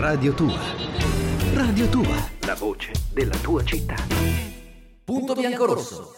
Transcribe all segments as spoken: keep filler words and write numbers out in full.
Radio Tua. Radio Tua, la voce della tua città. Punto biancorosso.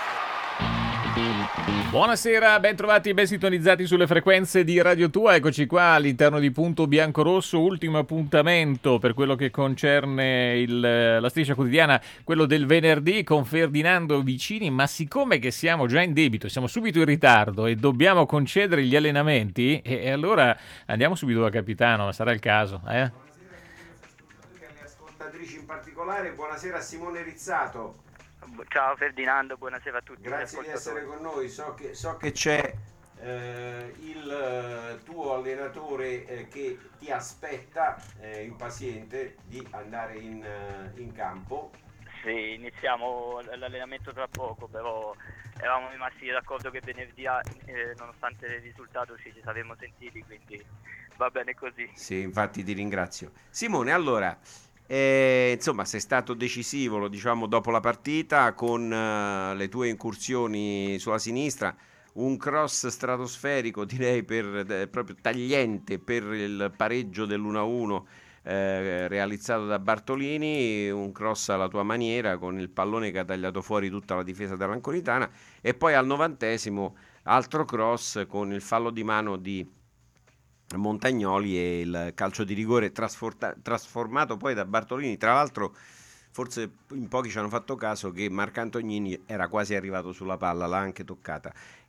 Buonasera, ben trovati e ben sintonizzati sulle frequenze di Radio Tua. Eccoci qua all'interno di Punto Biancorosso, ultimo appuntamento per quello che concerne il, la striscia quotidiana, quello del venerdì, con Ferdinando Vicini. Ma siccome che siamo già in debito, siamo subito in ritardo e dobbiamo concedere gli allenamenti, e, e allora andiamo subito da Capitano, sarà il caso, eh? Buonasera alle ascoltatrici in particolare, buonasera a Simone Rizzato. Ciao Ferdinando, buonasera a tutti. Grazie di essere con noi. So che, so che c'è eh, il eh, tuo allenatore eh, che ti aspetta, eh, impaziente, di andare in, uh, in campo. Sì, iniziamo l'allenamento tra poco, però eravamo rimasti d'accordo che venerdì, eh, nonostante il risultato, ci, ci saremmo sentiti, quindi va bene così. Sì, infatti ti ringrazio. Simone, allora... Eh, insomma, sei stato decisivo, lo diciamo, dopo la partita con uh, le tue incursioni sulla sinistra, un cross stratosferico, direi per, eh, proprio tagliente per il pareggio dell'uno a uno eh, realizzato da Bartolini, un cross alla tua maniera con il pallone che ha tagliato fuori tutta la difesa dell'Anconitana, e poi al novantesimo altro cross con il fallo di mano di Montagnoli e il calcio di rigore trasforta- trasformato poi da Bartolini. Tra l'altro forse in pochi ci hanno fatto caso che Marcantonini era quasi arrivato sulla palla, l'ha anche toccata.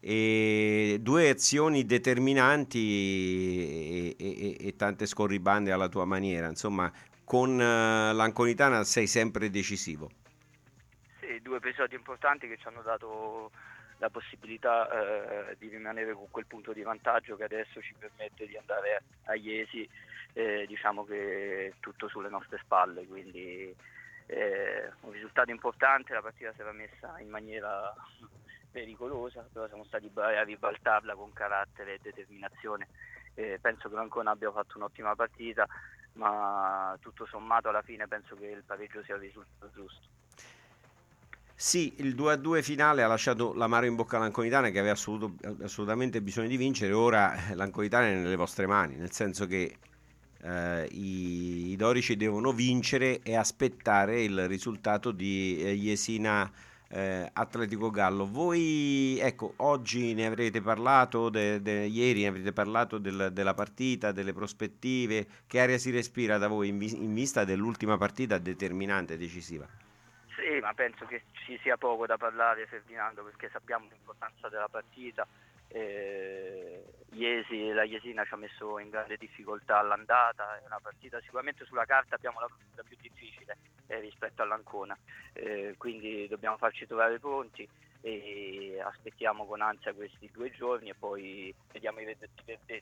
E due azioni determinanti e, e, e tante scorribande alla tua maniera, insomma con uh, l'Anconitana sei sempre decisivo. Sì, due episodi importanti che ci hanno dato la possibilità eh, di rimanere con quel punto di vantaggio che adesso ci permette di andare a Iesi, eh, diciamo che tutto sulle nostre spalle, quindi eh, un risultato importante. La partita si era messa in maniera pericolosa, però siamo stati bravi a ribaltarla con carattere e determinazione. Eh, penso che Ancona abbia fatto un'ottima partita, ma tutto sommato alla fine penso che il pareggio sia il risultato giusto. Sì, il due a due finale ha lasciato l'amaro in bocca all'Anconitana, che aveva assoluto, assolutamente bisogno di vincere. Ora l'Anconitana è nelle vostre mani, nel senso che eh, i, i dorici devono vincere e aspettare il risultato di eh, Jesina eh, Atletico Gallo. Voi, ecco, oggi ne avrete parlato, de, de, ieri ne avrete parlato del, della partita, delle prospettive. Che aria si respira da voi in, vis- in vista dell'ultima partita determinante e decisiva? Sì, ma penso che ci sia poco da parlare, Ferdinando, perché sappiamo l'importanza della partita. Eh, Iesi, la Jesina ci ha messo in grande difficoltà all'andata, è una partita sicuramente sulla carta abbiamo la partita più difficile eh, rispetto all'Ancona, eh, quindi dobbiamo farci trovare pronti e aspettiamo con ansia questi due giorni e poi vediamo i verdetti.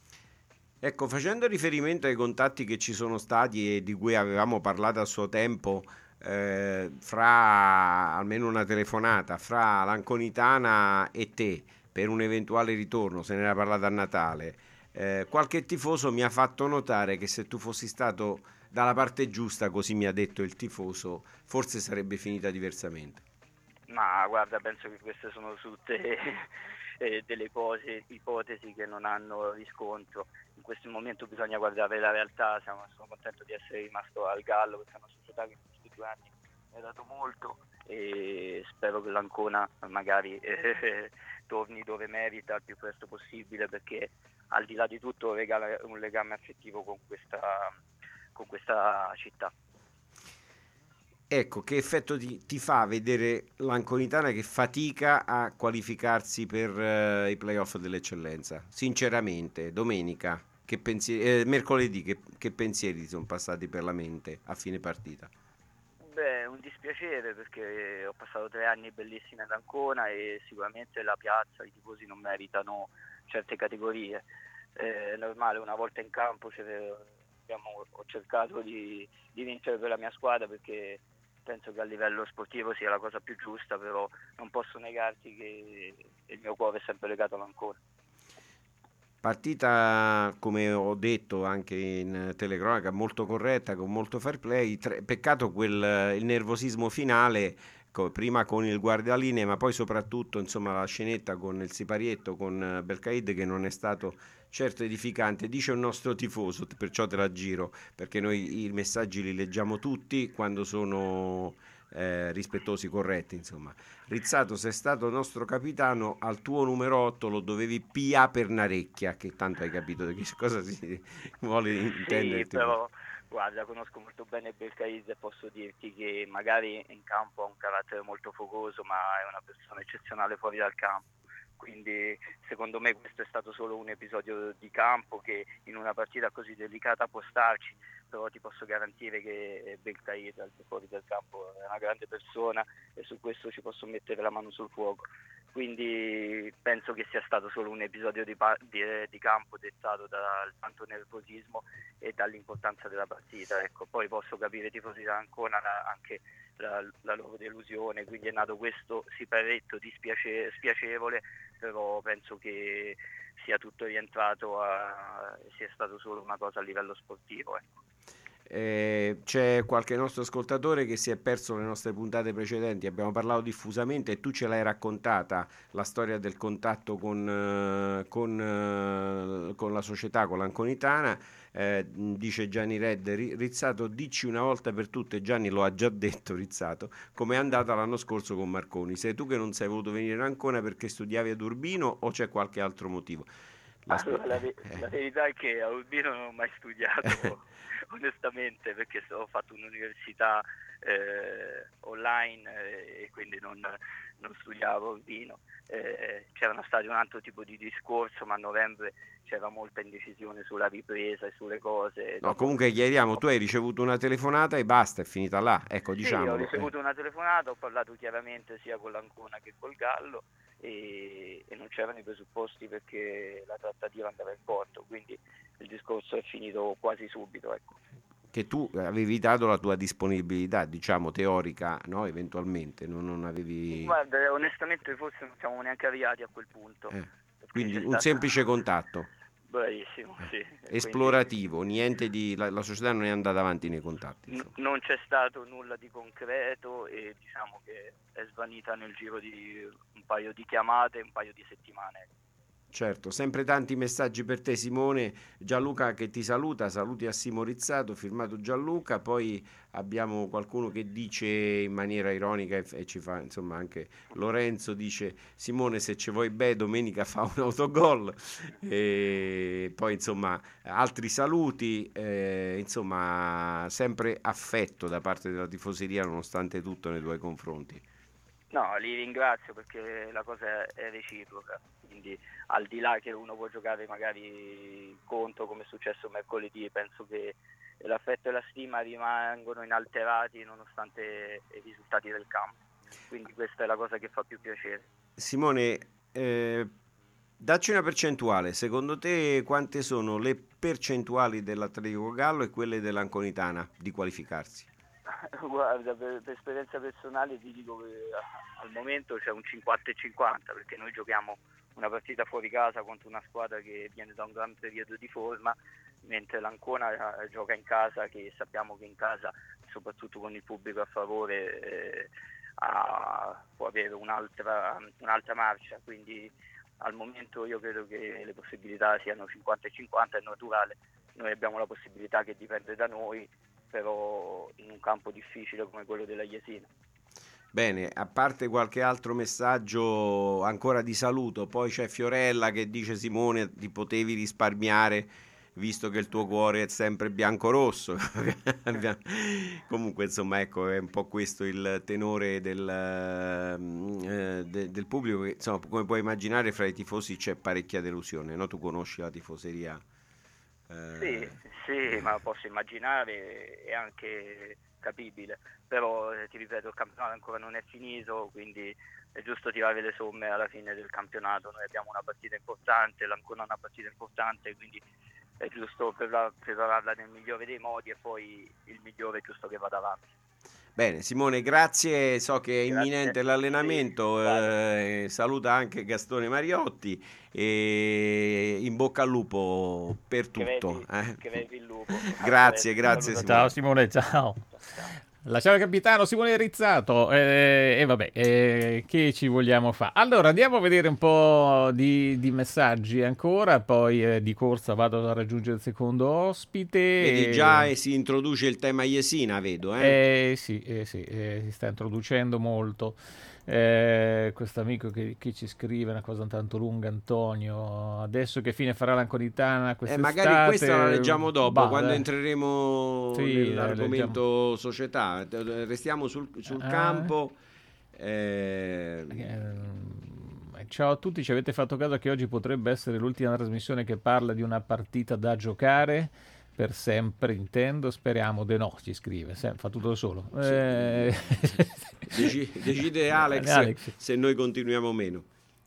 Ecco, facendo riferimento ai contatti che ci sono stati e di cui avevamo parlato a suo tempo, Eh, fra almeno una telefonata fra l'Anconitana e te per un eventuale ritorno, se ne era parlato a Natale, eh, qualche tifoso mi ha fatto notare che se tu fossi stato dalla parte giusta, così mi ha detto il tifoso, forse sarebbe finita diversamente. Ma guarda, penso che queste sono tutte eh, delle ipotesi, ipotesi che non hanno riscontro. In questo momento bisogna guardare la realtà. Siamo, sono contento di essere rimasto al Gallo, perché è una società che in questi due anni mi ha dato molto e spero che l'Ancona magari eh, torni dove merita il più presto possibile, perché al di là di tutto regala un legame affettivo con questa, con questa città. Ecco, che effetto ti, ti fa vedere l'Anconitana che fatica a qualificarsi per uh, i playoff dell'eccellenza? Sinceramente, domenica, che pensieri, eh, mercoledì, che, che pensieri ti sono passati per la mente a fine partita? Beh, un dispiacere, perché ho passato tre anni bellissimi ad Ancona e sicuramente la piazza, i tifosi non meritano certe categorie. È normale, una volta in campo abbiamo, ho cercato di, di vincere per la mia squadra, perché penso che a livello sportivo sia la cosa più giusta, però non posso negarti che il mio cuore è sempre legato all'Ancona. Partita, come ho detto anche in telecronaca, molto corretta, con molto fair play. Tre, peccato quel il nervosismo finale, co, prima con il guardialinee, ma poi soprattutto insomma la scenetta con il siparietto con Belcaid, che non è stato certo edificante. Dice un nostro tifoso, perciò te la giro, perché noi i messaggi li leggiamo tutti quando sono eh, rispettosi, corretti, insomma. Rizzato, sei stato nostro capitano, al tuo numero otto lo dovevi pia per Narecchia, che tanto hai capito di che cosa si vuole intendere. Sì, però guarda, conosco molto bene Belcaise e posso dirti che magari in campo ha un carattere molto focoso, ma è una persona eccezionale fuori dal campo. Quindi secondo me questo è stato solo un episodio di campo che in una partita così delicata può starci, però ti posso garantire che Belcaise al di fuori del campo è una grande persona e su questo ci posso mettere la mano sul fuoco. Quindi penso che sia stato solo un episodio di, di, di campo dettato dal tanto nervosismo e dall'importanza della partita. Ecco, poi posso capire i tifosi da Ancona anche la, la loro delusione, quindi è nato questo siparetto dispiace, spiacevole, però penso che sia tutto rientrato a, sia stato solo una cosa a livello sportivo. Ecco. Eh, c'è qualche nostro ascoltatore che si è perso le nostre puntate precedenti. Abbiamo parlato diffusamente e tu ce l'hai raccontata la storia del contatto con, eh, con, eh, con la società, con l'Anconitana. Eh, dice Gianni Red, Rizzato, dici una volta per tutte, Gianni lo ha già detto Rizzato, com'è andata l'anno scorso con Marconi. Sei tu che non sei voluto venire in Ancona perché studiavi ad Urbino o c'è qualche altro motivo? La, allora, la, ve- la verità è che a Urbino non ho mai studiato onestamente, perché ho fatto un'università eh, online eh, e quindi non, non studiavo a Urbino. Eh, c'era stato un altro tipo di discorso, ma a novembre c'era molta indecisione sulla ripresa e sulle cose. No, comunque chiariamo, tu hai ricevuto una telefonata e basta, è finita là, ecco, sì, diciamo. Ho ricevuto eh. una telefonata, ho parlato chiaramente sia con l'Ancona che col Gallo e, e non c'erano i presupposti perché la trattativa andava in porto, quindi il discorso è finito quasi subito, ecco. Che tu avevi dato la tua disponibilità, diciamo, teorica, no? Eventualmente, non, non avevi... Guarda, onestamente forse non siamo neanche arrivati a quel punto. Eh. Quindi un stata... semplice contatto. Bravissimo, sì. Esplorativo, quindi... niente di... La, la società non è andata avanti nei contatti. N- non c'è stato nulla di concreto e diciamo che è svanita nel giro di un paio di chiamate, un paio di settimane. Certo, sempre tanti messaggi per te Simone. Gianluca che ti saluta, saluti a Simo Rizzato, firmato Gianluca. Poi abbiamo qualcuno che dice in maniera ironica e, e ci fa, insomma, anche Lorenzo dice: Simone, se ci vuoi beh domenica fa un autogol. E poi insomma altri saluti, eh, insomma sempre affetto da parte della tifoseria nonostante tutto nei tuoi confronti. No, li ringrazio perché la cosa è reciproca, quindi al di là che uno può giocare magari contro come è successo mercoledì, penso che l'affetto e la stima rimangono inalterati nonostante i risultati del campo, quindi questa è la cosa che fa più piacere. Simone, eh, dacci una percentuale, secondo te quante sono le percentuali dell'Atletico Gallo e quelle dell'Anconitana di qualificarsi? Guarda, per, per esperienza personale ti dico che al momento c'è un cinquanta e cinquanta, perché noi giochiamo una partita fuori casa contro una squadra che viene da un gran periodo di forma, mentre l'Ancona gioca in casa, che sappiamo che in casa, soprattutto con il pubblico a favore, eh, ha, può avere un'altra, un'altra marcia, quindi al momento io credo che le possibilità siano cinquanta e cinquanta, è naturale, noi abbiamo la possibilità che dipende da noi, però in un campo difficile come quello della Jesina. Bene, a parte qualche altro messaggio ancora di saluto, poi c'è Fiorella che dice: Simone, ti potevi risparmiare visto che il tuo cuore è sempre bianco-rosso. Comunque insomma, ecco, è un po' questo il tenore del, eh, de, del pubblico che, insomma, come puoi immaginare, fra i tifosi c'è parecchia delusione, no? Tu conosci la tifoseria? Eh... Sì, sì, ma posso immaginare, è anche capibile, però eh, ti ripeto, il campionato ancora non è finito, quindi è giusto tirare le somme alla fine del campionato. Noi abbiamo una partita importante, l'Ancona ha una partita importante, quindi è giusto prepararla nel migliore dei modi e poi il migliore è giusto che vada avanti. Bene, Simone, grazie, so che è Grazie. imminente l'allenamento, sì, eh, saluta anche Gastone Mariotti e in bocca al lupo per tutto. Che vedi, eh. che vedi il lupo. Grazie, grazie Simone. Ciao Simone, ciao. Ciao. La ciao capitano Simone Rizzato e eh, eh, vabbè, eh, che ci vogliamo fare? Allora andiamo a vedere un po' di, di messaggi ancora, poi eh, di corsa vado a raggiungere il secondo ospite. Vedi, già eh, si introduce il tema Jesina, vedo. Eh, eh sì, eh, sì eh, si sta introducendo molto. Eh, questo amico che, che ci scrive una cosa tanto lunga, Antonio, adesso che fine farà l'Anconitana eh, quest'estate? magari questa la leggiamo dopo, bah, quando eh. entreremo Sì, nell'argomento società. Restiamo sul, sul ah. campo. Eh... Eh, ciao a tutti, ci avete fatto caso che oggi potrebbe essere l'ultima trasmissione che parla di una partita da giocare? Per sempre, intendo, speriamo de no, ci scrive, Sem- fa tutto da solo. Sì. Eh... Deci- decide Alex, Alex se noi continuiamo o meno.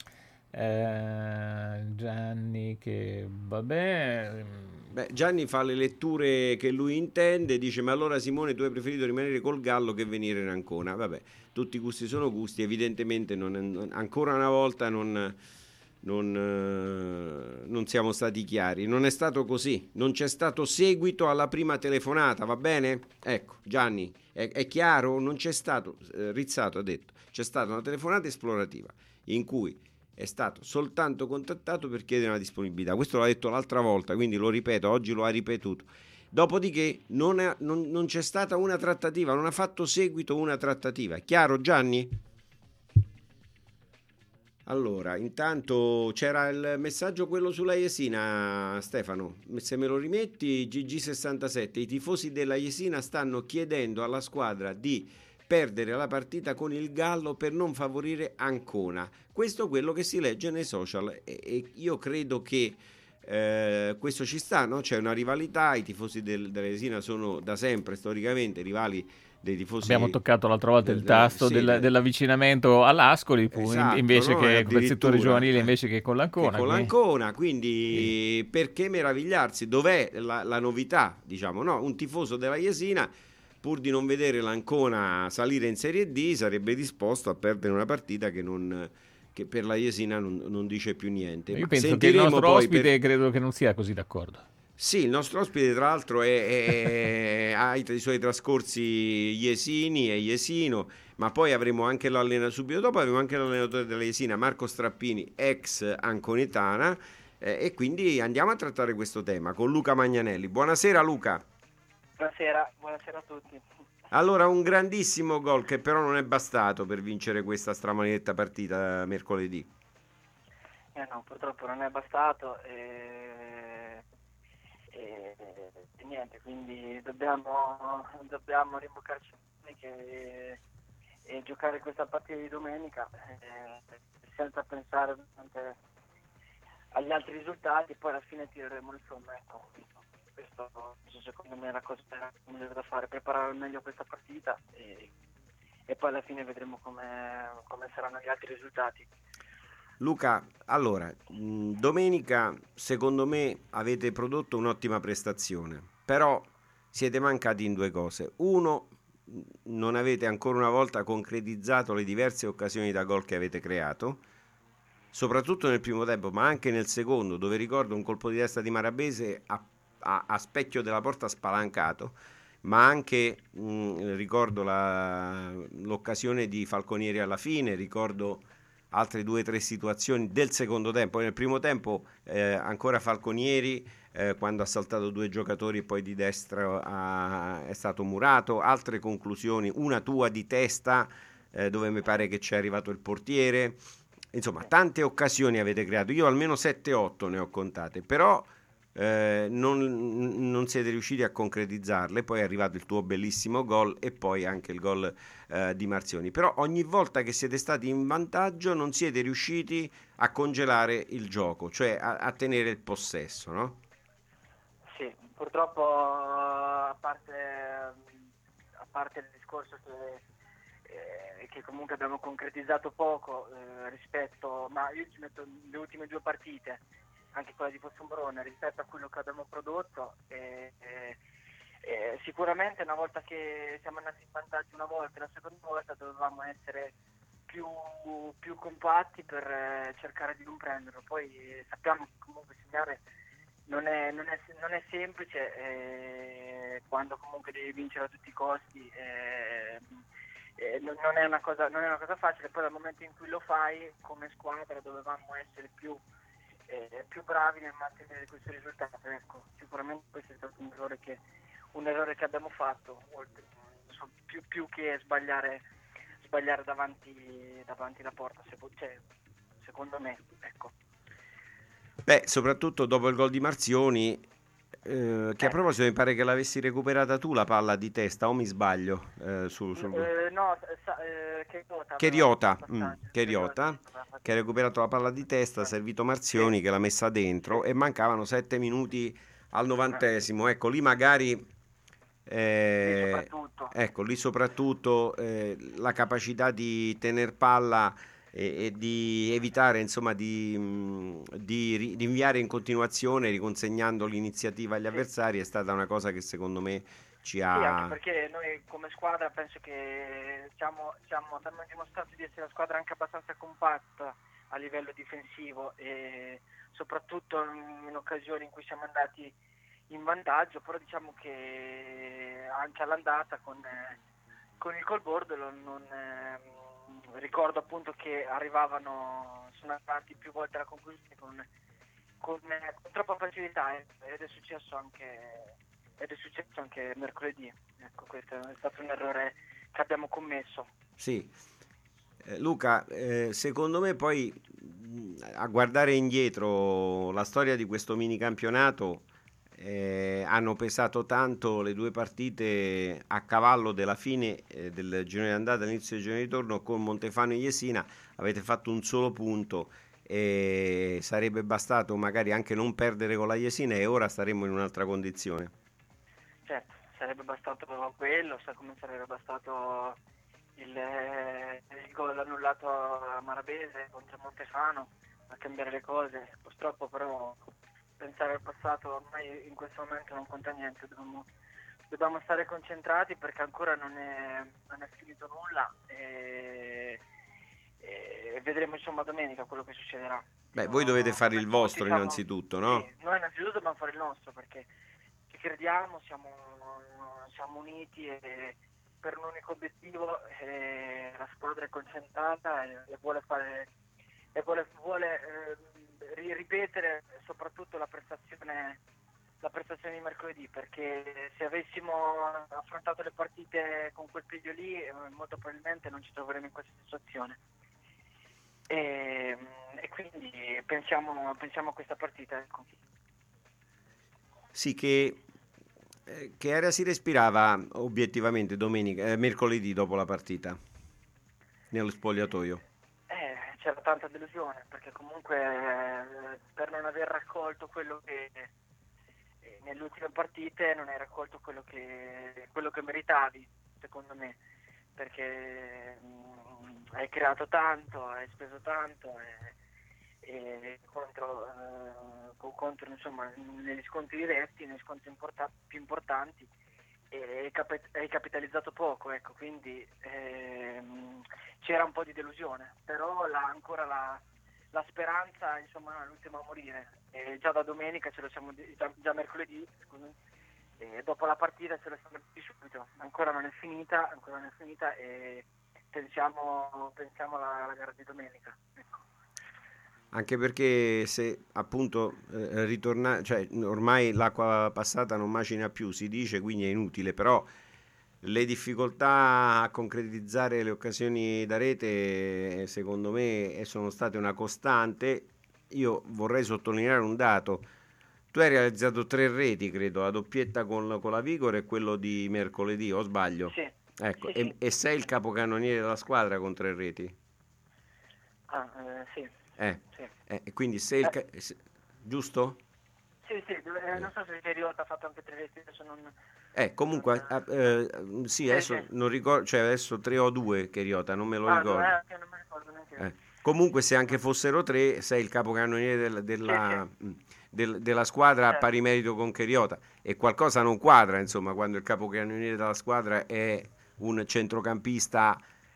Eh, Gianni che vabbè. Beh, Gianni fa le letture che lui intende, dice ma allora Simone tu hai preferito rimanere col Gallo che venire in Ancona. Vabbè, tutti i gusti sono gusti, evidentemente non, non, ancora una volta non... Non, eh, non siamo stati chiari, non è stato così, non c'è stato seguito alla prima telefonata, va bene? Ecco, Gianni, è, è chiaro, non c'è stato, eh, Rizzato ha detto, c'è stata una telefonata esplorativa in cui è stato soltanto contattato per chiedere una disponibilità, questo l'ha detto l'altra volta, quindi lo ripeto, oggi lo ha ripetuto. Dopodiché non, è, non, non c'è stata una trattativa, non ha fatto seguito una trattativa, è chiaro Gianni? Allora, intanto c'era il messaggio quello sulla Jesina, Stefano, se me lo rimetti, G G sessantasette, i tifosi della Jesina stanno chiedendo alla squadra di perdere la partita con il Gallo per non favorire Ancona. Questo è quello che si legge nei social e, e io credo che eh, questo ci sta, no? C'è una rivalità, i tifosi del, della Jesina sono da sempre storicamente rivali dei tifosi. Abbiamo toccato l'altra volta del, il tasto sì, del, del, dell'avvicinamento all'Ascoli, esatto, invece no? che con il settore giovanile eh, invece che con l'Ancona. Che con quindi... l'Ancona, quindi perché meravigliarsi? Dov'è la, la novità? Diciamo, no? Un tifoso della Jesina, pur di non vedere l'Ancona salire in Serie D, sarebbe disposto a perdere una partita che non... che per la Jesina non, non dice più niente. Io Ma penso che il nostro ospite per... credo che non sia così d'accordo. Sì, il nostro ospite tra l'altro è, è, ha i, i suoi trascorsi jesini e jesino, ma poi avremo anche l'allenatore, subito dopo avremo anche l'allenatore della Jesina, Marco Strappini, ex anconetana, eh, e quindi andiamo a trattare questo tema con Luca Magnanelli. Buonasera Luca. Buonasera, buonasera a tutti. Allora, un grandissimo gol che però non è bastato per vincere questa stramaledetta partita mercoledì. Eh no, purtroppo non è bastato e... E, e niente, quindi dobbiamo, dobbiamo rimboccarci e, e giocare questa partita di domenica eh, senza pensare agli altri risultati, poi alla fine tireremo il sommo. Ecco, questo secondo me è la cosa migliore da fare, preparare al meglio questa partita e, e poi alla fine vedremo come, come saranno gli altri risultati. Luca, allora, mh, domenica secondo me avete prodotto un'ottima prestazione, però siete mancati in due cose. Uno, non avete ancora una volta concretizzato le diverse occasioni da gol che avete creato, soprattutto nel primo tempo, ma anche nel secondo, dove ricordo un colpo di testa di Marabese a, a, a specchio della porta spalancato, ma anche mh, ricordo la, l'occasione di Falconieri alla fine, ricordo altre due o tre situazioni del secondo tempo. Nel primo tempo eh, ancora Falconieri eh, quando ha saltato due giocatori e poi di destra ha, è stato murato, altre conclusioni, una tua di testa eh, dove mi pare che c'è arrivato il portiere, insomma tante occasioni avete creato, io almeno sette otto ne ho contate, però eh, non, non siete riusciti a concretizzarle. Poi è arrivato il tuo bellissimo gol e poi anche il gol eh, di Marzioni, però ogni volta che siete stati in vantaggio non siete riusciti a congelare il gioco, cioè a, a tenere il possesso, no? Sì, purtroppo a parte, a parte il discorso che, eh, che comunque abbiamo concretizzato poco eh, rispetto, ma io ci metto le ultime due partite, anche quella di Fossombrone, rispetto a quello che abbiamo prodotto e, e, e sicuramente una volta che siamo andati in vantaggio una volta e la seconda volta dovevamo essere più, più compatti per eh, cercare di non prenderlo. Poi eh, sappiamo che comunque segnare non è, non è, non è semplice, eh, eh, quando comunque devi vincere a tutti i costi, eh, eh, non, non è una cosa, non è una cosa facile. Poi dal momento in cui lo fai come squadra dovevamo essere più, eh, più bravi nel mantenere questo risultato. Ecco, sicuramente questo è stato un errore che, un errore che abbiamo fatto, oltre, più, più che sbagliare, sbagliare davanti, davanti la porta, se, cioè, secondo me, ecco. Beh, soprattutto dopo il gol di Marzioni, eh, che a Eh. proposito mi pare che l'avessi recuperata tu la palla di testa, o mi sbaglio? Eh, sul, sul... Eh, no, sa, eh, Cheriota. Cheriota, aveva mm, fatto Cheriota, passaggio. che ha recuperato la palla di testa, ha servito Marzioni che l'ha messa dentro e mancavano sette minuti al novantesimo. Ecco, lì magari... Eh, Sì, soprattutto. ecco, lì soprattutto eh, la capacità di tener palla e, e di evitare, insomma, di, mh, di ri- rinviare in continuazione, riconsegnando l'iniziativa agli Sì. avversari, è stata una cosa che secondo me ci ha... Sì, anche perché noi come squadra penso che siamo, siamo, abbiamo dimostrato di essere una squadra anche abbastanza compatta a livello difensivo e soprattutto in, in occasioni in cui siamo andati in vantaggio, però diciamo che anche all'andata con, eh, con il Colbordolo non, eh, ricordo appunto che arrivavano, sono arrivati più volte alla conclusione con, con, eh, con troppa facilità eh, ed è successo anche ed è successo anche mercoledì. Ecco, questo è stato un errore che abbiamo commesso. Sì. Eh, Luca, eh, secondo me poi mh, a guardare indietro la storia di questo mini campionato eh, hanno pesato tanto le due partite a cavallo della fine eh, del girone di andata e all'inizio del girone di ritorno con Montefano e Jesina. Avete fatto un solo punto e sarebbe bastato magari anche non perdere con la Jesina e ora staremmo in un'altra condizione. Certo, sarebbe bastato quello, sa come sarebbe bastato il, eh, il gol annullato a Marabese contro Montefano a cambiare le cose. Purtroppo però pensare al passato ormai in questo momento non conta niente, dobbiamo, dobbiamo stare concentrati perché ancora non è, non è finito nulla e, e vedremo insomma domenica quello che succederà. Beh, No, voi dovete fare il vostro siamo, innanzitutto, no? Sì, noi innanzitutto dobbiamo fare il nostro perché ci crediamo, siamo, siamo uniti e per un unico obiettivo e la squadra è concentrata e, e vuole fare e vuole, vuole eh, ripetere soprattutto la prestazione la prestazione di mercoledì, perché se avessimo affrontato le partite con quel piede lì eh, molto probabilmente non ci troveremo in questa situazione e, e quindi pensiamo, pensiamo a questa partita, ecco. Sì, che eh, che aria si respirava obiettivamente domenica, eh, mercoledì dopo la partita nello spogliatoio? Eh, c'era tanta delusione perché comunque eh, per non aver raccolto quello che eh, nelle ultime partite non hai raccolto quello che quello che meritavi, secondo me, perché mh, hai creato tanto, hai speso tanto e, e contro, eh, contro insomma negli scontri diretti, negli scontri importa- più importanti e hai, cap- hai capitalizzato poco, ecco, quindi ehm, c'era un po' di delusione, però la, ancora la, la speranza insomma non è l'ultima a morire e già da domenica ce lo siamo di- già, già mercoledì scusami, e dopo la partita ce lo siamo di subito, ancora non è finita, ancora non è finita e pensiamo, pensiamo alla, alla gara di domenica, ecco. Anche perché se appunto eh, ritorna, cioè ormai l'acqua passata non macina più, si dice, quindi è inutile, però le difficoltà a concretizzare le occasioni da rete secondo me sono state una costante. Io vorrei sottolineare un dato: tu hai realizzato tre reti, credo, la doppietta con, con la Vigor e quello di mercoledì, o sbaglio? Sì. Ecco, Sì, e, sì. e sei il capocannoniere della squadra con tre reti? Ah, eh, sì. Eh, Sì. eh, e quindi sei il ca- se- giusto? Sì, sì, eh, non so se Cheriota ha fatto anche tre reti, adesso non... Eh, comunque, non- eh, eh, sì, Sì, adesso sì. non ricordo, cioè adesso tre o due Cheriota, non me lo Ah, ricordo. no, eh, non mi ricordo neanche io. Eh, Comunque, se anche fossero tre, sei il capocannoniere del- della, Sì, mh, del- della squadra a Certo. pari merito con Cheriota, e qualcosa non quadra, insomma, quando il capocannoniere della squadra è un centrocampista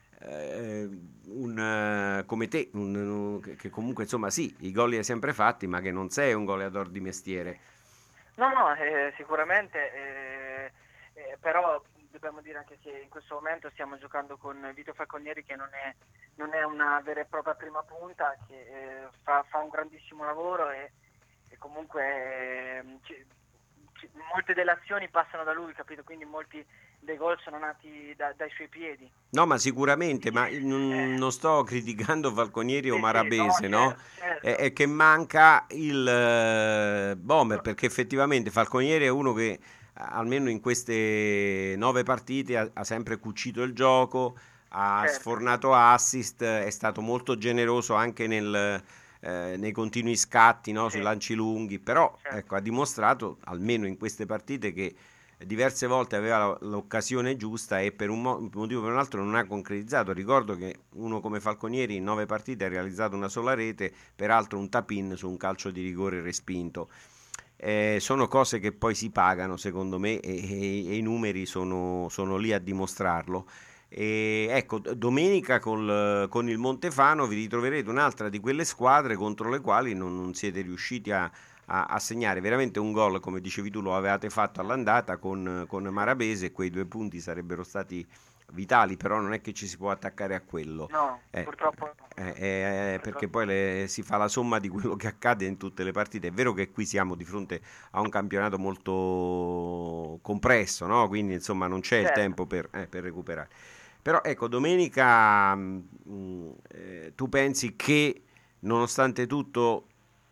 eh, un, eh, come te, un- un- che, che comunque, insomma, sì, i gol li hai sempre fatti, ma che non sei un goleador di mestiere. No, no, eh, sicuramente eh, eh, però dobbiamo dire anche che in questo momento stiamo giocando con Vito Falconieri, che non è, non è una vera e propria prima punta, che eh, fa, fa un grandissimo lavoro e, e comunque eh, ci, ci, molte delle azioni passano da lui, capito? Quindi molti dei gol sono nati da, dai suoi piedi. No, ma sicuramente, ma non, Eh. non sto criticando Falconieri o Sì, sì, Marabese, no, no? certo, certo. È, è che manca il eh, bomber, perché effettivamente Falconieri è uno che almeno in queste nove partite ha, ha sempre cucito il gioco, ha Certo. sfornato assist, è stato molto generoso anche nel, eh, nei continui scatti, no? Sì. Sui lanci lunghi, però Certo. ecco, ha dimostrato almeno in queste partite che diverse volte aveva l'occasione giusta e per un motivo o per un altro non ha concretizzato. Ricordo che uno come Falconieri in nove partite ha realizzato una sola rete, peraltro un tap-in su un calcio di rigore respinto. Eh, sono cose che poi si pagano secondo me e, e, e i numeri sono, sono lì a dimostrarlo. E ecco, domenica col, con il Montefano vi ritroverete un'altra di quelle squadre contro le quali non, non siete riusciti a A, a segnare veramente un gol, come dicevi tu, lo avevate fatto all'andata con, con Marabese e quei due punti sarebbero stati vitali, però non è che ci si può attaccare a quello. No, eh, purtroppo no. eh, eh, perché poi le, si fa la somma di quello che accade in tutte le partite. È vero che qui siamo di fronte a un campionato molto compresso, no? Quindi insomma non c'è Certo. il tempo per, eh, per recuperare. Però ecco, domenica mh, eh, tu pensi che nonostante tutto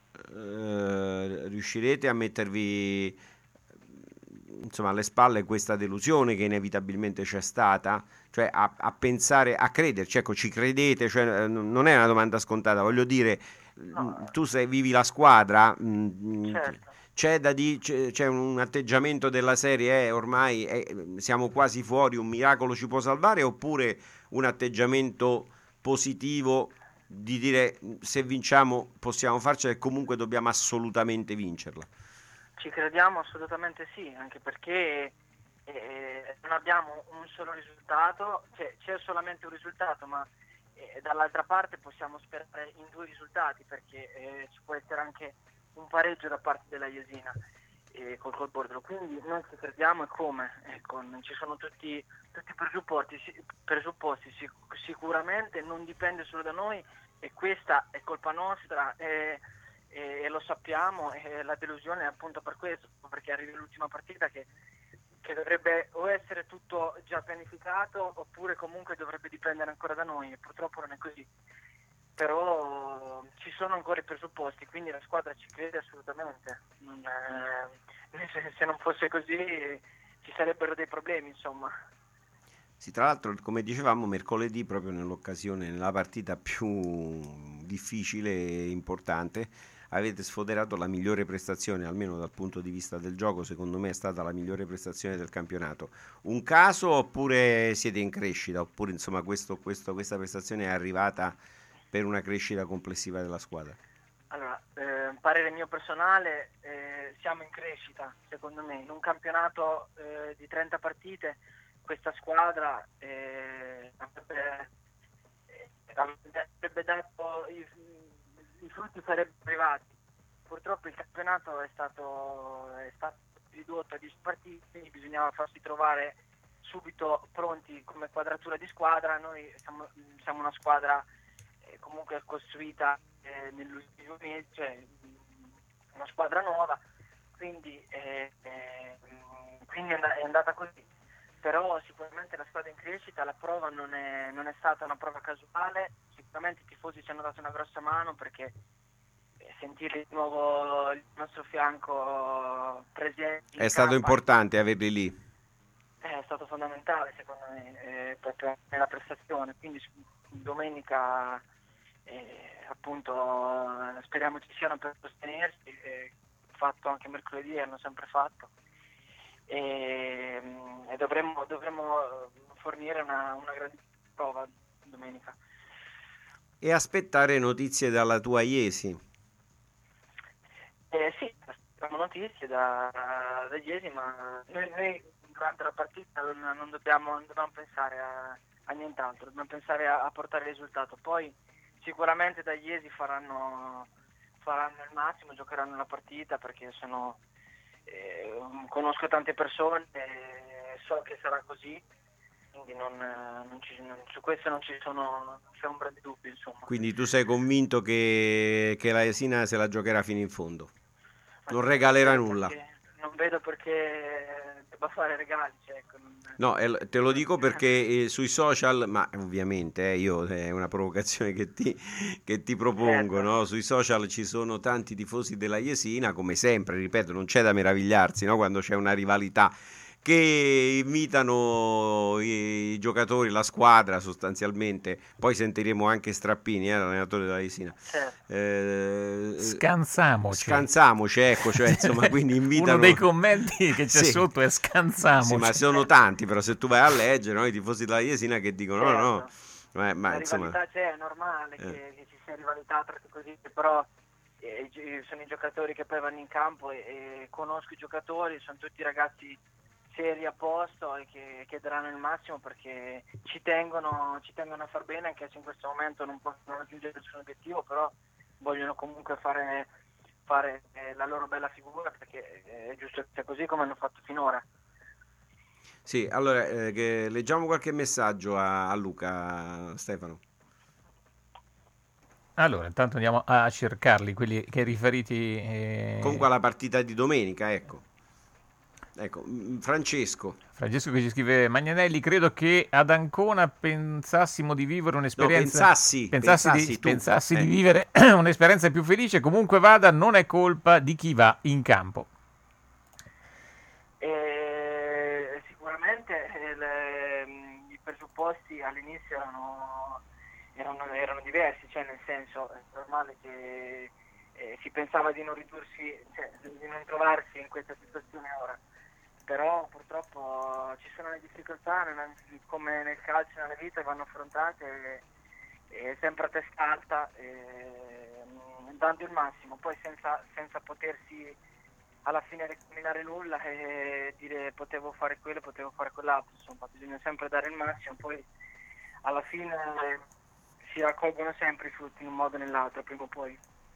Uh, riuscirete a mettervi insomma alle spalle questa delusione che inevitabilmente c'è stata, cioè a, a pensare, a crederci, ecco, ci credete, cioè, non è una domanda scontata, voglio dire, No. tu se vivi la squadra, mh, Certo. c'è da di, c'è, c'è un atteggiamento della serie, eh, ormai eh, siamo quasi fuori, un miracolo ci può salvare, oppure un atteggiamento positivo di dire se vinciamo possiamo farcela e comunque dobbiamo assolutamente vincerla? Ci crediamo assolutamente sì, anche perché eh, non abbiamo un solo risultato, cioè, c'è solamente un risultato, ma eh, dall'altra parte possiamo sperare in due risultati, perché eh, ci può essere anche un pareggio da parte della Jesina eh, col Colbordolo, quindi noi ci crediamo e come, ecco, ci sono tutti, tutti i presupposti, presupposti sic- sicuramente non dipende solo da noi e questa è colpa nostra e, e, e lo sappiamo, e la delusione è appunto per questo, perché arriva l'ultima partita che, che dovrebbe o essere tutto già pianificato oppure comunque dovrebbe dipendere ancora da noi e purtroppo non è così. Però ci sono ancora i presupposti, quindi la squadra ci crede assolutamente. Non è, se, se non fosse così ci sarebbero dei problemi, insomma. Sì, tra l'altro, come dicevamo, mercoledì, proprio nell'occasione, nella partita più difficile e importante, avete sfoderato la migliore prestazione, almeno dal punto di vista del gioco, secondo me è stata la migliore prestazione del campionato. Un caso oppure siete in crescita? Oppure insomma questo, questo, questa prestazione è arrivata per una crescita complessiva della squadra? Allora, eh, parere mio personale, eh, siamo in crescita, secondo me. In un campionato eh, di trenta partite, questa squadra eh, avrebbe, eh, avrebbe dato i, i frutti sarebbero arrivati. Purtroppo il campionato è stato, è stato ridotto a dieci partite, quindi bisognava farsi trovare subito pronti come quadratura di squadra. Noi siamo, siamo una squadra eh, comunque costruita eh, nell'ultimo mese, cioè una squadra nuova, quindi, eh, eh, quindi è andata così. Però sicuramente la squadra in crescita, la prova non è, non è stata una prova casuale, sicuramente i tifosi ci hanno dato una grossa mano, perché sentirli di nuovo al nostro fianco presenti è stato campo, importante averli lì, è stato fondamentale secondo me eh, proprio nella prestazione, quindi domenica eh, appunto speriamo ci siano per sostenersi, eh, fatto anche mercoledì, hanno sempre fatto. E, e dovremmo, dovremmo fornire una, una grande prova domenica e aspettare notizie dalla tua Iesi. Eh, sì, abbiamo notizie da, da ieri, ma noi, noi durante la partita non, non, dobbiamo, non dobbiamo pensare a, a nient'altro, dobbiamo pensare a, a portare il risultato. Poi sicuramente da Iesi faranno, faranno il massimo, giocheranno la partita, perché sono... Eh, conosco tante persone, eh, so che sarà così, quindi non, non ci, non, su questo non ci sono non c'è ombra di dubbio, insomma. Quindi tu sei convinto che, che la Jesina se la giocherà fino in fondo? Non regalerà nulla? Non vedo perché debba fare regali, cioè, ecco, non... No, eh, te lo dico perché eh, sui social, ma ovviamente eh, io è una provocazione che ti, che ti propongo, certo. no? Sui social ci sono tanti tifosi della Jesina, come sempre, ripeto, non c'è da meravigliarsi, no? Quando c'è una rivalità, che invitano i, i giocatori, la squadra sostanzialmente. Poi sentiremo anche Strappini, eh, l'allenatore della Jesina. Certo. Eh, Scansamoci. Scansamoci, ecco, cioè, insomma, quindi invitano... Uno dei commenti che c'è Sì. sotto è scansamoci. Sì, ma sono tanti, però se tu vai a leggere, no, i tifosi della Jesina che dicono certo. no, no, ma, ma la insomma... rivalità c'è, è normale Eh. che, che ci sia rivalità tra così, però eh, gi- sono i giocatori che poi vanno in campo e, e conosco i giocatori, sono tutti ragazzi seri a posto e che, che daranno il massimo perché ci tengono, ci tengono a far bene, anche se in questo momento non possono raggiungere il suo obiettivo, però vogliono comunque fare, fare eh, la loro bella figura, perché è giusto che sia così come hanno fatto finora. Sì, allora eh, che leggiamo qualche messaggio a, a Luca, Stefano. Allora, intanto andiamo a cercarli, quelli che riferiti... Eh... Comunque alla partita di domenica, ecco. Ecco, Francesco. Francesco che ci scrive: Magnanelli, credo che ad Ancona pensassimo di vivere un'esperienza. No, pensassi, pensassi, pensassi di, tu. pensassi Eh. di vivere un'esperienza più felice. Comunque vada, non è colpa di chi va in campo. E sicuramente eh, le, i presupposti all'inizio erano, erano, erano diversi, cioè nel senso è normale che eh, si pensava di non ridursi, cioè, di non trovarsi in questa situazione ora, però purtroppo ci sono le difficoltà, nella, come nel calcio, nella vita, vanno affrontate e, e sempre a testa alta, e, dando il massimo, poi senza, senza potersi alla fine recriminare nulla e dire potevo fare quello, potevo fare quell'altro, insomma bisogna sempre dare il massimo, poi alla fine si raccolgono sempre i frutti in un modo o nell'altro, prima o poi.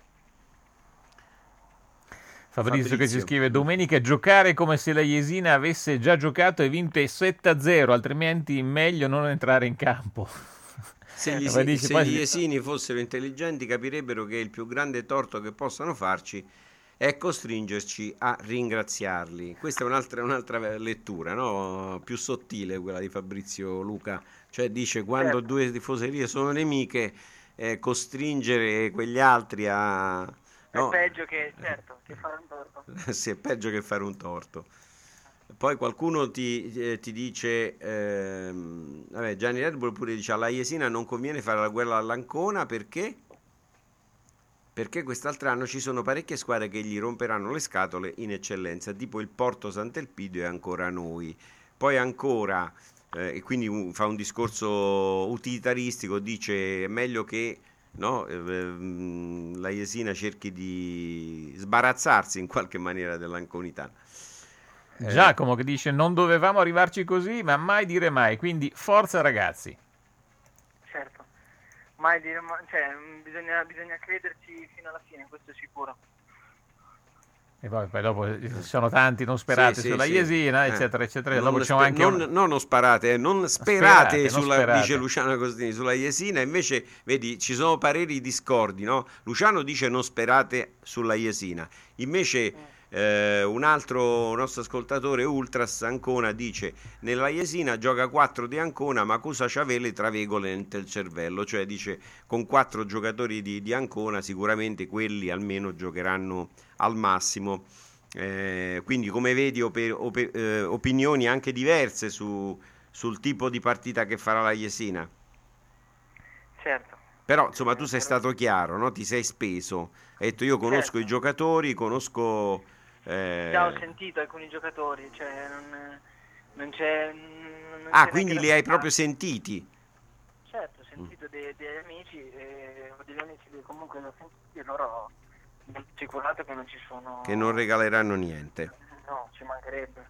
Fabrizio, Fabrizio che ci scrive: domenica giocare come se la Jesina avesse già giocato e vinto sette a zero, altrimenti meglio non entrare in campo. Se gli, Ma dice, se poi- gli Jesini fossero intelligenti capirebbero che il più grande torto che possano farci è costringerci a ringraziarli. Questa è un'altra, un'altra lettura, no? Più sottile quella di Fabrizio Luca, cioè dice quando Certo. due tifoserie sono nemiche, eh, costringere quegli altri a... no. È peggio che, certo, che fare un torto. Sì, è peggio che fare un torto. Poi qualcuno ti, eh, ti dice, ehm, vabbè, Gianni Red Bull pure dice alla Jesina non conviene fare la guerra all'Ancona perché? Perché quest'altro anno ci sono parecchie squadre che gli romperanno le scatole in eccellenza, tipo il Porto Sant'Elpidio e ancora noi. Poi ancora, eh, e quindi un- fa un discorso utilitaristico, dice è meglio che no, ehm, la Jesina cerchi di sbarazzarsi in qualche maniera dell'anconità. Eh, Giacomo che dice: non dovevamo arrivarci così, ma mai dire mai. Quindi forza ragazzi. Certo, mai dire, ma- cioè, mh, bisogna, bisogna crederci fino alla fine, questo è sicuro. E poi, poi dopo ci sono tanti non sperati Sì, sì, sulla sì. Jesina, Eh. eccetera, eccetera. Non, Dopo c'è spe- anche non, un- no, non sparate, eh, non sperate, sperate, non sulla, sperate. dice Luciano Costini, sulla Jesina, invece vedi ci sono pareri discordi, no? Luciano dice non sperate sulla Jesina, invece eh, un altro nostro ascoltatore Ultras Ancona dice nella Jesina gioca quattro di Ancona ma cosa c'ave le travegole nel cervello, cioè dice con quattro giocatori di, di Ancona sicuramente quelli almeno giocheranno al massimo. Eh, quindi come vedi ope- ope- eh, opinioni anche diverse su, sul tipo di partita che farà la Jesina, Certo. però insomma tu sei stato chiaro, no? Ti sei speso, hai detto io conosco Certo. i giocatori, conosco eh, Già ho sentito alcuni giocatori, cioè non, non c'è... non ah c'è quindi neanche li da hai pensare. proprio sentiti. Certo, ho sentito dei, degli amici, eh, ho degli amici che comunque li ho sentiti e loro mi hanno assicurato che non ci sono... Che non regaleranno niente. No, ci mancherebbe.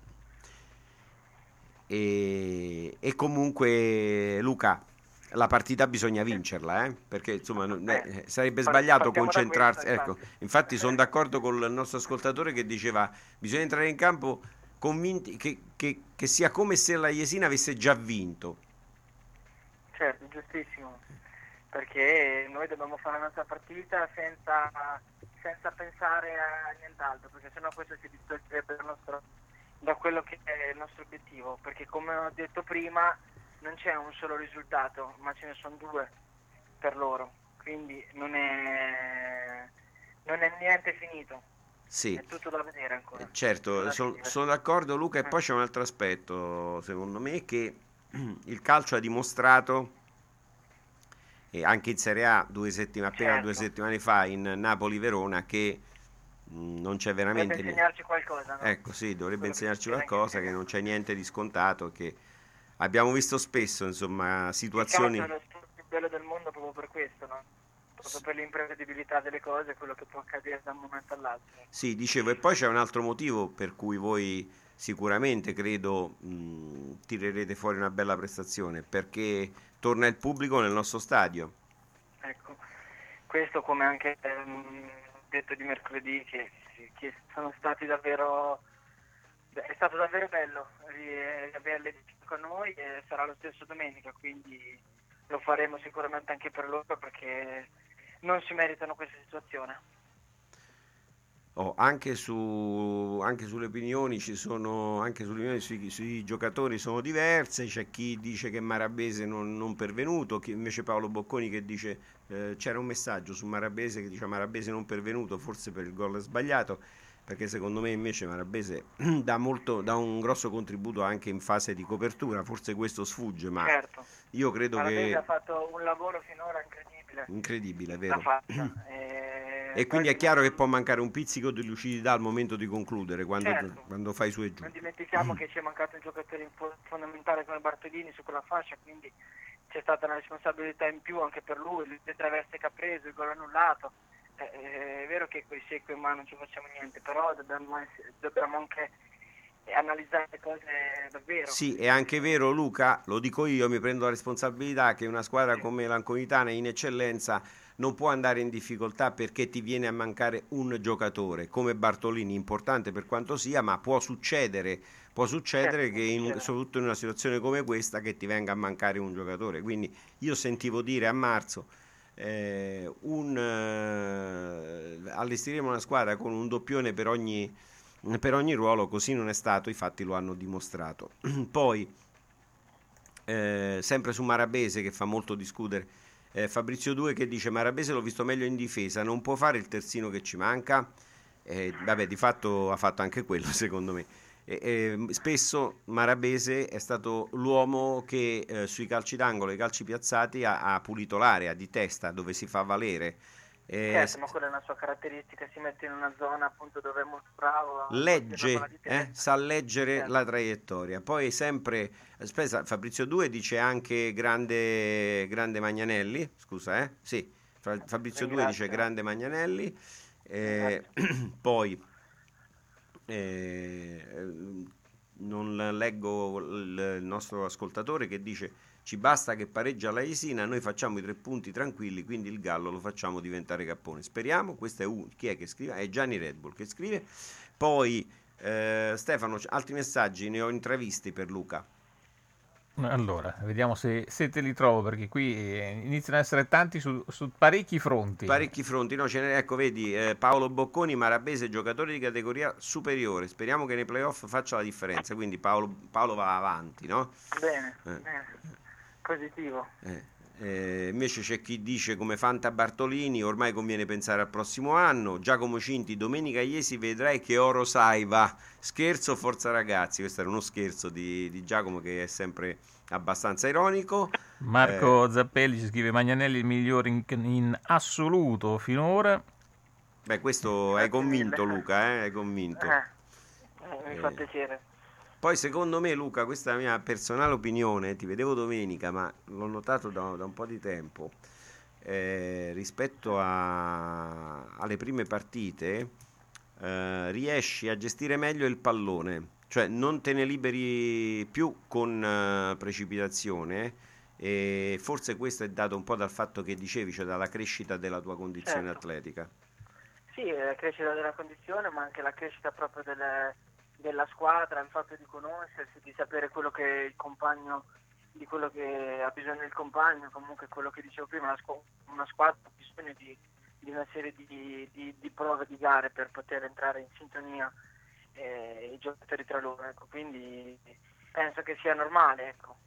E, e comunque Luca, la partita bisogna vincerla, eh? Perché insomma non- eh, Eh, sarebbe par- sbagliato partiamo da concentrarsi. questo, Ecco, infatti. infatti sono d'accordo con il nostro ascoltatore che diceva bisogna entrare in campo convinti che, che, che sia come se la Jesina avesse già vinto. Certo, giustissimo, perché noi dobbiamo fare la nostra partita senza, senza pensare a nient'altro, perché sennò questo si distoggerebbe dal nostro, da quello che è il nostro obiettivo, perché come ho detto prima non c'è un solo risultato, ma ce ne sono due per loro, quindi non è, non è niente finito. Sì. È tutto da vedere ancora. Certo, son, sono d'accordo Luca, e poi c'è un altro aspetto secondo me, che il calcio ha dimostrato, e anche in Serie A due settimane, appena certo. due settimane fa in Napoli-Verona, che mh, non c'è veramente dovrebbe insegnarci qualcosa, no? ecco sì, dovrebbe Quello insegnarci che qualcosa, che non c'è niente di scontato, che abbiamo visto spesso insomma situazioni. Il calcio è lo sport più bello del mondo proprio per questo, no? Proprio per l'imprevedibilità delle cose, quello che può accadere da un momento all'altro. Sì, dicevo, e poi c'è un altro motivo per cui voi sicuramente credo mh, tirerete fuori una bella prestazione, perché torna il pubblico nel nostro stadio. Ecco, questo come anche ehm, detto di mercoledì, che, che sono stati davvero, è stato davvero bello ri- averli con noi, e sarà lo stesso domenica, quindi lo faremo sicuramente anche per loro, perché non si meritano questa situazione. Oh, anche, su, anche sulle opinioni ci sono, anche sulle opinioni sui, sui giocatori sono diverse. C'è chi dice che Marabese non, non pervenuto, chi invece Paolo Bocconi che dice eh, c'era un messaggio su Marabese che dice Marabese non pervenuto, forse per il gol sbagliato, perché secondo me invece Marabese dà, molto, dà un grosso contributo anche in fase di copertura, forse questo sfugge, ma certo. io credo Marabese che ha fatto un lavoro finora incredibile. Incredibile, è L'ha vero. fatta, e... E quindi è chiaro che può mancare un pizzico di lucidità al momento di concludere, quando, certo. quando fai su e giù. Non dimentichiamo che ci è mancato un giocatore fondamentale come Bartolini su quella fascia, quindi c'è stata una responsabilità in più anche per lui, le traverse che ha preso, il gol annullato. Eh, è vero che coi secco in mano non ci facciamo niente, però dobbiamo, essere, dobbiamo anche analizzare le cose davvero. Sì, è anche vero Luca, lo dico io, mi prendo la responsabilità che una squadra sì. come l'Anconitana in eccellenza non può andare in difficoltà perché ti viene a mancare un giocatore come Bartolini, importante per quanto sia, ma può succedere, può succedere certo, che in, certo. soprattutto in una situazione come questa che ti venga a mancare un giocatore. Quindi io sentivo dire a marzo eh, un, eh, allestiremo una squadra con un doppione per ogni, per ogni ruolo, così non è stato, i fatti lo hanno dimostrato. Poi eh, sempre su Marabese, che fa molto discutere, Eh, Fabrizio Due che dice Marabese l'ho visto meglio in difesa, non può fare il terzino che ci manca. Eh, vabbè, di fatto ha fatto anche quello secondo me. Eh, eh, spesso Marabese è stato l'uomo che eh, sui calci d'angolo, i calci piazzati ha, ha pulito l'area di testa dove si fa valere. Eh, certo, ma quella è una sua caratteristica, si mette in una zona appunto dove è molto bravo, legge, eh, sa leggere certo. la traiettoria. Poi sempre aspetta, Fabrizio Due dice anche grande, grande Magnanelli, scusa eh? Sì, Fabrizio Due dice grande Magnanelli, eh, poi eh, non leggo il nostro ascoltatore che dice ci basta che pareggia la Jesina, noi facciamo i tre punti tranquilli, quindi il Gallo lo facciamo diventare cappone. Speriamo, questo è un, chi è che scrive? È Gianni Red Bull che scrive. Poi eh, Stefano, altri messaggi ne ho intravisti per Luca. Allora, vediamo se, se te li trovo, perché qui eh, iniziano ad essere tanti su, su parecchi fronti. Parecchi fronti, no, ce ne, ecco, vedi, eh, Paolo Bocconi, Marabese, giocatore di categoria superiore, speriamo che nei playoff faccia la differenza, quindi Paolo, Paolo va avanti, no? Bene, Eh. bene. Positivo. Eh, eh, invece c'è chi dice come Fanta Bartolini ormai conviene pensare al prossimo anno. Giacomo Cinti, domenica Iesi vedrai che oro Saiva. Scherzo, forza ragazzi. Questo era uno scherzo di, di Giacomo che è sempre abbastanza ironico. Marco eh, Zappelli ci scrive Magnanelli il migliore in, in assoluto finora. Beh, questo hai convinto Luca, eh? Hai convinto. Eh, mi fa Eh. piacere. Poi secondo me Luca, questa è la mia personale opinione, ti vedevo domenica ma l'ho notato da, da un po' di tempo, eh, rispetto a, alle prime partite eh, riesci a gestire meglio il pallone, cioè non te ne liberi più con eh, precipitazione, e forse questo è dato un po' dal fatto che dicevi, cioè dalla crescita della tua condizione certo. atletica. Sì, la crescita della condizione, ma anche la crescita proprio delle della squadra, il fatto di conoscersi, di sapere quello che il compagno, di quello che ha bisogno il compagno, comunque quello che dicevo prima, una, squ- una squadra ha bisogno di, di una serie di, di, di prove, di gare per poter entrare in sintonia eh, i giocatori tra loro, ecco. Quindi penso che sia normale, ecco.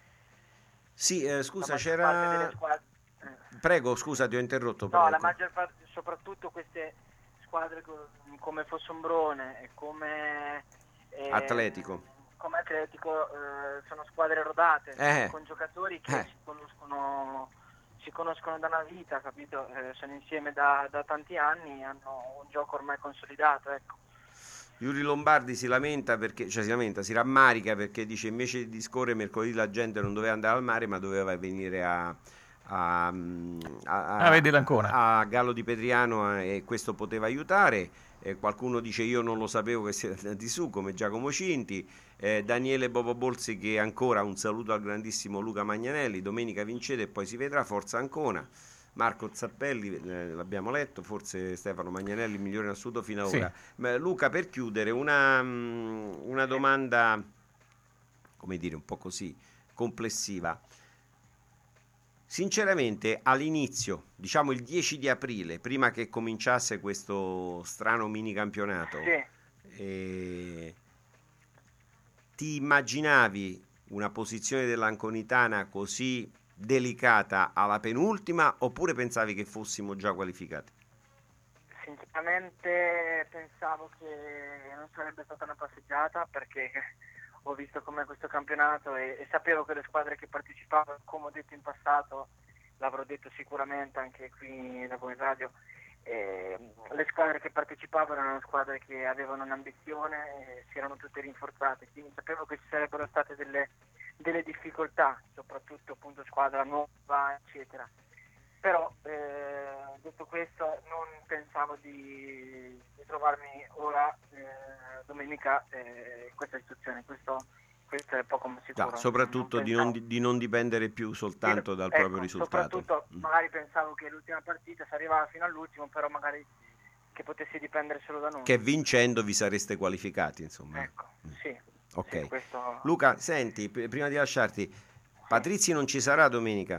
Sì, eh, scusa, La maggior c'era... parte delle squadre- eh. Prego, scusa, ti ho interrotto. No, prego. la maggior parte, soprattutto queste squadre co- come Fossombrone e come eh, Atletico. come Atletico eh, sono squadre rodate, Eh. con giocatori che Eh. si conoscono si conoscono da una vita, capito? Eh, sono insieme da, da tanti anni, hanno un gioco ormai consolidato, ecco. Yuri Lombardi si lamenta perché, cioè si lamenta, si rammarica perché dice invece di scorrere mercoledì la gente non doveva andare al mare ma doveva venire a a, a, Ah, vedi l'Ancona. a Gallo di Petriano eh, e questo poteva aiutare. Eh, qualcuno dice io non lo sapevo che siete andati su, come Giacomo Cinti. eh, Daniele Bobo Bolsi che ancora un saluto al grandissimo Luca Magnanelli, domenica vincete e poi si vedrà, forza Ancona. Marco Zappelli, eh, l'abbiamo letto, forse Stefano Magnanelli il migliore in assoluto fino ad Sì. ora. Ma, Luca, per chiudere una, mh, una domanda, come dire, un po' così complessiva. Sinceramente, all'inizio, diciamo il dieci di aprile, prima che cominciasse questo strano mini campionato, Sì. eh, ti immaginavi una posizione dell'Anconitana così delicata alla penultima oppure pensavi che fossimo già qualificati? Sinceramente pensavo che non sarebbe stata una passeggiata, perché ho visto com'è questo campionato e, e sapevo che le squadre che partecipavano, come ho detto in passato, l'avrò detto sicuramente anche qui da voi in radio, eh, le squadre che partecipavano erano squadre che avevano un'ambizione e si erano tutte rinforzate, quindi sapevo che ci sarebbero state delle, delle difficoltà, soprattutto appunto squadra nuova, eccetera. Però eh, detto questo non pensavo di, di trovarmi ora eh, domenica eh, in questa situazione, questo, questo è poco ma sicuro. No, soprattutto non di, non, pensavo- di non dipendere più soltanto dal ecco, proprio risultato. Soprattutto Mm. magari pensavo che l'ultima partita si arrivava fino all'ultimo, però magari che potesse dipendere solo da noi. Che vincendo vi sareste qualificati, insomma. Ecco, sì. Ok. Sì, questo... Luca, senti, p- prima di lasciarti, Patrizzi non ci sarà domenica?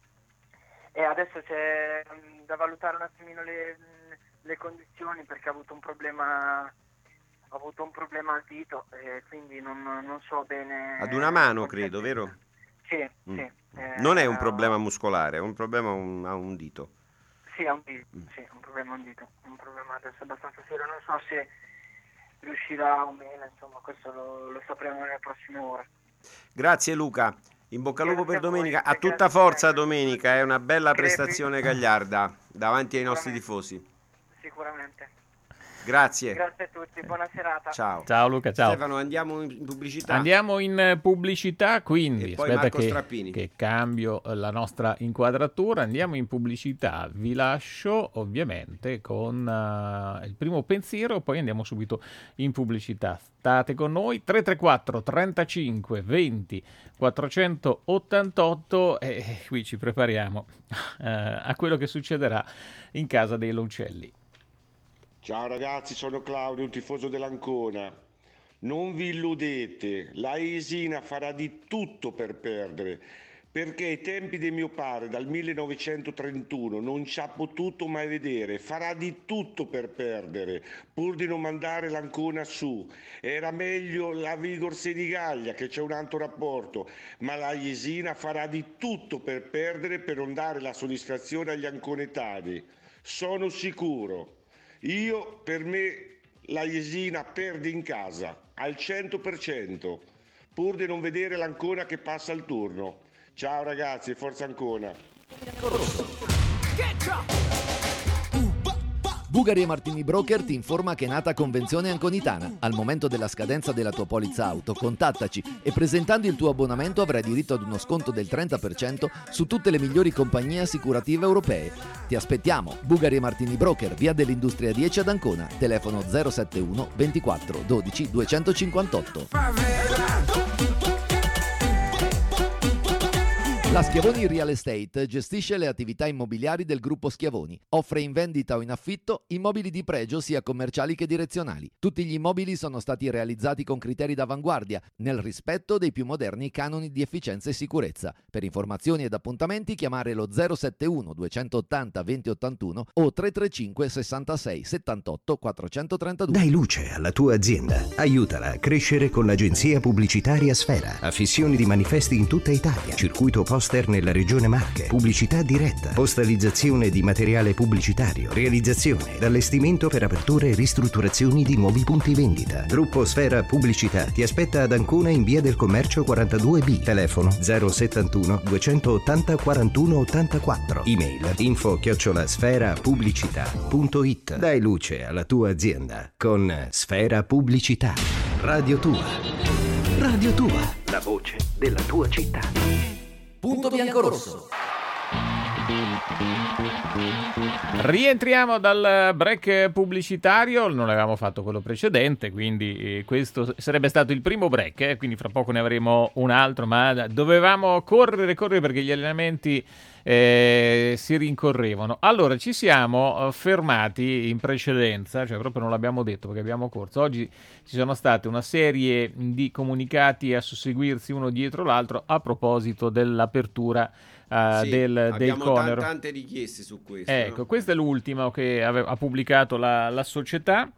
E adesso c'è mh, da valutare un attimino le, mh, le condizioni, perché ha avuto un problema ha avuto un problema al dito e quindi non, non so bene. Ad una mano, perché- credo, vero? Sì, Mm. sì. eh, Non è un problema muscolare, è un problema a un, a un dito. Sì, ha un dito, sì, un problema a un dito, un problema adesso abbastanza serio, non so se riuscirà o meno, insomma, questo lo, lo sapremo nelle prossime ore. Grazie Luca, in bocca al lupo per Grazie a voi, domenica, a grazie tutta a forza te. domenica, è una bella Crepi. prestazione gagliarda davanti ai nostri Sicuramente. tifosi. Sicuramente. Grazie. Grazie a tutti, buona serata. Ciao. Ciao Luca, ciao. Stefano, andiamo in pubblicità. Andiamo in pubblicità, quindi E poi aspetta Marco che, Strappini. che cambio la nostra inquadratura. Andiamo in pubblicità, vi lascio ovviamente con uh, il primo pensiero, poi andiamo subito in pubblicità. State con noi, tre tre quattro trentacinque venti quattrocentottantotto e qui ci prepariamo uh, a quello che succederà in casa dei Loncelli. Ciao ragazzi, sono Claudio, un tifoso dell'Ancona. Non vi illudete, la Jesina farà di tutto per perdere, perché ai tempi di mio padre, dal millenovecentotrentuno, non ci ha potuto mai vedere. Farà di tutto per perdere, pur di non mandare l'Ancona su. Era meglio la Vigor Senigallia, che c'è un altro rapporto, ma la Jesina farà di tutto per perdere, per non dare la soddisfazione agli anconetani. Sono sicuro. Io, per me, la Jesina perde in casa, al cento per cento, pur di non vedere l'Ancona che passa il turno. Ciao ragazzi, forza Ancona! Bugari e Martini Broker ti informa che è nata Convenzione Anconitana. Al momento della scadenza della tua polizza auto, contattaci e presentando il tuo abbonamento avrai diritto ad uno sconto del trenta per cento su tutte le migliori compagnie assicurative europee. Ti aspettiamo, Bugari e Martini Broker, via dell'Industria dieci ad Ancona, telefono zero settantuno ventiquattro dodici duecentocinquantotto. La Schiavoni Real Estate gestisce le attività immobiliari del gruppo Schiavoni. Offre in vendita o in affitto immobili di pregio sia commerciali che direzionali. Tutti gli immobili sono stati realizzati con criteri d'avanguardia, nel rispetto dei più moderni canoni di efficienza e sicurezza. Per informazioni ed appuntamenti chiamare lo zero sette uno duecentottanta venti ottantuno o tre tre cinque sessantasei settantotto quattrocentotrentadue. Dai luce alla tua azienda. Aiutala a crescere con l'agenzia pubblicitaria Sfera. Affissioni di manifesti in tutta Italia. Circuito poster nella regione Marche. Pubblicità diretta. Postalizzazione di materiale pubblicitario. Realizzazione ed allestimento per aperture e ristrutturazioni di nuovi punti vendita. Gruppo Sfera Pubblicità ti aspetta ad Ancona in via del Commercio quarantadue B. Telefono zero settantuno duecentottanta quarantuno ottantaquattro. Email info chiocciola sfera pubblicità punto it. Dai luce alla tua azienda con Sfera Pubblicità. Radio Tua. Radio Tua. La voce della tua città. Punto biancorosso. Rientriamo dal break pubblicitario, non l'avevamo fatto quello precedente, quindi eh, questo sarebbe stato il primo break, eh, quindi fra poco ne avremo un altro, ma dovevamo correre, correre perché gli allenamenti eh, si rincorrevano. Allora, ci siamo fermati in precedenza, cioè proprio non l'abbiamo detto perché abbiamo corso. Oggi ci sono state una serie di comunicati a susseguirsi uno dietro l'altro a proposito dell'apertura Uh, sì, del, del abbiamo Conero. t- tante richieste su questo. Ecco, no? Questo è l'ultimo che ave- ha pubblicato la, la società.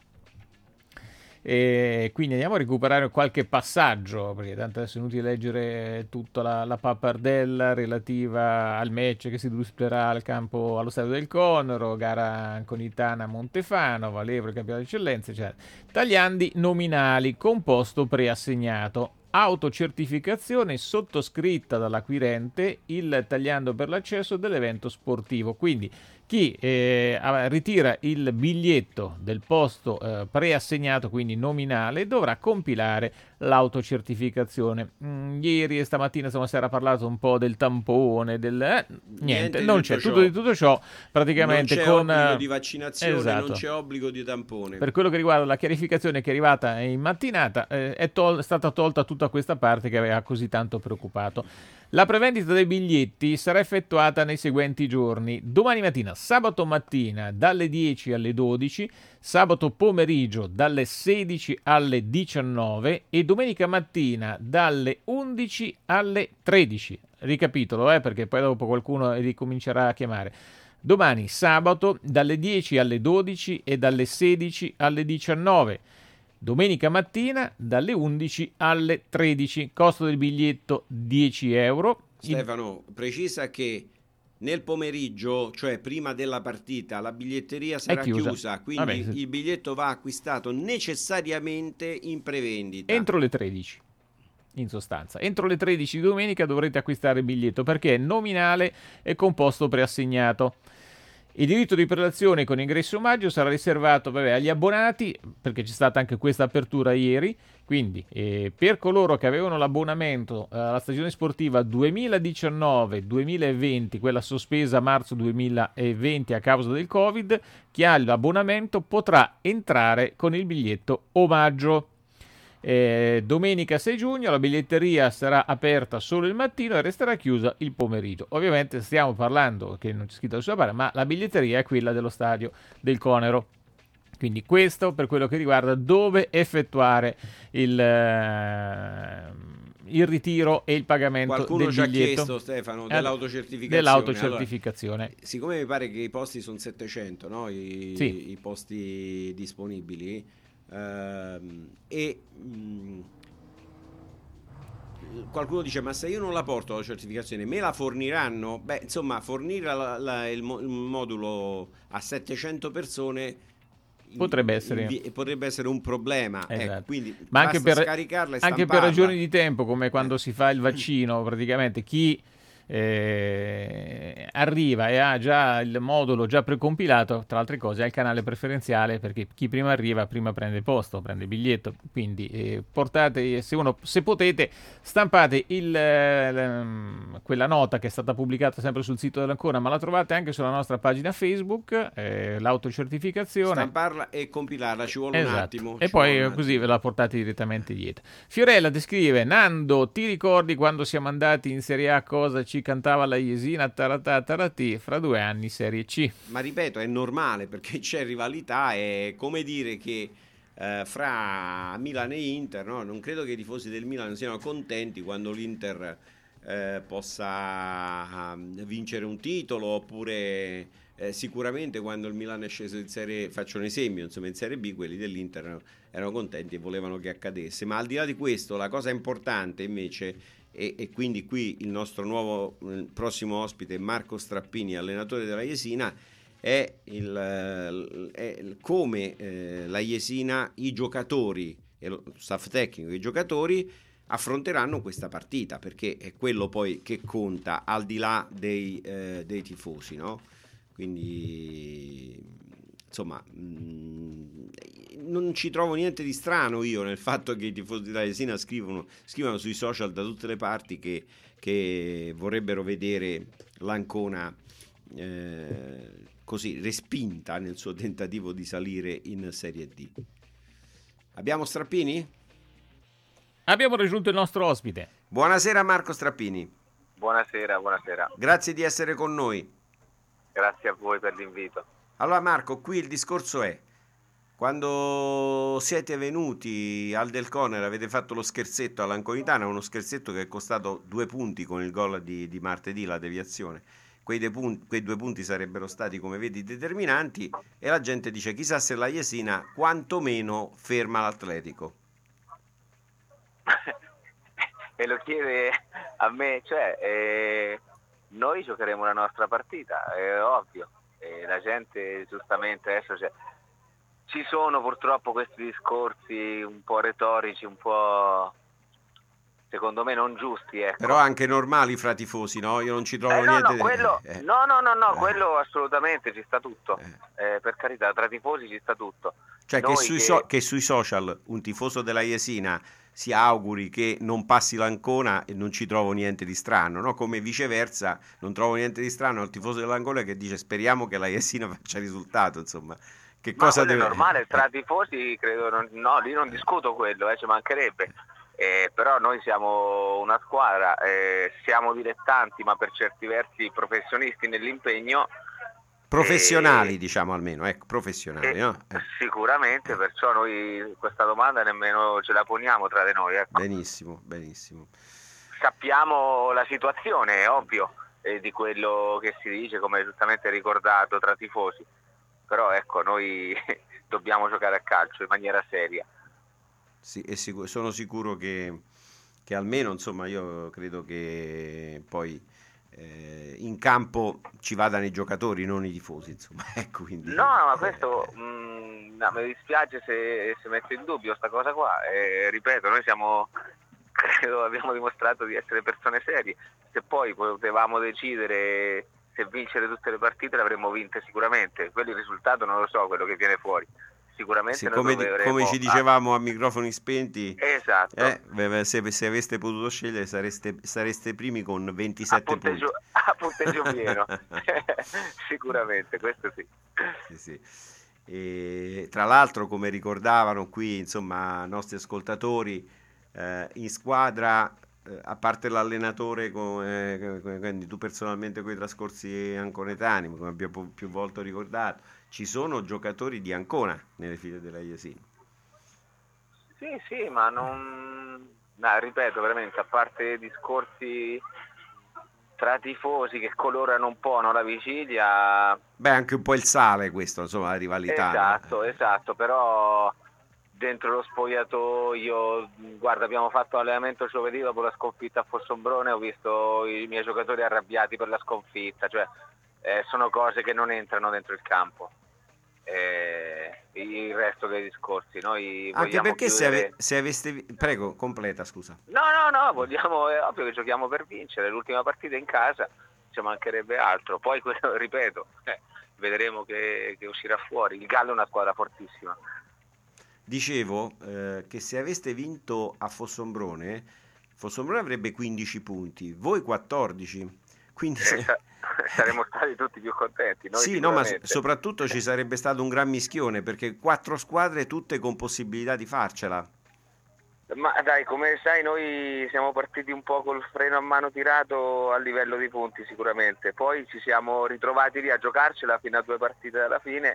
E quindi andiamo a recuperare qualche passaggio, perché tanto adesso è inutile leggere tutta la, la pappardella relativa al match che si disputerà al campo allo stadio del Conero, gara Anconitana Montefano, Valevro, il campionato d'eccellenza, eccetera. Tagliandi nominali, composto preassegnato. Autocertificazione sottoscritta dall'acquirente, il tagliando per l'accesso dell'evento sportivo. Quindi chi eh, ritira il biglietto del posto eh, preassegnato, quindi nominale, dovrà compilare l'autocertificazione. Mm, ieri e stamattina insomma, si era parlato un po' del tampone, del eh, niente, Niente non di c'è tutto tutto ciò. di tutto ciò praticamente non c'è con obbligo di vaccinazione, esatto. non c'è obbligo di tampone. Per quello che riguarda la chiarificazione che è arrivata in mattinata, eh, è tol- stata tolta tutta questa parte che aveva così tanto preoccupato. La prevendita dei biglietti sarà effettuata nei seguenti giorni: domani mattina, sabato mattina dalle dieci alle dodici, sabato pomeriggio dalle sedici alle diciannove e domenica mattina dalle undici alle tredici. Ricapitolo, eh, perché poi dopo qualcuno ricomincerà a chiamare. Domani sabato dalle dieci alle dodici e dalle sedici alle diciannove. Domenica mattina dalle undici alle tredici. Costo del biglietto dieci euro. Stefano, precisa che nel pomeriggio, cioè prima della partita, la biglietteria sarà chiusa. chiusa, quindi Vabbè, sì. il biglietto va acquistato necessariamente in prevendita. Entro le tredici. In sostanza, entro le tredici di domenica dovrete acquistare il biglietto perché è nominale e composto preassegnato. Il diritto di prelazione con ingresso omaggio sarà riservato vabbè, agli abbonati, perché c'è stata anche questa apertura ieri, quindi eh, per coloro che avevano l'abbonamento eh, alla stagione sportiva duemiladiciannove duemilaventi, quella sospesa a marzo duemilaventi a causa del Covid, chi ha l'abbonamento potrà entrare con il biglietto omaggio. Eh, domenica sei giugno la biglietteria sarà aperta solo il mattino e resterà chiusa il pomeriggio. Ovviamente stiamo parlando, che non c'è scritto da nessuna parte, ma la biglietteria è quella dello stadio del Conero. Quindi questo per quello che riguarda dove effettuare il, eh, il ritiro e il pagamento Qualcuno del ci ha biglietto. chiesto, Stefano, dell'autocertificazione. Dell'autocertificazione. Allora, siccome mi pare che i posti sono settecento, no? I, Sì. i posti disponibili, ehm, e mh, qualcuno dice: ma se io non la porto la certificazione, me la forniranno? Beh, insomma, fornire la, la, il, mo- il modulo a settecento persone Potrebbe essere. invi- potrebbe essere un problema. Esatto. Ecco, quindi Ma anche basta per, scaricarla e anche per stamparla. ragioni di tempo, come quando si fa il vaccino, praticamente chi eh, arriva e ha già il modulo già precompilato, tra altre cose ha il canale preferenziale, perché chi prima arriva prima prende posto, prende il biglietto. Quindi eh, portate, se uno se potete, stampate il, eh, quella nota che è stata pubblicata sempre sul sito dell'Ancona, ma la trovate anche sulla nostra pagina Facebook, eh, l'autocertificazione. Stamparla e compilarla ci vuole Esatto. un attimo. E ci poi vuole un così attimo. ve la portate direttamente dietro. Fiorella descrive: Nando, ti ricordi quando siamo andati in Serie A cosa ci ci cantava la Jesina taratà taratì, fra due anni Serie C. Ma ripeto, è normale perché c'è rivalità, è come dire che eh, fra Milan e Inter, no? Non credo che i tifosi del Milan siano contenti quando l'Inter eh, possa um, vincere un titolo, oppure eh, sicuramente quando il Milan è sceso in Serie, faccio un esempio, insomma in Serie B, quelli dell'Inter erano, erano contenti e volevano che accadesse. Ma al di là di questo, la cosa importante invece, e, e quindi qui il nostro nuovo il prossimo ospite Marco Strappini, allenatore della Jesina, è, il, è il, come eh, la Jesina, i giocatori e lo staff tecnico, i giocatori affronteranno questa partita, perché è quello poi che conta al di là dei, eh, dei tifosi, no? Quindi insomma mh, non ci trovo niente di strano io nel fatto che i tifosi della Jesina scrivono, scrivono sui social da tutte le parti che, che vorrebbero vedere l'Ancona eh, così respinta nel suo tentativo di salire in Serie D. Abbiamo Strappini? Abbiamo raggiunto il nostro ospite. Buonasera Marco Strappini. Buonasera, buonasera. Grazie di essere con noi. Grazie a voi per l'invito. Allora Marco, qui il discorso è: quando siete venuti al Del Conera avete fatto lo scherzetto all'Anconitana, uno scherzetto che è costato due punti con il gol di, di martedì, la deviazione. Quei, de punti, quei due punti sarebbero stati, come vedi, determinanti, e la gente dice chissà se la Jesina quantomeno ferma l'Atletico. E lo chiede a me, cioè eh, noi giocheremo la nostra partita, è ovvio, e la gente giustamente adesso cioè, ci sono purtroppo questi discorsi un po' retorici, un po' secondo me non giusti, ecco. Però anche normali fra tifosi, no? Io non ci trovo eh, no, niente. No, quello, eh, eh. no, no, no, no, eh. quello assolutamente ci sta tutto, eh. Eh, per carità, tra tifosi ci sta tutto. Cioè che sui, che... So- che sui social un tifoso della Jesina si auguri che non passi l'Ancona e non ci trovo niente di strano, no? Come viceversa non trovo niente di strano al tifoso dell'Ancona che dice speriamo che la Jesina faccia risultato, insomma. Che Ma cosa deve... è normale, tra eh. tifosi credo, non... no, lì non discuto quello, eh, ci mancherebbe. Eh, però noi siamo una squadra, eh, siamo dilettanti ma per certi versi professionisti nell'impegno, professionali e... diciamo almeno, ecco, professionali, e... no? Eh. Sicuramente, perciò noi questa domanda nemmeno ce la poniamo tra di noi, ecco. Benissimo, benissimo. Sappiamo la situazione, è ovvio, eh, di quello che si dice, come giustamente ricordato, tra tifosi, però ecco, noi dobbiamo giocare a calcio in maniera seria. Sì, e sicuro, sono sicuro che, che almeno, insomma, io credo che poi eh, in campo ci vadano i giocatori, non i tifosi, insomma. Ecco, quindi, no, no, ma questo eh, mh, no, mi dispiace se, se mette in dubbio sta cosa qua. Eh, ripeto, noi siamo, credo, abbiamo dimostrato di essere persone serie. Se poi potevamo decidere se vincere tutte le partite, le avremmo vinte sicuramente. Quello il risultato non lo so, quello che viene fuori. Sicuramente sì, come, dovremo... come ci dicevamo a microfoni spenti, esatto. eh, se, se aveste potuto scegliere sareste, sareste primi con ventisette a punteggio, punti a punteggio pieno. Sicuramente, questo sì, sì, sì. E, tra l'altro, come ricordavano qui insomma nostri ascoltatori, eh, in squadra eh, a parte l'allenatore con, eh, quindi tu personalmente con i trascorsi anconetani, come abbiamo più volte ricordato, ci sono giocatori di Ancona nelle file della Jesina. Sì, sì, ma non... No, ripeto, veramente, a parte discorsi tra tifosi che colorano un po', no, la vigilia... Beh, anche un po' il sale questo, insomma, la rivalità. Esatto, no? esatto, però dentro lo spogliatoio, guarda, abbiamo fatto allenamento giovedì dopo la sconfitta a Fossombrone, ho visto i miei giocatori arrabbiati per la sconfitta, cioè eh, sono cose che non entrano dentro il campo. Eh, il resto dei discorsi noi anche perché chiudere... se, ave- se aveste prego completa scusa no no no vogliamo, è ovvio che giochiamo per vincere l'ultima partita in casa, ci mancherebbe altro, poi quello, ripeto, eh, vedremo che, che uscirà fuori. Il Gallo è una squadra fortissima. Dicevo eh, che se aveste vinto a Fossombrone, Fossombrone avrebbe quindici punti, voi quattordici, quindi se... eh, saremmo stati tutti più contenti. Noi sì, no, ma soprattutto ci sarebbe stato un gran mischione, perché quattro squadre tutte con possibilità di farcela. Ma dai, come sai, noi siamo partiti un po' col freno a mano tirato a livello di punti sicuramente, poi ci siamo ritrovati lì a giocarcela fino a due partite dalla fine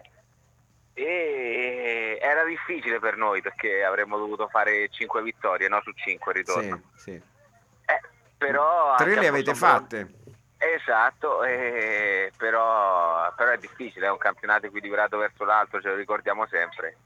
e era difficile per noi perché avremmo dovuto fare cinque vittorie, no, su cinque ritorno. Sì, sì. Eh, però Tre anche le a avete Fossombrone- fatte. Esatto, eh, però, però è difficile, è un campionato equilibrato verso l'alto, ce lo ricordiamo sempre.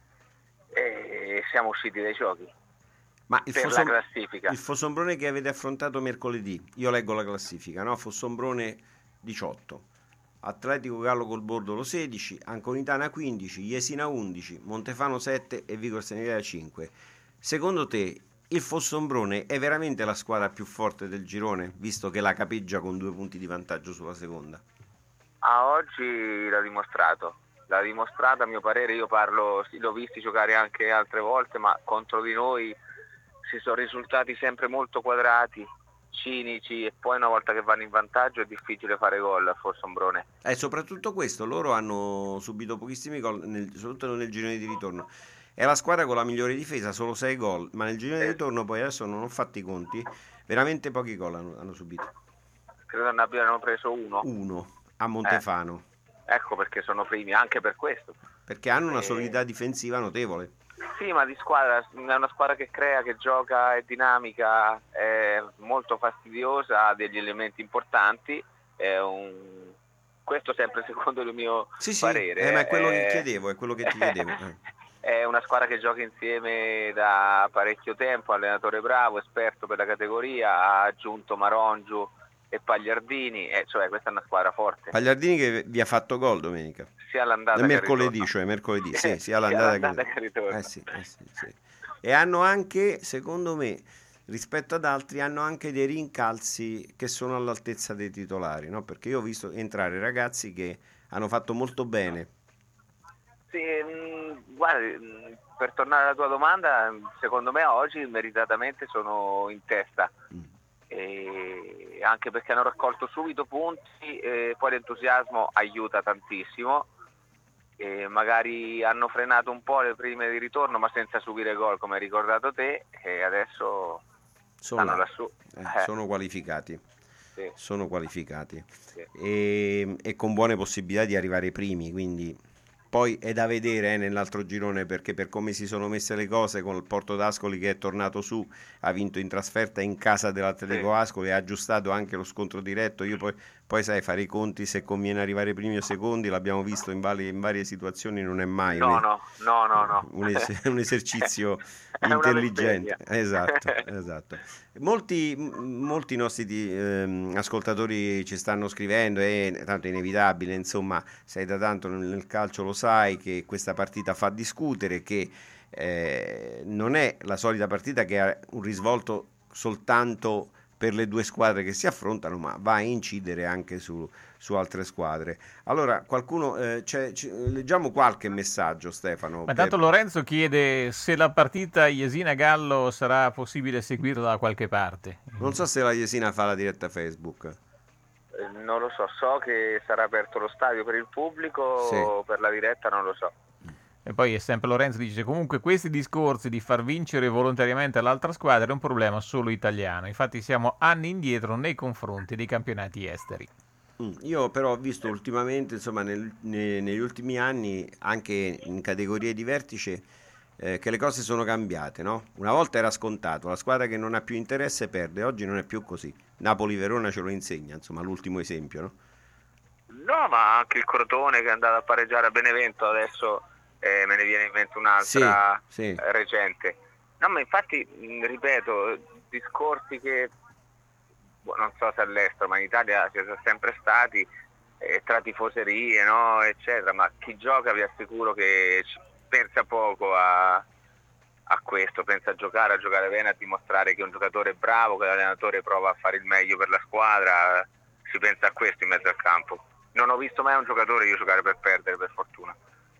E siamo usciti dai giochi. Ma il, Per Fossom- la classifica. il Fossombrone che avete affrontato mercoledì, io leggo la classifica, no? Fossombrone diciotto, Atletico Gallo col Bordolo sedici, Anconitana quindici, Jesina undici, Montefano sette e Vigo Seneria cinque. Secondo te il Fossombrone è veramente la squadra più forte del girone, visto che la capeggia con due punti di vantaggio sulla seconda? A oggi l'ha dimostrato, l'ha dimostrato a mio parere, io parlo, sì, l'ho visti giocare anche altre volte, ma contro di noi si sono risultati sempre molto quadrati, cinici e poi una volta che vanno in vantaggio è difficile fare gol a Fossombrone. E soprattutto questo, loro hanno subito pochissimi gol, nel, soprattutto nel girone di ritorno. È la squadra con la migliore difesa, solo sei gol, ma nel girone di ritorno poi adesso non ho fatto i conti, veramente pochi gol hanno, hanno subito. Credo ne abbiano preso uno. Uno a Montefano. Eh, ecco perché sono primi, anche per questo. Perché hanno una Eh, solidità difensiva notevole. Sì, ma di squadra, è una squadra che crea, che gioca, è dinamica, è molto fastidiosa, ha degli elementi importanti, è un... questo sempre secondo il mio Sì, sì, parere. eh, ma è quello è... che chiedevo, è quello che ti chiedevo. Eh. È una squadra che gioca insieme da parecchio tempo, allenatore bravo, esperto per la categoria, ha aggiunto Marongiu e Pagliardini, e cioè questa è una squadra forte. Pagliardini che vi ha fatto gol domenica. Sia all'andata Nel che al mercoledì, ritorno. cioè mercoledì, sì, sia all'andata, Sia all'andata che al ritorno. Eh sì, eh sì, sì. E hanno anche, secondo me, rispetto ad altri, hanno anche dei rincalzi che sono all'altezza dei titolari, no? Perché io ho visto entrare ragazzi che hanno fatto molto bene. Sì, mh, guarda, mh, per tornare alla tua domanda, secondo me oggi meritatamente sono in testa. Mm. E anche perché hanno raccolto subito punti e poi l'entusiasmo aiuta tantissimo e magari hanno frenato un po' le prime di ritorno ma senza subire gol come hai ricordato te e adesso Sono, stanno là. lassù. Eh, Eh, sono qualificati. sì. Sono qualificati. Sì. E, e con buone possibilità di arrivare ai primi, quindi poi è da vedere eh, nell'altro girone, perché per come si sono messe le cose con il Porto d'Ascoli che è tornato su, ha vinto in trasferta in casa dell'Atletico Sì. Ascoli, ha aggiustato anche lo scontro diretto. Io poi, poi sai fare i conti, se conviene arrivare primi o secondi, l'abbiamo visto in, vari, in varie situazioni, non è mai No, un, no, no, no, no. un, es- un esercizio È una intelligente. bestemmia. Esatto, esatto. Molti, m- molti nostri di- ehm, ascoltatori ci stanno scrivendo, e tanto è inevitabile, insomma, sei da tanto nel, nel calcio, lo sai che questa partita fa discutere, che eh, non è la solita partita che ha un risvolto soltanto per le due squadre che si affrontano, ma va a incidere anche su, su altre squadre. Allora, qualcuno, eh, c'è, c'è- leggiamo qualche messaggio, Stefano. Ma per- tanto Lorenzo chiede se la partita Jesina-Gallo sarà possibile seguirla da qualche parte. Non so se la Jesina fa la diretta Facebook. Eh, Non lo so, so che sarà aperto lo stadio per il pubblico, Sì. per la diretta non lo so. E poi è sempre Lorenzo dice comunque questi discorsi di far vincere volontariamente l'altra squadra è un problema solo italiano, infatti siamo anni indietro nei confronti dei campionati esteri. Mm, Io però ho visto ultimamente, insomma, nel- ne- negli ultimi anni, anche in categorie di vertice, eh, che le cose sono cambiate, no? Una volta era scontato, la squadra che non ha più interesse perde, oggi non è più così. Napoli-Verona ce lo insegna, insomma, l'ultimo esempio, no? No, ma anche il Crotone che è andato a pareggiare a Benevento adesso eh, me ne viene in mente un'altra Sì, sì. eh, recente. No, ma infatti, mh, ripeto, discorsi che boh, non so se all'estero, ma in Italia ci sono sempre stati eh, tra tifoserie, no, eccetera, ma chi gioca vi assicuro che ci pensa poco a, a questo, pensa a giocare, a giocare bene, a dimostrare che è un giocatore è bravo, che l'allenatore prova a fare il meglio per la squadra, si pensa a questo in mezzo al campo. Non ho visto mai un giocatore io giocare per perdere, per fortuna.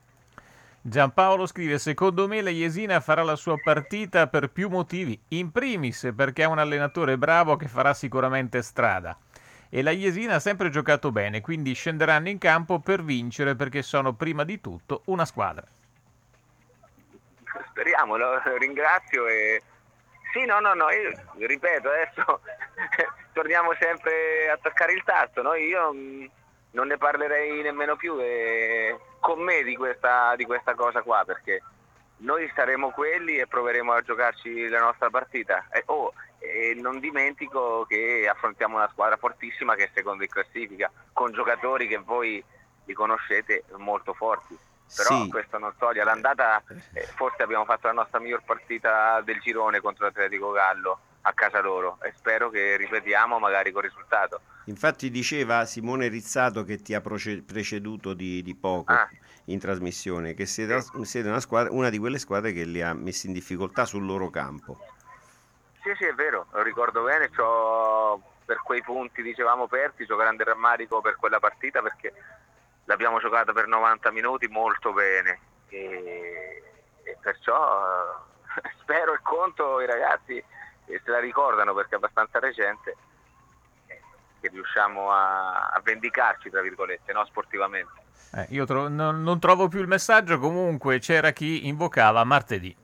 Giampaolo scrive secondo me la Jesina farà la sua partita per più motivi, in primis perché ha un allenatore bravo che farà sicuramente strada e la Jesina ha sempre giocato bene, quindi scenderanno in campo per vincere perché sono prima di tutto una squadra. Speriamo, lo ringrazio e Sì, no, no, no, io ripeto, adesso torniamo sempre a toccare il tasto, no? Io mh, non ne parlerei nemmeno più eh, con me di questa, di questa cosa qua, perché noi saremo quelli e proveremo a giocarci la nostra partita. E, oh, e non dimentico che affrontiamo una squadra fortissima che è secondo in classifica, con giocatori che voi li conoscete molto forti. Però Sì. questo non toglie, all'andata eh, forse abbiamo fatto la nostra miglior partita del girone contro l'Atletico Gallo a casa loro e spero che ripetiamo magari con risultato. Infatti diceva Simone Rizzato, che ti ha proce- preceduto di, di poco Ah. in trasmissione, che siete, siete una, squadra, una di quelle squadre che li ha messi in difficoltà sul loro campo. Sì, sì, è vero, lo ricordo bene, c'ho, per quei punti dicevamo persi, c'ho grande rammarico per quella partita perché l'abbiamo giocata per novanta minuti molto bene e, e perciò eh, spero e conto i ragazzi eh, se la ricordano perché è abbastanza recente, eh, che riusciamo a, a vendicarci tra virgolette, no, sportivamente. Eh, io tro- non, non trovo più il messaggio, comunque c'era chi invocava martedì.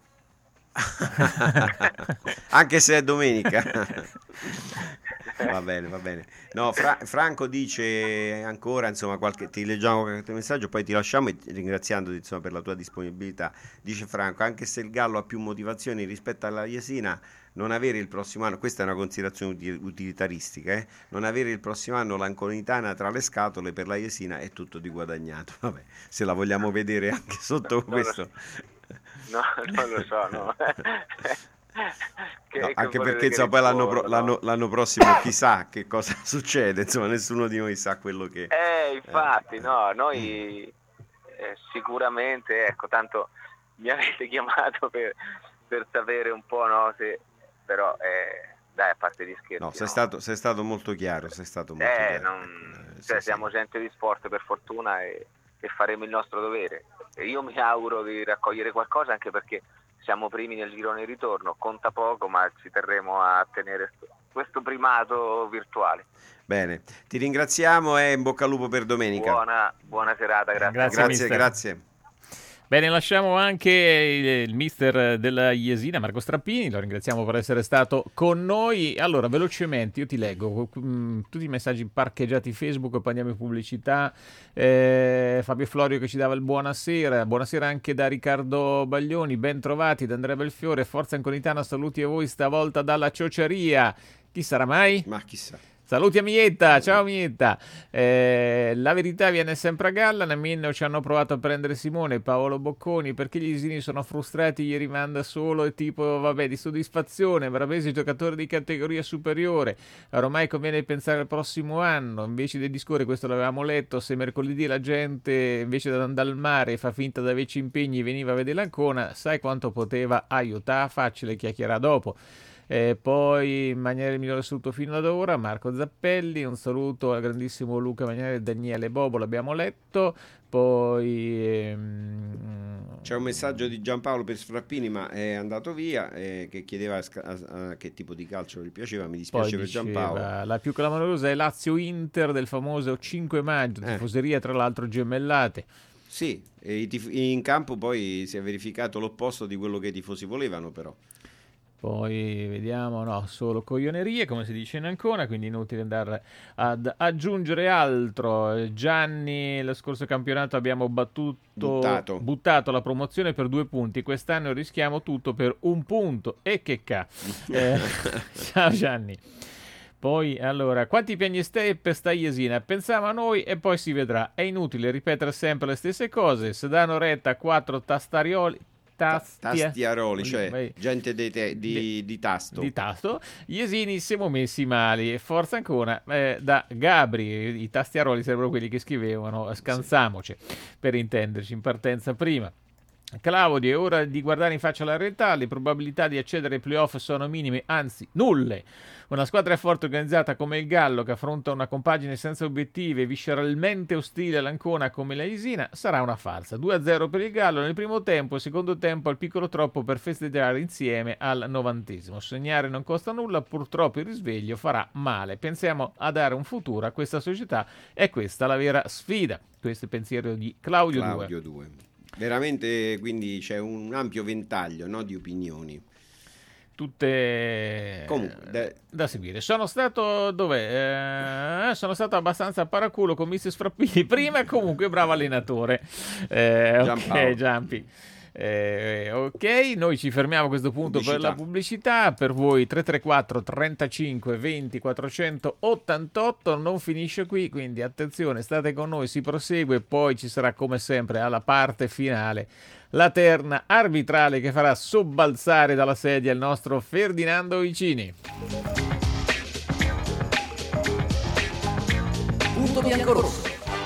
Anche se è domenica. Va bene, va bene. No, Fra- Franco dice ancora, insomma, qualche, ti leggiamo qualche messaggio, poi ti lasciamo e ringraziandoti, insomma, per la tua disponibilità. Dice Franco, anche se il Gallo ha più motivazioni rispetto alla Jesina, non avere il prossimo anno, questa è una considerazione uti- utilitaristica, eh? Non avere il prossimo anno l'Anconitana tra le scatole per la Jesina è tutto di guadagnato. Vabbè, se la vogliamo vedere anche sotto Non questo. No, non lo so, no. Che, No, che anche volete perché che insomma, poi l'anno, pro- rispondo, l'anno- no? l'anno prossimo chissà che cosa succede, insomma nessuno di noi sa quello che... Eh, infatti, no, noi eh, sicuramente, ecco, tanto mi avete chiamato per, per sapere un po', no, se, però, eh, dai, a parte gli scherzi, No, sei, no. stato, sei stato molto chiaro, sei stato molto Eh, chiaro. non- Eh, cioè, sì, siamo sì. gente di sport per fortuna e, e faremo il nostro dovere. E io mi auguro di raccogliere qualcosa anche perché siamo primi nel girone di ritorno, conta poco ma ci terremo a tenere st- questo primato virtuale. Bene, ti ringraziamo e in bocca al lupo per domenica. Buona, buona serata, grazie. Grazie, Grazie, mister. grazie. Bene, lasciamo anche il, il mister della Jesina, Marco Strappini, lo ringraziamo per essere stato con noi. Allora, velocemente, io ti leggo mh, tutti i messaggi parcheggiati Facebook, poi andiamo in pubblicità. Eh, Fabio Florio che ci dava il buonasera, buonasera anche da Riccardo Baglioni, ben trovati da Andrea Belfiore, Forza Anconitana, saluti a voi stavolta dalla Ciociaria. Chi sarà mai? Ma chissà. Saluti a Mietta, ciao Mietta. Eh, la verità viene sempre a galla. Nemmeno ci hanno provato a prendere Simone, Paolo Bocconi, perché gli Isini sono frustrati. Ieri manda solo e tipo, vabbè, di soddisfazione. Bravesi giocatore di categoria superiore. Ormai conviene pensare al prossimo anno. Invece del discorre, questo l'avevamo letto. Se mercoledì la gente invece di andare al mare fa finta di averci impegni, veniva a vedere l'Ancona, sai quanto poteva aiutare. Facile chiacchierare dopo. E poi Maniere migliore saluto fino ad ora, Marco Zappelli, un saluto al grandissimo Luca Maniere e Daniele Bobo, l'abbiamo letto. Poi ehm... C'è un messaggio di Giampaolo per Strappini, ma è andato via, eh, che chiedeva a, a, a che tipo di calcio gli piaceva. Mi dispiace poi per diceva, Giampaolo. la più clamorosa è Lazio-Inter del famoso cinque maggio, Eh. tifoseria tra l'altro gemellate. Sì, e i tif- in campo poi si è verificato l'opposto di quello che i tifosi volevano, però. Poi vediamo, no, solo coglionerie, come si dice in Ancona, quindi inutile andare ad aggiungere altro. Gianni, lo scorso campionato abbiamo battuto, Buttato. buttato la promozione per due punti, quest'anno rischiamo tutto per un punto. E che ca. Eh, ciao Gianni. Poi, allora, quanti piani stai per sta Jesina? Pensiamo a noi e poi si vedrà. È inutile ripetere sempre le stesse cose. Se danno retta a quattro tastarioli... Tastia- Tastiaroli, cioè Vai. gente dei te- di, di tasto. di tasto, gli esini siamo messi male. Forza ancora eh, da Gabri, i tastiaroli sarebbero quelli che scrivevano scansamoci, per intenderci, in partenza prima. Claudio, è ora di guardare in faccia la realtà, le probabilità di accedere ai playoff sono minime, anzi nulle. Una squadra forte organizzata come il Gallo, che affronta una compagine senza obiettivi e visceralmente ostile all'Ancona come la Jesina, sarà una farsa. due a zero per il Gallo nel primo tempo, il secondo tempo al piccolo troppo per festeggiare insieme al novantesimo. Segnare non costa nulla, purtroppo il risveglio farà male. Pensiamo a dare un futuro a questa società, è questa la vera sfida. Questo è il pensiero di Claudio, Claudio due. Veramente, quindi c'è un ampio ventaglio, no, di opinioni. tutte Comunque, de- da seguire. Sono stato dov'è? Eh, sono stato abbastanza paraculo con mister Frappini prima, comunque bravo allenatore. Eh, ok, Giampaolo. Giampi. Eh, ok, noi ci fermiamo a questo punto Pubblicità. per la pubblicità. Per voi tre tre quattro trentacinque venti quattrocentottantotto. Non finisce qui, quindi attenzione, state con noi, si prosegue. Poi ci sarà come sempre alla parte finale la terna arbitrale che farà sobbalzare dalla sedia il nostro Ferdinando Vicini. Punto bianco-rosso.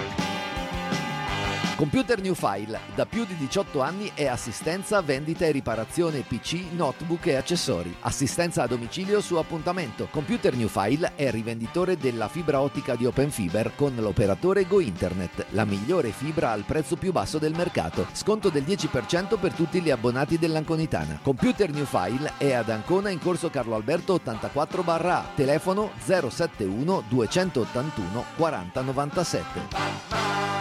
Computer New File, da più di diciotto anni è assistenza, vendita e riparazione P C, notebook e accessori. Assistenza a domicilio su appuntamento. Computer New File è rivenditore della fibra ottica di Open Fiber con l'operatore Go Internet, la migliore fibra al prezzo più basso del mercato. Sconto del dieci per cento per tutti gli abbonati dell'Anconitana. Computer New File è ad Ancona in corso Carlo Alberto ottantaquattro barra A, telefono zero sette uno duecentottantuno quaranta novantasette.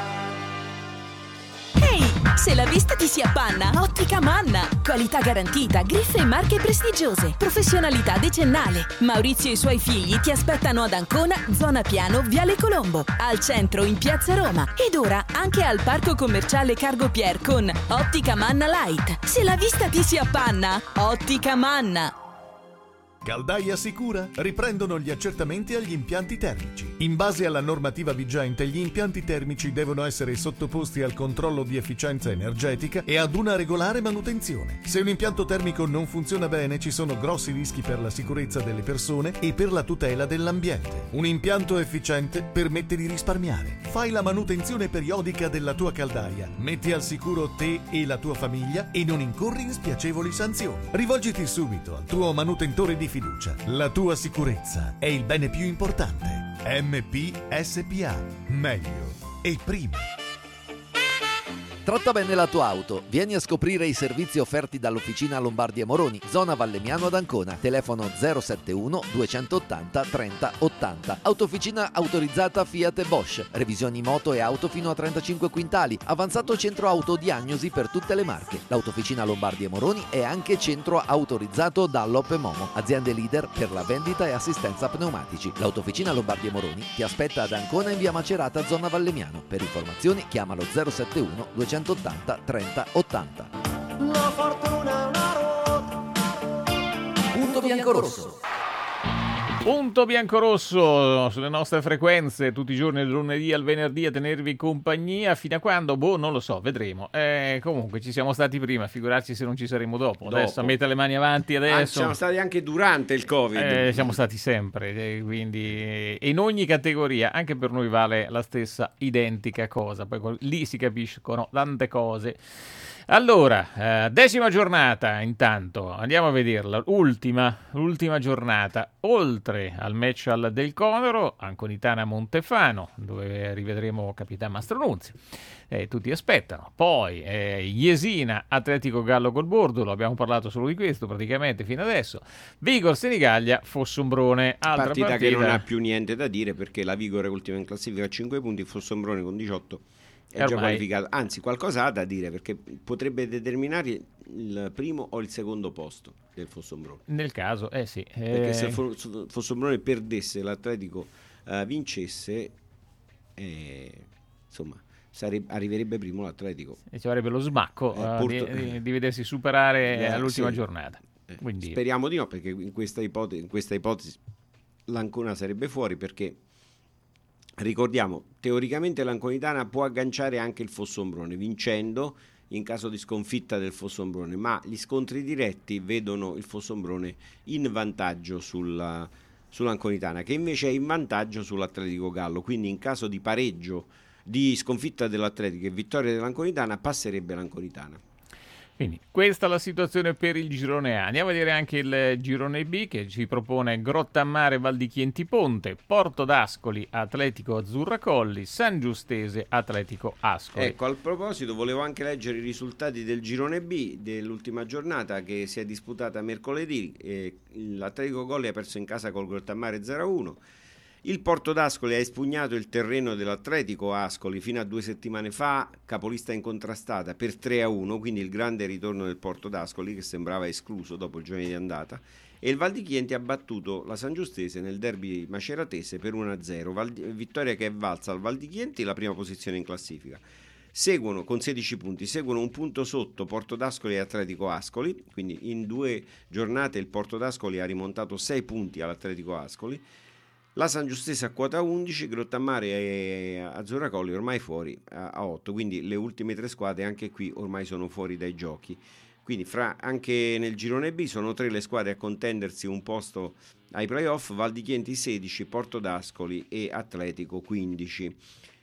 Se la vista ti si appanna, Ottica Manna. Qualità garantita, griffe e marche prestigiose, professionalità decennale. Maurizio e i suoi figli ti aspettano ad Ancona, zona Piano, Viale Colombo, al centro in Piazza Roma ed ora anche al Parco Commerciale Cargo Pier con Ottica Manna Light. Se la vista ti si appanna, Ottica Manna. Caldaia Sicura riprendono gli accertamenti agli impianti termici. In base alla normativa vigente, gli impianti termici devono essere sottoposti al controllo di efficienza energetica e ad una regolare manutenzione. Se un impianto termico non funziona bene, ci sono grossi rischi per la sicurezza delle persone e per la tutela dell'ambiente. Un impianto efficiente permette di risparmiare. Fai la manutenzione periodica della tua caldaia, metti al sicuro te e la tua famiglia e non incorri in spiacevoli sanzioni. Rivolgiti subito al tuo manutentore di fiducia. La tua sicurezza è il bene più importante. M P S P A. Meglio e prima. Tratta bene la tua auto. Vieni a scoprire i servizi offerti dall'Officina Lombardi e Moroni, zona Vallemmiano ad Ancona. Telefono zero sette uno duecentottanta trenta ottanta. Autofficina autorizzata Fiat e Bosch. Revisioni moto e auto fino a trentacinque quintali. Avanzato centro autodiagnosi per tutte le marche. L'Autofficina Lombardi e Moroni è anche centro autorizzato Dunlop e Momo, aziende leader per la vendita e assistenza pneumatici. L'Autofficina Lombardi e Moroni ti aspetta ad Ancona in via Macerata, zona Vallemmiano. Per informazioni chiamalo zero sette uno duecentottanta trenta ottanta. La fortuna è una ruota. Punto bianco-rosso. Punto bianco-rosso sulle nostre frequenze tutti i giorni, dal lunedì al venerdì, a tenervi compagnia fino a quando? Boh, non lo so, vedremo. Eh, comunque ci siamo stati prima, figurarci se non ci saremo dopo. Dopo. Adesso mette le mani avanti adesso. Ah, siamo stati anche durante il Covid. Eh, siamo stati sempre, eh, quindi eh, in ogni categoria, anche per noi vale la stessa identica cosa. Poi lì si capiscono tante cose. Allora, eh, decima giornata, intanto andiamo a vederla, ultima, l'ultima giornata, oltre al match al Del Conero, Anconitana Montefano, dove rivedremo Capitan Mastronunzio, eh, tutti aspettano, poi eh, Jesina Atletico Gallo col Bordo, abbiamo parlato solo di questo praticamente fino adesso, Vigor Senigallia Fossombrone, altra partita, partita che non ha più niente da dire perché la Vigor è ultima in classifica a cinque punti, Fossombrone con diciotto è Ormai. già qualificato, anzi qualcosa ha da dire perché potrebbe determinare il primo o il secondo posto del Fossombrone. Nel caso, eh sì. Eh... Perché se il Fossombrone perdesse, l'Atletico uh, vincesse, eh, insomma, sarebbe, arriverebbe primo l'Atletico. E ci avrebbe lo smacco eh, uh, porto... di, di, di vedersi superare eh, all'ultima sì. giornata. Eh, Quindi... Speriamo di no, perché in questa ipotesi, in questa ipotesi l'Ancona sarebbe fuori perché... Ricordiamo, teoricamente l'Anconitana può agganciare anche il Fossombrone vincendo in caso di sconfitta del Fossombrone, ma gli scontri diretti vedono il Fossombrone in vantaggio sulla, sull'Anconitana, che invece è in vantaggio sull'Atletico Gallo, quindi in caso di pareggio, di sconfitta dell'Atletico e vittoria dell'Anconitana passerebbe l'Anconitana. Quindi questa è la situazione per il girone A. Andiamo a vedere anche il girone B che ci propone Grottammare Val di Chienti Ponte, Porto d'Ascoli Atletico Azzurra Colli, San Giustese Atletico Ascoli. Ecco, al proposito volevo anche leggere i risultati del girone B dell'ultima giornata che si è disputata mercoledì. Eh, l'Atletico Colli ha perso in casa col Grottammare zero a uno, Il Porto d'Ascoli ha espugnato il terreno dell'Atletico Ascoli fino a due settimane fa, capolista incontrastata per tre a uno, quindi il grande ritorno del Porto d'Ascoli che sembrava escluso dopo il girone di andata, e il Val di Chienti ha battuto la Sangiustese nel derby maceratese per uno a zero, Val- vittoria che è valsa al Val di Chienti la prima posizione in classifica. Seguono con sedici punti, seguono un punto sotto Porto d'Ascoli e Atletico Ascoli, quindi in due giornate il Porto d'Ascoli ha rimontato sei punti all'Atletico Ascoli. La Sangiustese a quota undici, Grottammare e Azzurracolli ormai fuori a otto, quindi le ultime tre squadre anche qui ormai sono fuori dai giochi. Quindi fra, anche nel girone B sono tre le squadre a contendersi un posto ai playoff, Val di Chienti sedici, Porto d'Ascoli e Atletico quindici.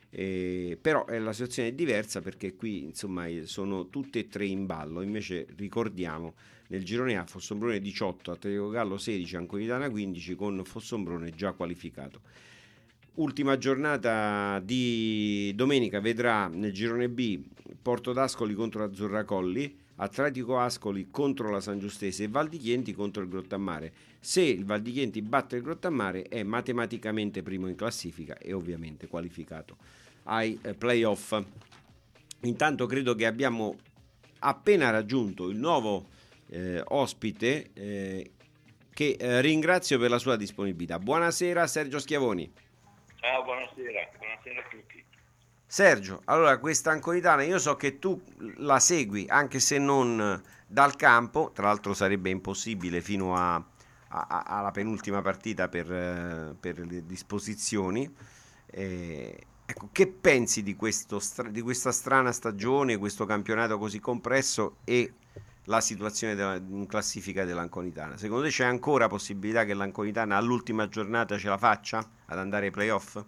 Eh, però eh, la situazione è diversa perché qui insomma sono tutte e tre in ballo, invece ricordiamo nel girone A Fossombrone diciotto, Atletico Gallo sedici, Anconitana quindici, con Fossombrone già qualificato. Ultima giornata di domenica vedrà nel girone B Porto d'Ascoli contro Azzurracolli, Atletico Ascoli contro la Sangiustese e Val di Chienti contro il Grottammare. Se il Val di Chienti batte il Grottammare è matematicamente primo in classifica e ovviamente qualificato ai eh, playoff. Intanto credo che abbiamo appena raggiunto il nuovo eh, ospite eh, che eh, ringrazio per la sua disponibilità. Buonasera Sergio Schiavoni. Ciao, buonasera, buonasera a tutti. Sergio, allora questa Anconitana io so che tu la segui anche se non dal campo, tra l'altro sarebbe impossibile fino a, a, alla penultima partita per, eh, per le disposizioni. Eh, ecco, che pensi di, questo, di questa strana stagione, questo campionato così compresso e la situazione della, in classifica dell'Anconitana? Secondo te c'è ancora possibilità che l'Anconitana all'ultima giornata ce la faccia ad andare ai playoff?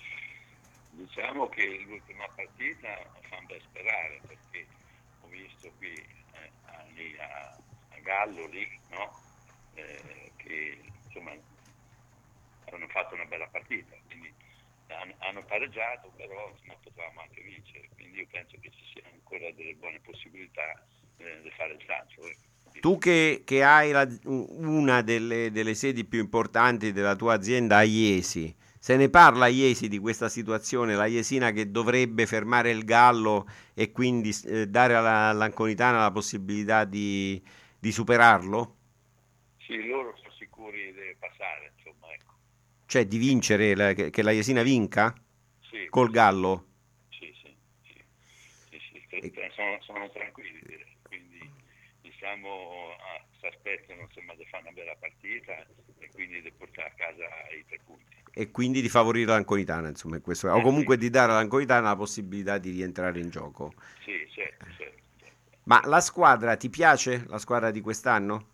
Diciamo che l'ultima partita fa ben sperare, perché ho visto qui eh, lì a, a Gallo lì, no? Eh, che insomma hanno fatto una bella partita, quindi hanno, hanno pareggiato, però insomma, potevamo anche vincere, quindi io penso che ci siano ancora delle buone possibilità eh, di fare il lancio. Eh. Tu che, che hai la, una delle, delle sedi più importanti della tua azienda a Iesi, se ne parla a Iesi di questa situazione, la Iesina che dovrebbe fermare il Gallo e quindi eh, dare alla, all'Anconitana la possibilità di, di superarlo? Sì, loro sono sicuri di passare, insomma, ecco. Cioè di vincere, la, che, che la Iesina vinca? Sì, col Gallo? Sì, sì, sì, sì, sì, sì. Sono, sono tranquilli, direi. Quindi diciamo ah, si aspettano insomma di fare una bella partita e quindi di portare a casa i tre punti. E quindi di favorire l'Anconitana, insomma, questo, o comunque di dare all'Anconitana la possibilità di rientrare in gioco. Sì, certo, certo, certo. Ma la squadra ti piace? La squadra di quest'anno?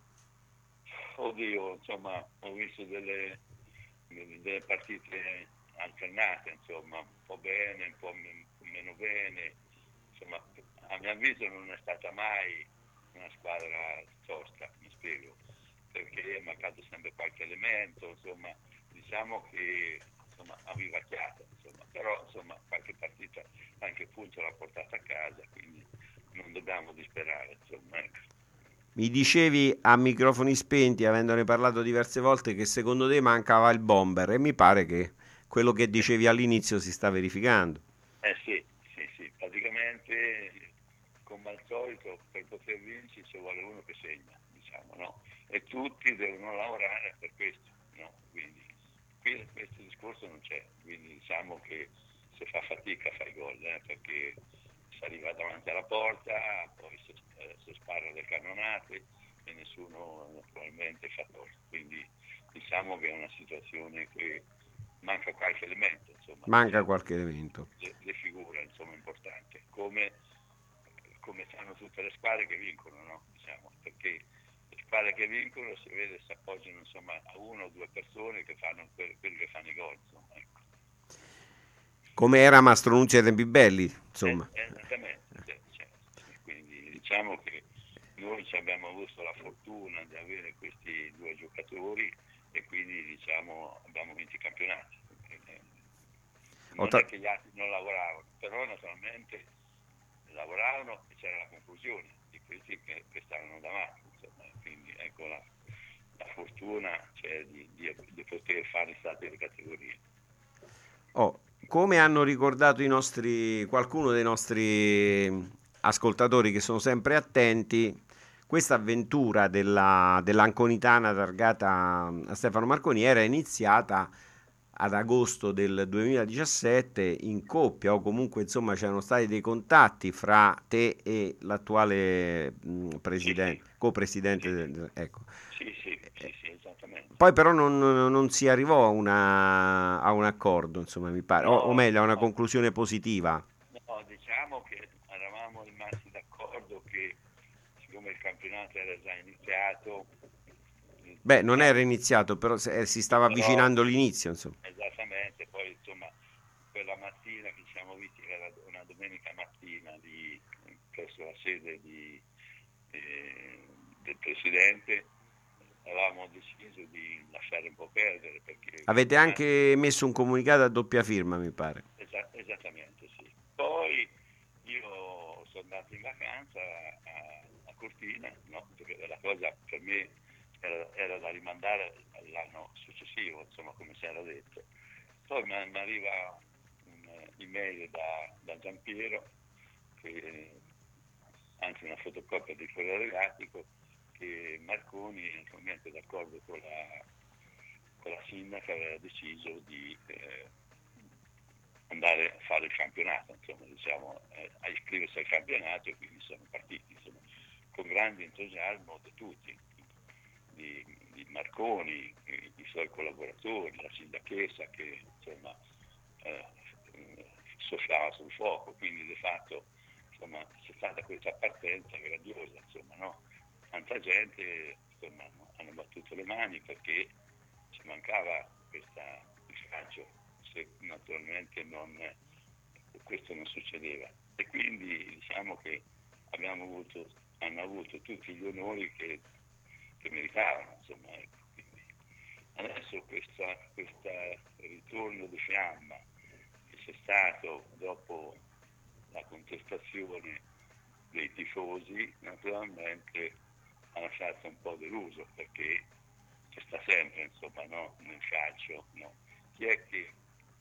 Oddio, insomma, ho visto delle, delle partite alternate, insomma, un po' bene, un po' meno bene, insomma, a mio avviso non è stata mai una squadra tosta, mi spiego, perché è mancato sempre qualche elemento, insomma, diciamo che insomma, ha vivacchiato, insomma, però insomma, qualche partita anche punto l'ha portata a casa, quindi non dobbiamo disperare, insomma, ecco. Mi dicevi a microfoni spenti, avendone parlato diverse volte, che secondo te mancava il bomber, e mi pare che quello che dicevi all'inizio si sta verificando. Eh sì, sì, sì, praticamente come al solito per poter vincere ci vuole uno che segna, diciamo, no? E tutti devono lavorare per questo, no? Quindi qui questo discorso non c'è, quindi diciamo che se fa fatica fai gol, eh, perché si arriva davanti alla porta, poi si, eh, si spara le cannonate e nessuno naturalmente fa gol, quindi diciamo che è una situazione che manca qualche elemento, insomma, manca qualche elemento, le, le figure insomma importante, come, come sanno tutte le squadre che vincono, no? Diciamo, perché le squadre che vincono si vede si appoggiano insomma a una o due persone che fanno quelli che fanno i gol, insomma, ecco. Come era Mastro Nunzi ai tempi belli, insomma. Eh, esattamente, certo, certo. Quindi diciamo che noi ci abbiamo avuto la fortuna di avere questi due giocatori e quindi diciamo abbiamo vinto i campionati. Non Otta... è che gli altri non lavoravano, però naturalmente lavoravano e c'era la conclusione di questi che, che stavano davanti, insomma, quindi ecco la, la fortuna fortuna, cioè, di, di, di poter fare state le categorie. Oh, come hanno ricordato i nostri, qualcuno dei nostri ascoltatori che sono sempre attenti, questa avventura della, dell'Anconitana targata a Stefano Marconi era iniziata ad agosto del duemiladiciassette in coppia, o comunque insomma c'erano stati dei contatti fra te e l'attuale mh, presidente, Sì, sì. co-presidente Sì. del, ecco. Sì, sì, sì, sì, esattamente. Poi però non, non si arrivò a, una, a un accordo, insomma, mi pare, o, o No, meglio, a una no. conclusione positiva. No, diciamo che eravamo rimasti d'accordo che siccome il campionato era già iniziato, Beh, non era iniziato, però se- eh, si stava però- avvicinando l'inizio, insomma. esattamente, poi insomma quella mattina che ci siamo visti, era una domenica mattina di, presso la sede di, eh, del presidente, avevamo deciso di lasciare un po' perdere perché Avete anche messo un comunicato a doppia firma, mi pare. Esa- esattamente, sì. Poi io sono andato in vacanza a, a Cortina, no? Perché la cosa per me era, era da rimandare all'anno successivo, insomma, come si era detto. Poi mi mi arriva un'email da, da Giampiero, che, anzi una fotocopia del Corriere Gattico, che Marconi, naturalmente d'accordo con la, con la sindaca, aveva deciso di eh, andare a fare il campionato, insomma, diciamo, eh, a iscriversi al campionato, e quindi sono partiti, insomma, con grande entusiasmo di tutti, di, di Marconi, i, i suoi collaboratori, la sindachessa che insomma eh, soffiava sul fuoco, quindi di fatto insomma c'è stata questa partenza grandiosa, insomma, no? Tanta gente insomma hanno battuto le mani perché ci mancava questa, il calcio, se naturalmente non, questo non succedeva, e quindi diciamo che abbiamo avuto, hanno avuto tutti gli onori che, che meritavano, insomma, ecco. Quindi adesso questa, questa ritorno di fiamma che c'è stato dopo la contestazione dei tifosi, naturalmente ha lasciato un po' deluso, perché c'è sta sempre, insomma, no, nel calcio, no? Chi è che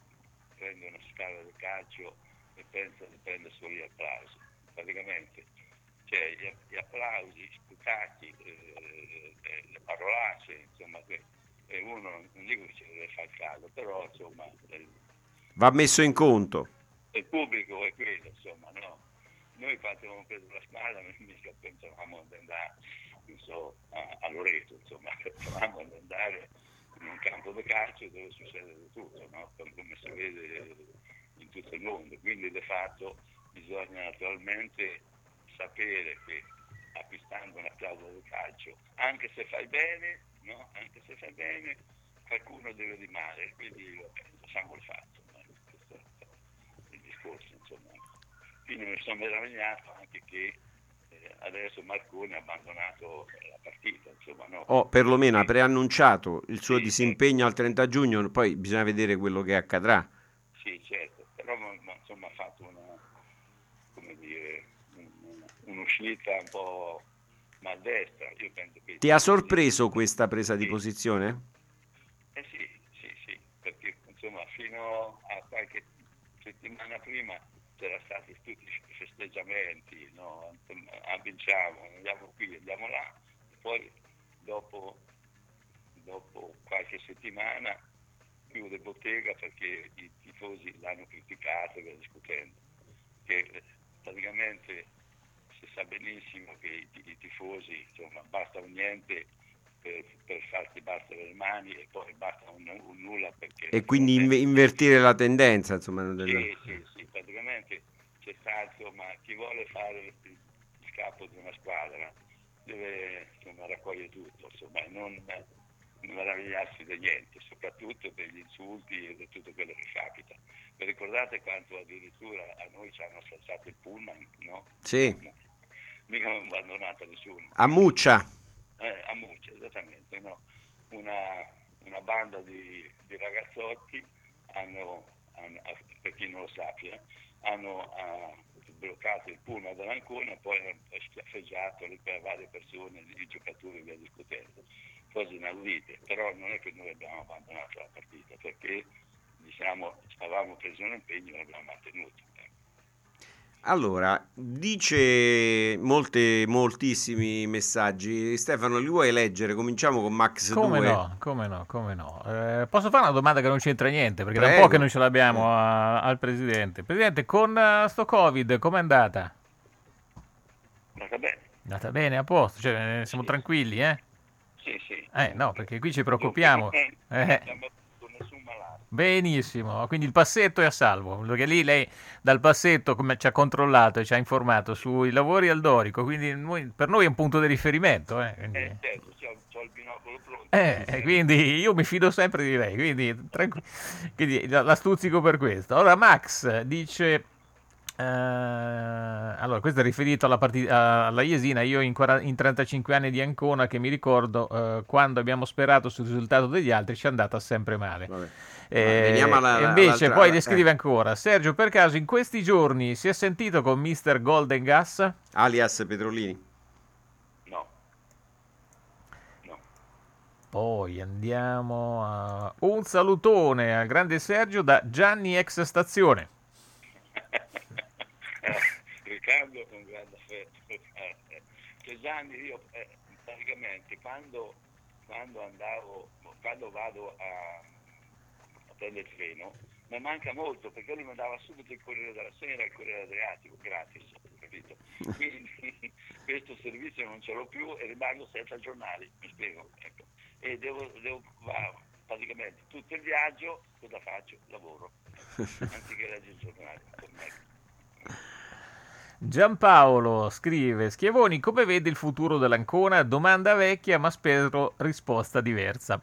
prende una scala del calcio e pensa di prendere solo gli applausi? Praticamente, cioè, gli, gli applausi sputati, eh, eh, le parolacce, insomma, che, e uno non dico che ci deve fare caso, però insomma il, Va messo in conto. il pubblico è quello, insomma, no? Noi quando abbiamo preso la squadra mica pensavamo di andare, non so, a, a Loreto, insomma, pensavamo di andare in un campo di calcio dove succede di tutto, no? Come si vede in tutto il mondo. Quindi di fatto bisogna naturalmente sapere che acquistando un applauso del calcio, anche se fai bene, no? Anche se fai bene, qualcuno deve rimane, quindi vabbè, lasciamo il fatto, no? Questo è il discorso, insomma. Quindi mi sono meravigliato anche che eh, adesso Marconi ha abbandonato la partita, insomma, no? O perlomeno ha preannunciato il suo Sì, disimpegno al trenta giugno, poi bisogna vedere quello che accadrà. Sì, certo, però ma, ma, insomma ha fatto una, come dire, un, un'uscita un po' maldestra. Io penso che Ti ha sorpreso questa presa di posizione? Eh sì, sì, sì, perché insomma fino a qualche settimana prima c'erano stati tutti i festeggiamenti, no? Ah, vinciamo, andiamo qui, andiamo là, poi dopo, dopo qualche settimana chiude bottega perché i tifosi l'hanno criticato e via discutendo, che praticamente si sa benissimo che i, i tifosi, insomma, basta un niente per, per farti battere le mani e poi basta un, un nulla perché... E quindi inve- invertire la tendenza, insomma. non della- Sì, sì, sì, praticamente c'è stato, ma chi vuole fare il, il capo di una squadra deve insomma, raccogliere tutto, insomma, e non, non meravigliarsi di niente, soprattutto degli insulti e di tutto quello che capita. Vi ricordate quanto addirittura a noi ci hanno saltato il pullman, no? Sì, Mica non abbandonato nessuno. a Muccia. Eh, a Muccia, esattamente, no? Una, una banda di, di ragazzotti hanno, hanno, per chi non lo sappia, hanno ah, bloccato il pullman dell'Ancona e poi hanno schiaffeggiato le per varie persone, i giocatori via discutendo. cose inaudite, però non è che noi abbiamo abbandonato la partita, perché diciamo avevamo preso un impegno e l'abbiamo mantenuto. Allora, dice molte, moltissimi messaggi. Stefano, li vuoi leggere? Cominciamo con Max Come due. no, come no, come no. Eh, posso fare una domanda che non c'entra niente, perché da Prego. un po' che non ce l'abbiamo a- al Presidente. Presidente, con uh, sto Covid, com'è andata? È andata bene. È andata bene, a posto, cioè, eh, siamo tranquilli, eh? Sì, sì. Eh, no, perché qui ci preoccupiamo. Non Eh. abbiamo avuto nessun malato. Benissimo, quindi il passetto è a salvo, perché lì lei dal passetto come ci ha controllato e ci ha informato sui lavori al Dorico, quindi noi- per noi è un punto di riferimento. Eh, quindi, Eh, certo, c'ho, c'ho il binocolo pronto. eh, eh, quindi io mi fido sempre di lei, quindi, tranqu- quindi la, la stuzzico per questo. Allora Max dice, eh, allora questo è riferito alla, partita, alla Jesina, io in, quaranta in trentacinque anni di Ancona che mi ricordo eh, quando abbiamo sperato sul risultato degli altri ci è andata sempre male. Vabbè. Eh, veniamo alla- e invece all'altra- poi eh. descrive ancora Sergio, per caso in questi giorni si è sentito con mister Golden Gas? Alias Petrolini. No. No. Poi andiamo a un salutone al grande Sergio da Gianni ex stazione. Riccardo con grande affetto. Che Gianni, io eh, praticamente quando, quando andavo, quando vado a, a prendere il treno, mi manca molto perché lui mi dava subito il Corriere della Sera e il Corriere Adriatico gratis, capito? Quindi questo servizio non ce l'ho più e rimango senza giornali, mi spiego, ecco. E devo, devo va, praticamente tutto il viaggio, cosa faccio? Lavoro, anziché leggere il giornale. Giampaolo scrive: Schiavoni, come vede il futuro dell'Ancona? Domanda vecchia, ma spero risposta diversa.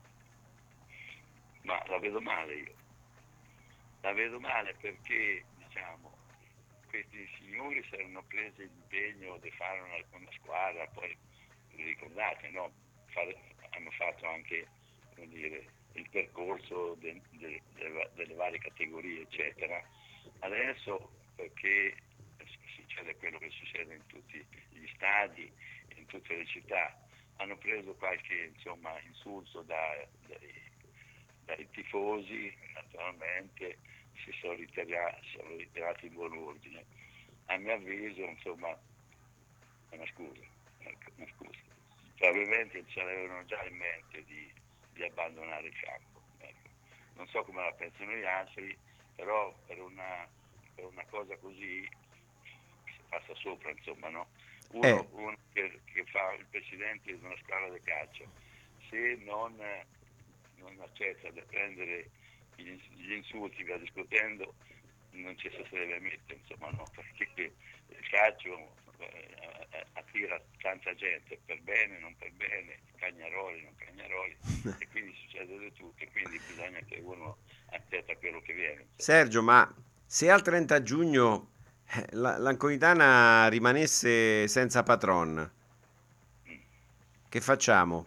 Ma la vedo male io. La vedo male perché, diciamo, questi signori si erano presi l'impegno di fare una, una squadra, poi vi ricordate, no? Fare, hanno fatto anche, come dire, il percorso de, de, de, delle varie categorie, eccetera. Adesso, perché succede quello che succede in tutti gli stadi, in tutte le città, hanno preso qualche, insomma, insulto da, dai, dai tifosi, naturalmente si sono ritirati, sono ritirati in buon ordine. A mio avviso, insomma, è una scusa, ecco, una scusa. Probabilmente ce l'avevano già in mente di, di abbandonare il campo. Ecco. Non so come la pensano gli altri, però per una, per una cosa così si passa sopra, insomma, no? Uno, Eh. uno che, che fa il presidente di una squadra di calcio, se non, non accetta di prendere gli, gli insulti, via discutendo, non ci si deve mettere, insomma, no? Perché il calcio eh, attira tanta gente, per bene, non per bene, cagnaroli, non cagnaroli, e quindi succede di tutto, e quindi bisogna che uno accetta quello che viene. Sergio, ma se al trenta giugno eh, la- l'Anconitana rimanesse senza patron, che facciamo?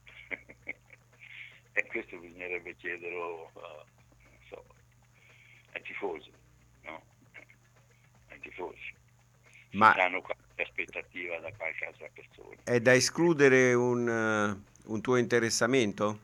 E questo bisognerebbe chiederlo uh, non so, ai tifosi, no? Ai tifosi. Ma- Se hanno qualche aspettativa da qualche altra persona. È da escludere un, eh, un tuo interessamento?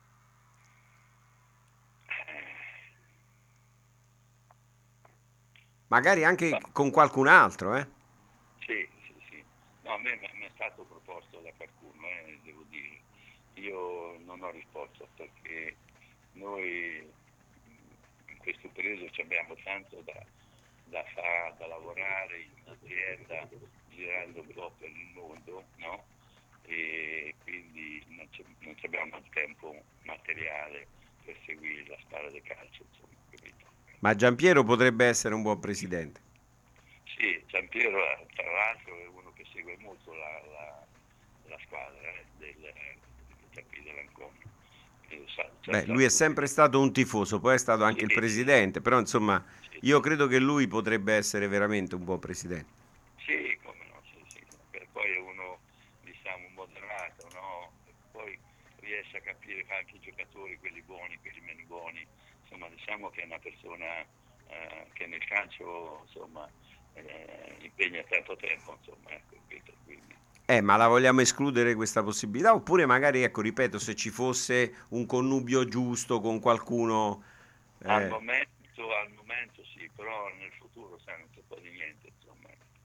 Magari anche con qualcun altro, eh? Sì, sì, sì. No, a me mi è stato proposto da qualcuno, eh, devo dire. Io non ho risposto perché noi in questo periodo ci abbiamo tanto da, da fare, da lavorare in azienda, girando un po' per il mondo, no? E quindi non, c'è- non ci abbiamo il tempo materiale per seguire la squadra di calcio, insomma, capito? Ma Giampiero potrebbe essere un buon presidente. Sì, Giampiero eh, tra l'altro è uno che segue molto la, la, la squadra eh, del, del dell'Ancona. Eh, sa- sa- Beh, sa lui è tutti- sempre stato un tifoso, poi è stato anche il Sì. presidente, però insomma io credo che lui potrebbe essere veramente un buon presidente. Sì, come no, sì, sì. Per poi è uno, diciamo, moderato, no? Poi riesce a capire anche i giocatori, quelli buoni, quelli meno buoni. Insomma, diciamo che è una persona eh, che nel calcio, insomma, eh, impegna tanto tempo, insomma, ecco, capito? Quindi Eh, ma la vogliamo escludere questa possibilità? Oppure magari, ecco, ripeto, se ci fosse un connubio giusto con qualcuno... Eh... Al momento, al momento sì, però nel futuro sai, non si può di niente, insomma.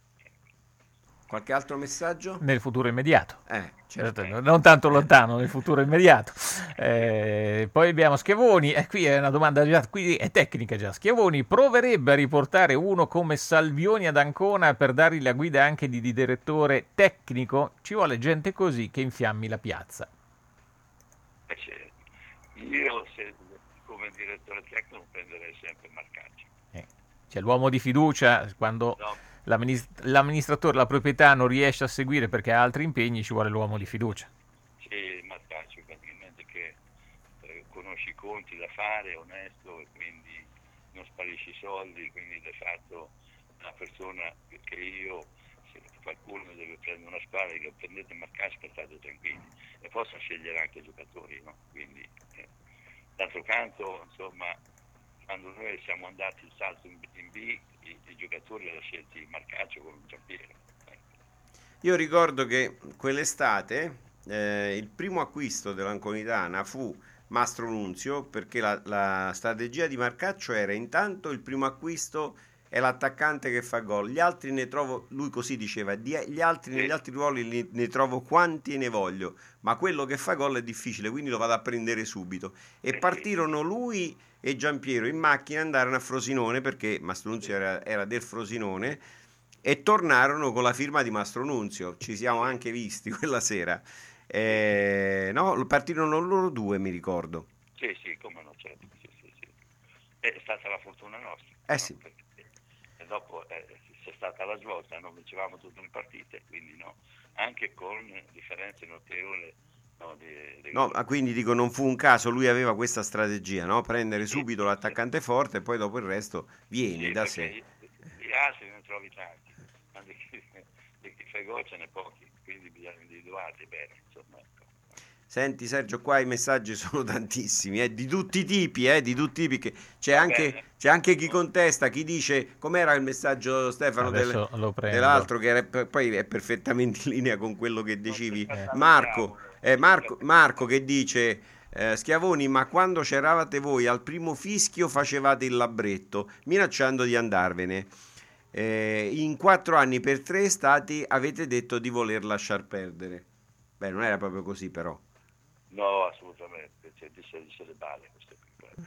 Qualche altro messaggio? Nel futuro immediato. Eh, certo. Non tanto lontano, nel futuro immediato. Eh, poi abbiamo Schiavoni, e eh, qui è una domanda già, qui è tecnica già. Schiavoni proverebbe a riportare uno come Salvioni ad Ancona per dargli la guida anche di, di direttore tecnico? Ci vuole gente così che infiammi la piazza. Eh, io se, come direttore tecnico prenderei sempre Marcacci. Eh, c'è l'uomo di fiducia quando... No. L'amministratore, la proprietà non riesce a seguire perché ha altri impegni, ci vuole l'uomo di fiducia. Sì, Marcacci praticamente che eh, conosci i conti da fare, è onesto e quindi non sparisci i soldi, quindi di fatto una persona che io, se qualcuno mi deve prendere una squadra, che prendete Marcacci per state tranquilli e posso scegliere anche i giocatori, no? Quindi eh. d'altro canto, insomma, quando noi siamo andati il salto in B, i, i giocatori hanno scelto Marcaccio con Giampiero. Io ricordo che quell'estate eh, il primo acquisto dell'Anconitana fu Mastro Nunzio, perché la, la strategia di Marcaccio era intanto il primo acquisto è l'attaccante che fa gol, gli altri ne trovo, lui così diceva, gli altri negli altri ruoli ne, ne trovo quanti ne voglio, ma quello che fa gol è difficile, quindi lo vado a prendere subito. E partirono lui e Giampiero in macchina, andarono a Frosinone perché Mastro Nunzio era, era del Frosinone, e tornarono con la firma di Mastro Nunzio. Ci siamo anche visti quella sera. Eh, no, partirono loro due, mi ricordo. Sì, sì, come no, certo. Sì, sì, sì. È stata la fortuna nostra. Eh no? sì. Perché, e dopo eh, c'è stata la svolta, non vincevamo tutte le partite, quindi no, anche con differenze notevoli. No, di, di no, ma quindi dico, non fu un caso, lui aveva questa strategia, no? Prendere subito sì, l'attaccante sì. forte e poi dopo il resto viene sì, da sé. Gli altri ne trovi tanti, ma di chi, di chi fai gol ce n'è pochi, quindi bisogna individuarli bene, insomma. Ecco. Senti Sergio, qua i messaggi sono tantissimi, eh, di tutti i tipi, eh, di tutti i tipi, che c'è, anche, c'è anche chi contesta, chi dice, com'era il messaggio Stefano del, dell'altro, che era, poi è perfettamente in linea con quello che dicevi, eh. Marco, eh, Marco, Marco che dice, eh, Schiavoni, ma quando c'eravate voi al primo fischio facevate il labbretto, minacciando di andarvene. Eh, in quattro anni per tre stati avete detto di voler lasciar perdere. Beh, non era proprio così però. No, assolutamente, cioè, dice, dice le balle queste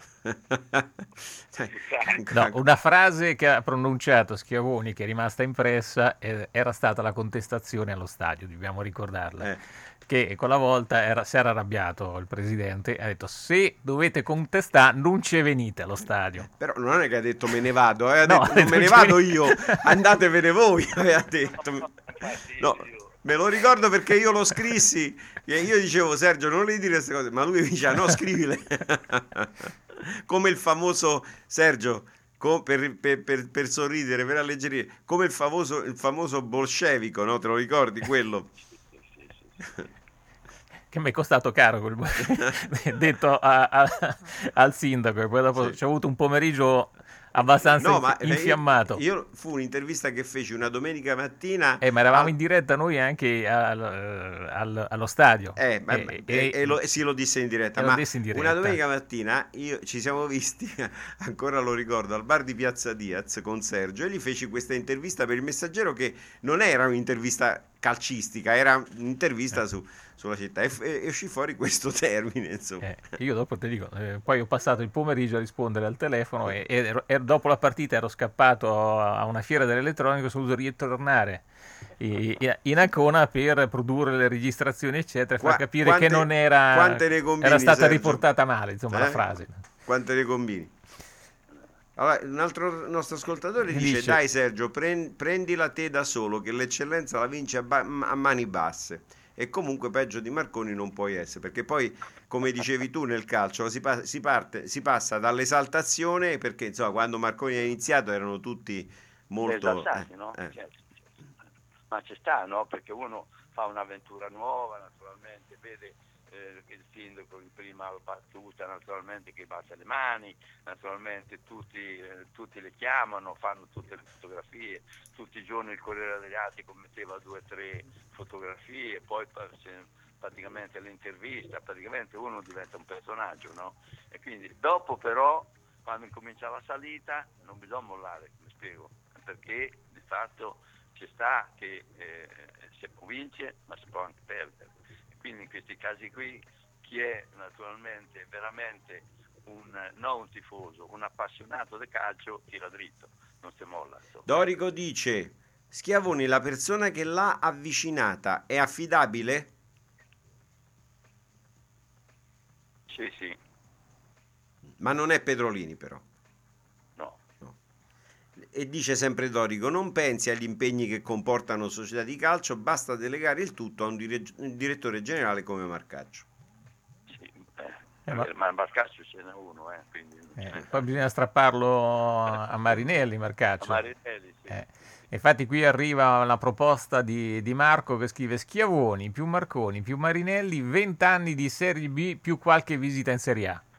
no, una frase che ha pronunciato Schiavoni che è rimasta impressa eh, era stata la contestazione allo stadio, dobbiamo ricordarla, eh. che quella volta era, si era arrabbiato il presidente, ha detto se dovete contestare non ci venite allo stadio. Però non è che ha detto me ne vado, eh, ha no, detto, non me ne vado io, andatevene voi, aveva detto. No, me lo ricordo perché io lo scrissi e io dicevo Sergio non le dire queste cose, ma lui diceva no, scrivile. Come il famoso Sergio, com, per, per, per, per sorridere, per alleggerire, come il famoso, il famoso bolscevico, no? Te lo ricordi quello? Che mi è costato caro quel detto a, a, al sindaco, e poi dopo sì. C'è avuto un pomeriggio abbastanza no, ma infiammato. Io, io fu un'intervista che feci una domenica mattina. Eh, ma eravamo al... in diretta noi anche al, al, allo stadio. Eh, ma, e, e, e, lo, sì, lo disse in diretta. Ma in diretta. Una domenica mattina io, ci siamo visti, ancora lo ricordo, al bar di Piazza Diaz con Sergio e gli feci questa intervista per il Messaggero, che non era un'intervista calcistica, era un'intervista eh. su sulla città e, e uscì fuori questo termine, insomma. Eh, io dopo te dico, eh, poi ho passato il pomeriggio a rispondere al telefono e, e, e dopo la partita ero scappato a una fiera dell'elettronica, sono dovuto ritornare in Ancona per produrre le registrazioni eccetera, Qua, far capire quante, che non era combini, era stata Sergio? riportata male, insomma, eh? la frase. Quante ne combini? Allora, un altro nostro ascoltatore dice, dice dai Sergio, prendila te da solo che l'eccellenza la vince a, ba- a mani basse. E comunque peggio di Marconi non puoi essere, perché poi, come dicevi tu, nel calcio si, pa- si, parte, si passa dall'esaltazione, perché insomma quando Marconi ha iniziato erano tutti molto esaltati, eh, no? Eh. Certo, certo. Ma ci sta, no? Perché uno fa un'avventura nuova, naturalmente vede, eh, eh, il sindaco in prima battuta naturalmente che batte le mani, naturalmente tutti, eh, tutti le chiamano, fanno tutte le fotografie, tutti i giorni il Corriere Adriatico metteva due o tre fotografie, poi praticamente l'intervista, praticamente uno diventa un personaggio, no? E quindi dopo però, quando incomincia la salita, non bisogna mollare, mi spiego, perché di fatto ci sta che eh, si può vincere ma si può anche perdere. Quindi in questi casi qui chi è naturalmente veramente un, non un tifoso, un appassionato del calcio tira dritto, non si molla. Insomma. Dorico dice: Schiavoni, la persona che l'ha avvicinata è affidabile? Sì, sì. Ma non è Pedrolini però. No. no. E dice sempre Dorico: non pensi agli impegni che comportano società di calcio, basta delegare il tutto a un, dire- un direttore generale come Marcaccio. Sì, eh, Eh, ma- ma Marcaccio ce n'è uno, eh, quindi... Eh, poi bisogna strapparlo a Marinelli, Marcaccio. A Marinelli, sì. Eh, infatti qui arriva la proposta di, di Marco che scrive: Schiavoni più Marconi più Marinelli, venti anni di Serie B più qualche visita in Serie A.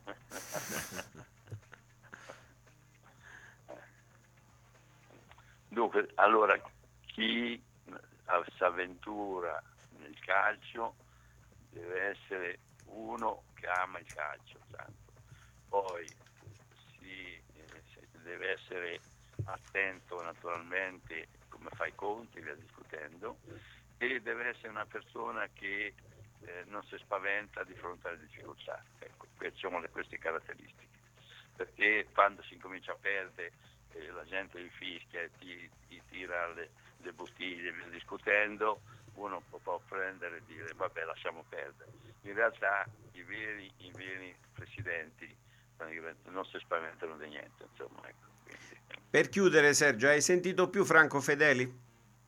Dunque, allora, chi si avventura nel calcio deve essere uno che ama il calcio, tanto. Poi si, eh, si deve essere attento naturalmente come fa i conti, via discutendo, e deve essere una persona che eh, non si spaventa di fronte alle difficoltà. Ecco, queste sono le, queste caratteristiche, perché quando si incomincia a perdere eh, la gente li fischia e ti, ti tira le, le bottiglie via discutendo, uno può, può prendere e dire vabbè, lasciamo perdere. In realtà i veri, i veri presidenti non si spaventano di niente, insomma, ecco. Quindi. Per chiudere, Sergio, hai sentito più Franco Fedeli?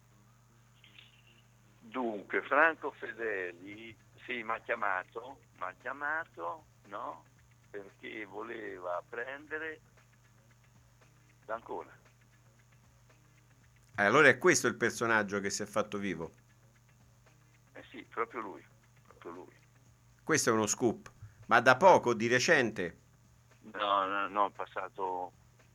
Dunque, Franco Fedeli, sì, mi ha chiamato, mi ha chiamato, no? Perché voleva prendere D'Ancona. Eh, allora è questo il personaggio che si è fatto vivo? Eh sì, proprio lui, proprio lui. Questo è uno scoop. Ma da poco, di recente? No, no, no, è passato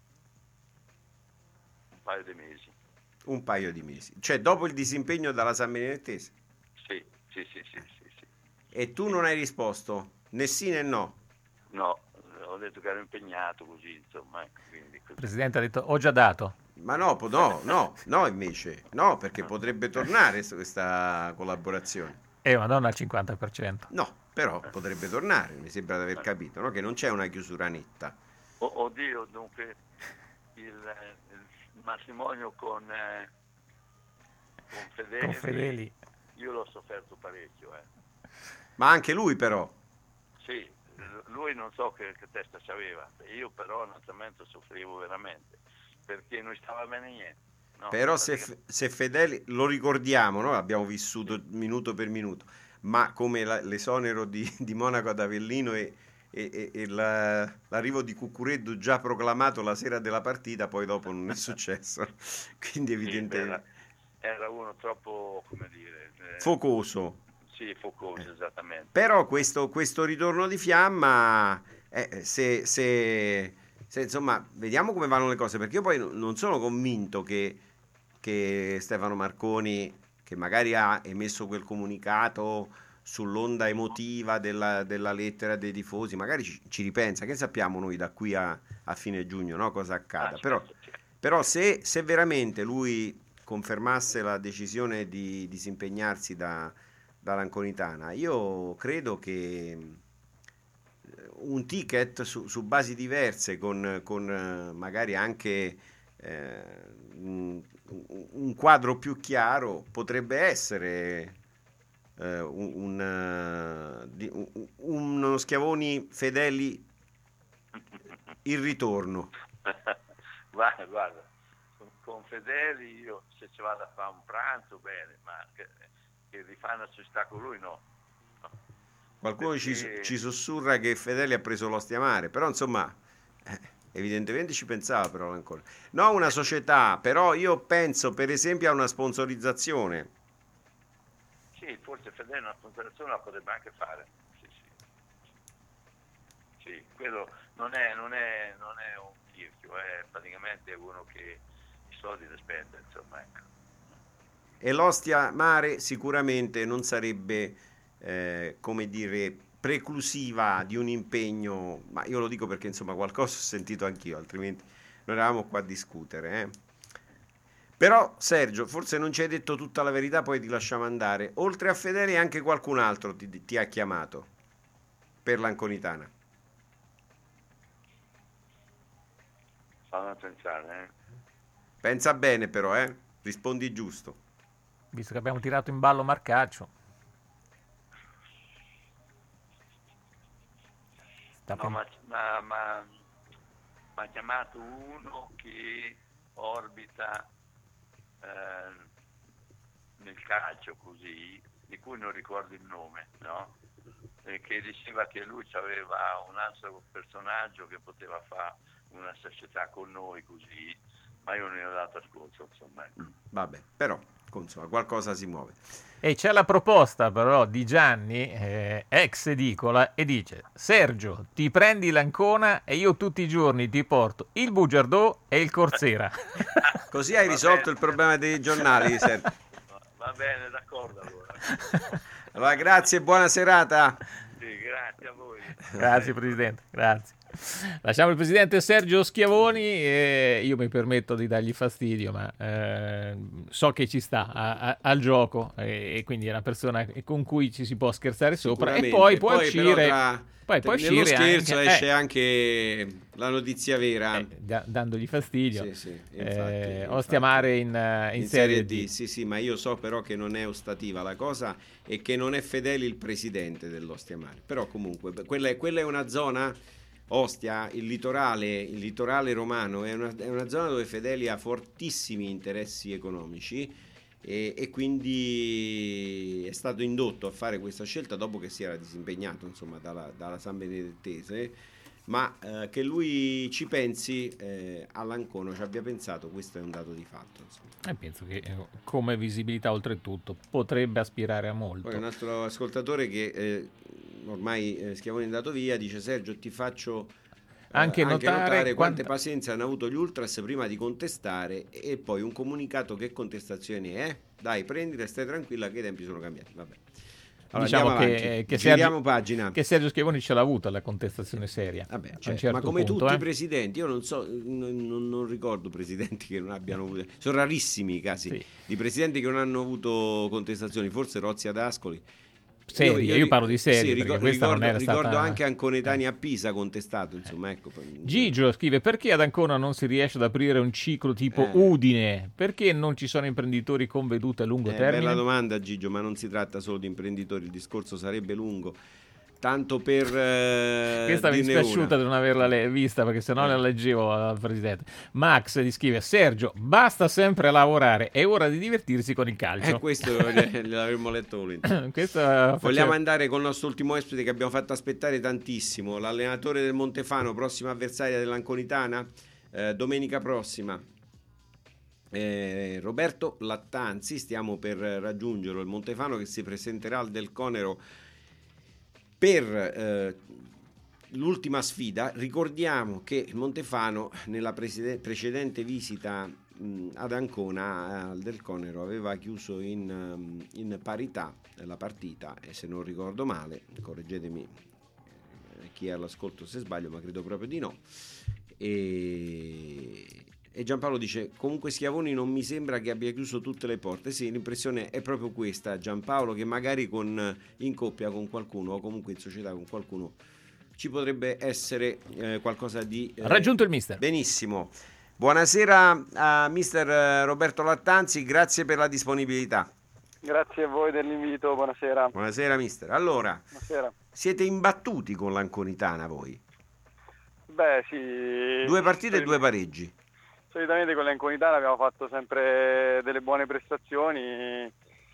un paio di mesi. Un paio di mesi. Cioè dopo il disimpegno dalla San Benedettese? Sì, sì, sì, sì, sì, sì. E tu non hai risposto? Né sì né no? No, ho detto che ero impegnato così, insomma. Ecco, quindi... Il presidente ha detto ho già dato. Ma no, po- no, no, no invece. No, perché potrebbe tornare questa collaborazione. Eh, ma non al cinquanta per cento. No, però potrebbe tornare, mi sembra di aver capito, no? Che non c'è una chiusura netta. Oh, oddio, dunque il, il matrimonio con, eh, con, Fedeli, Con Fedeli. Io l'ho sofferto parecchio. Eh. Ma anche lui però. Sì, lui non so che, che testa c'aveva, io però naturalmente soffrivo veramente, perché non stava bene niente. No, Però se, se Fedeli, lo ricordiamo, no? Abbiamo vissuto minuto per minuto, ma come la, l'esonero di, di Monaco ad Avellino e, e, e la, l'arrivo di Cuccureddu già proclamato la sera della partita, poi dopo non è successo. Quindi evidentemente... Era, era uno troppo, come dire... Eh, focoso. Sì, focoso, esattamente. Però questo, questo ritorno di fiamma, eh, se... se Se, insomma, vediamo come vanno le cose, perché io poi non sono convinto che, che Stefano Marconi, che magari ha emesso quel comunicato sull'onda emotiva della, della lettera dei tifosi, magari ci, ci ripensa, che sappiamo noi da qui a, a fine giugno, no? Cosa accada. Però, però se, se veramente lui confermasse la decisione di disimpegnarsi da, dall'Anconitana, io credo che un ticket su, su basi diverse con, con magari anche eh, un, un quadro più chiaro potrebbe essere eh, un, un, un, uno Schiavoni Fedeli il ritorno. guarda, guarda con, con Fedeli io se ci vado a fare un pranzo bene, ma che, che rifare una società con lui no. Qualcuno Perché... ci, ci sussurra che Fedeli ha preso l'Ostia Mare, però insomma, eh, evidentemente ci pensava però ancora. No, una società, però io penso per esempio a una sponsorizzazione. Sì, forse Fedeli una sponsorizzazione la potrebbe anche fare. Sì, sì, quello non è, non è, non è un tirchio, è praticamente uno che i soldi li spende, insomma, ecco. E l'Ostia Mare sicuramente non sarebbe, eh, come dire, preclusiva di un impegno, ma io lo dico perché insomma qualcosa ho sentito anch'io, altrimenti non eravamo qua a discutere. Eh. Però Sergio, forse non ci hai detto tutta la verità, poi ti lasciamo andare. Oltre a Fedeli anche qualcun altro ti, ti ha chiamato per l'Anconitana. Fammi pensare, eh. Pensa bene però, eh? Rispondi giusto. Visto che abbiamo tirato in ballo Marcaccio. Sta No, ma, ma, ma, ma ha chiamato uno che orbita eh, nel calcio così, di cui non ricordo il nome, no? E che diceva che lui aveva un altro personaggio che poteva fare una società con noi così, ma io non ne ho dato ascolto, insomma. Vabbè, però insomma qualcosa si muove. E c'è la proposta però di Gianni, eh, ex edicola, e dice: Sergio, ti prendi l'Ancona e io tutti i giorni ti porto il Bugiardò e il Corsera. Così hai risolto il problema dei giornali, Sergio. Va bene, d'accordo allora. Allora, grazie e buona serata. Sì, grazie a voi. Grazie Presidente, grazie. Lasciamo il Presidente Sergio Schiavoni e io mi permetto di dargli fastidio, ma eh, so che ci sta a, a, al gioco e, e quindi è una persona con cui ci si può scherzare sopra e poi può poi uscire... Tra... Poi può nello uscire scherzo anche, esce eh, anche la notizia vera, eh, da, dandogli fastidio. Sì, sì, infatti, eh, infatti. Ostia Mare in, in, in Serie, serie D. D. Sì, sì, ma io so però che non è ostativa la cosa e che non è Fedeli il presidente dell'Ostia Mare. Però comunque quella è, quella è una zona, Ostia, il litorale, il litorale romano è una, è una zona dove Fedeli ha fortissimi interessi economici. E, e quindi è stato indotto a fare questa scelta dopo che si era disimpegnato insomma dalla, dalla San Benedettese, ma eh, che lui ci pensi eh, all'Ancona ci abbia pensato, questo è un dato di fatto insomma. E penso che eh, come visibilità oltretutto potrebbe aspirare a molto. Poi un altro ascoltatore che eh, ormai eh, Schiavoni è andato via dice: Sergio, ti faccio Anche, anche notare, notare quante quanta... pazienza hanno avuto gli ultras prima di contestare e poi un comunicato che contestazioni è. Dai, prendila e stai tranquilla che i tempi sono cambiati. Vabbè. Allora, diciamo che, che, Sergio, pagina. che Sergio Schiavoni ce l'ha avuta la contestazione seria. Vabbè, a cioè, un certo ma come punto, tutti eh? i presidenti, io non so, non, non, non ricordo presidenti che non abbiano avuto, sono rarissimi i casi sì. di presidenti che non hanno avuto contestazioni, forse Rozzi ad Ascoli. Serie, io, io, io parlo di serie, sì, perché ricordo, questa ricordo, non era ricordo stata... anche Anconetani a Pisa contestato, insomma, ecco. Gigio scrive: perché ad Ancona non si riesce ad aprire un ciclo tipo eh. Udine? Perché non ci sono imprenditori con vedute a lungo eh, termine? Bella domanda, Gigio, ma non si tratta solo di imprenditori, il discorso sarebbe lungo. Tanto per eh, questa mi è dispiaciuta di non averla le- vista perché sennò eh. la leggevo al presidente. Max gli scrive: Sergio, basta sempre lavorare, è ora di divertirsi con il calcio. E eh, questo l'avremmo letto volentieri. Vogliamo faceva... andare con il nostro ultimo ospite che abbiamo fatto aspettare tantissimo, l'allenatore del Montefano, prossima avversaria dell'Anconitana, eh, domenica prossima. Eh, Roberto Lattanzi, stiamo per raggiungerlo, il Montefano che si presenterà al Del Conero per eh, l'ultima sfida. Ricordiamo che il Montefano nella preside- precedente visita mh, ad Ancona al Del Conero aveva chiuso in, um, in parità la partita e se non ricordo male, correggetemi eh, chi è all'ascolto se sbaglio, ma credo proprio di no. E, e Giampaolo dice: comunque Schiavoni non mi sembra che abbia chiuso tutte le porte. Sì, l'impressione è proprio questa, Giampaolo, che magari con, in coppia con qualcuno o comunque in società con qualcuno ci potrebbe essere eh, qualcosa di eh, raggiunto il mister. Benissimo, buonasera a mister Roberto Lattanzi, grazie per la disponibilità. Grazie a voi dell'invito, buonasera. Buonasera mister. Allora, buonasera. Siete imbattuti con l'Anconitana voi? Beh sì, due partite e due pareggi. Solitamente con l'Anconitana abbiamo fatto sempre delle buone prestazioni eh,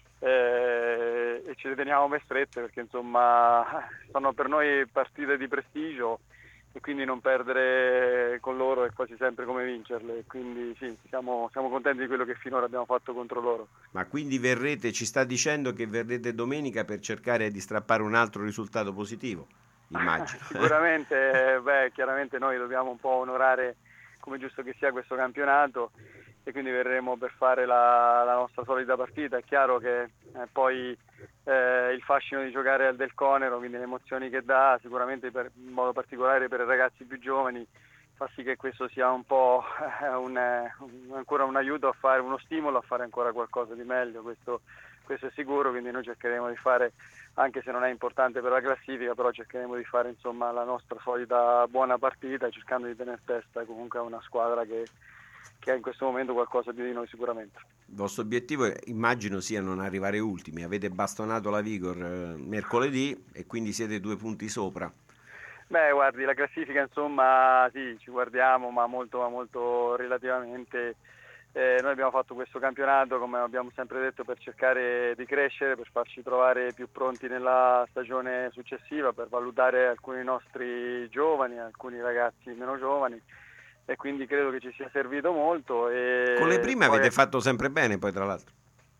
e ci le teniamo ben strette perché insomma sono per noi partite di prestigio e quindi non perdere con loro è quasi sempre come vincerle, quindi sì, siamo, siamo contenti di quello che finora abbiamo fatto contro loro. Ma quindi verrete, ci sta dicendo che verrete domenica per cercare di strappare un altro risultato positivo? immagino. Sicuramente, beh, chiaramente noi dobbiamo un po' onorare, come giusto che sia, questo campionato, e quindi verremo per fare la, la nostra solita partita. È chiaro che eh, poi eh, il fascino di giocare al Del Conero, quindi le emozioni che dà, sicuramente per, in modo particolare per i ragazzi più giovani, fa sì che questo sia un po' eh, un, eh, un, ancora un aiuto a fare, uno stimolo a fare ancora qualcosa di meglio, questo, questo è sicuro. Quindi noi cercheremo di fare, anche se non è importante per la classifica, però cercheremo di fare insomma la nostra solita buona partita, cercando di tenere testa comunque a una squadra che che ha in questo momento qualcosa più di noi sicuramente. Il vostro obiettivo immagino sia non arrivare ultimi, avete bastonato la Vigor eh, mercoledì e quindi siete due punti sopra. Beh, guardi, la classifica insomma sì, ci guardiamo, ma molto, ma molto relativamente. Eh, noi abbiamo fatto questo campionato, come abbiamo sempre detto, per cercare di crescere, per farci trovare più pronti nella stagione successiva, per valutare alcuni nostri giovani, alcuni ragazzi meno giovani, e quindi credo che ci sia servito molto. E Con le prime poi, avete fatto sempre bene, poi tra l'altro.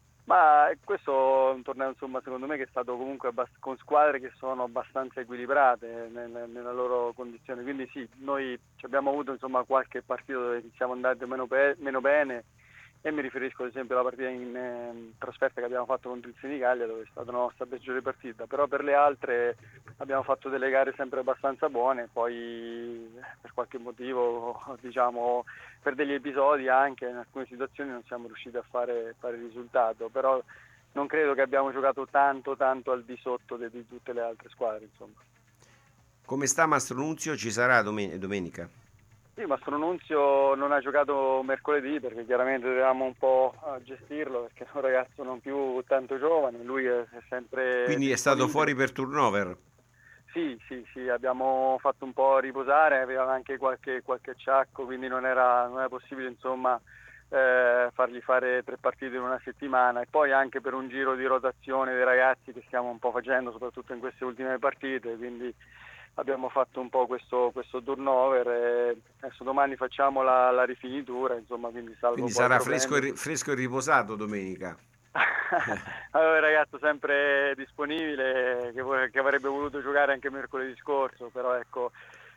ma questo è un torneo insomma secondo me che è stato comunque abbast- con squadre che sono abbastanza equilibrate nel, nella loro condizione, quindi sì, noi ci abbiamo avuto insomma qualche partito dove siamo andati meno, pe- meno bene, e mi riferisco ad esempio alla partita in eh, trasferta che abbiamo fatto contro il Senigallia, dove è stata la nostra peggiore partita, però per le altre abbiamo fatto delle gare sempre abbastanza buone. Poi per qualche motivo, diciamo per degli episodi anche in alcune situazioni, non siamo riusciti a fare, fare il risultato, però non credo che abbiamo giocato tanto tanto al di sotto di, di tutte le altre squadre insomma. Come sta Mastro Nunzio? Ci sarà domen- domenica? Sì, Mastro Nunzio non ha giocato mercoledì perché chiaramente dovevamo un po' gestirlo, perché è un ragazzo non più tanto giovane, lui è, è sempre... Quindi è stato fuori per turnover? Sì, sì, sì, abbiamo fatto un po' riposare, aveva anche qualche, qualche acciacco, quindi non era, non era possibile insomma eh, fargli fare tre partite in una settimana, e poi anche per un giro di rotazione dei ragazzi che stiamo un po' facendo, soprattutto in queste ultime partite, quindi abbiamo fatto un po' questo, questo turnover, e adesso domani facciamo la, la rifinitura, insomma, quindi salvo Quindi poi sarà problemi. fresco e, fresco e riposato domenica? Allora, il ragazzo sempre disponibile, che, che avrebbe voluto giocare anche mercoledì scorso, però ecco,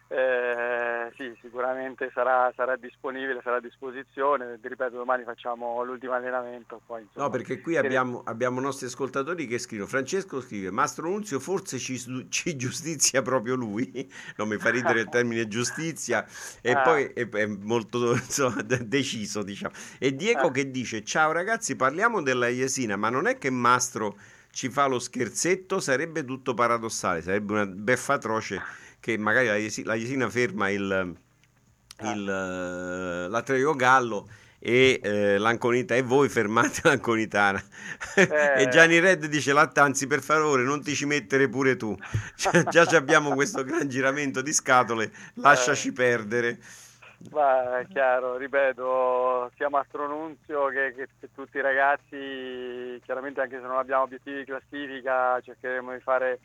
eh, sì, sicuramente sarà, sarà disponibile, sarà a disposizione. Ti ripeto, domani facciamo l'ultimo allenamento. Poi, insomma, No, perché qui abbiamo, abbiamo nostri ascoltatori che scrivono. Francesco scrive: Mastro Nunzio forse ci, ci giustizia proprio lui. Non mi fa ridere il termine giustizia, e Ah. poi è, è molto insomma, de- deciso, diciamo. E Diego Ah. che dice: ciao ragazzi, parliamo della Jesina, ma non è che Mastro ci fa lo scherzetto? Sarebbe tutto paradossale, sarebbe una beffa atroce che magari la, Jesi- la Jesina ferma il, il, eh, l'Atletico Gallo e eh, l'Anconita, e voi fermate l'Anconitana. Eh. E Gianni Red dice: Lattanzi, per favore non ti ci mettere pure tu, Già- già ci abbiamo questo gran giramento di scatole, lasciaci Eh. perdere. Ma è chiaro, ripeto, sia Mastro Nunzio che, che, che tutti i ragazzi, chiaramente anche se non abbiamo obiettivi di classifica, cercheremo di fare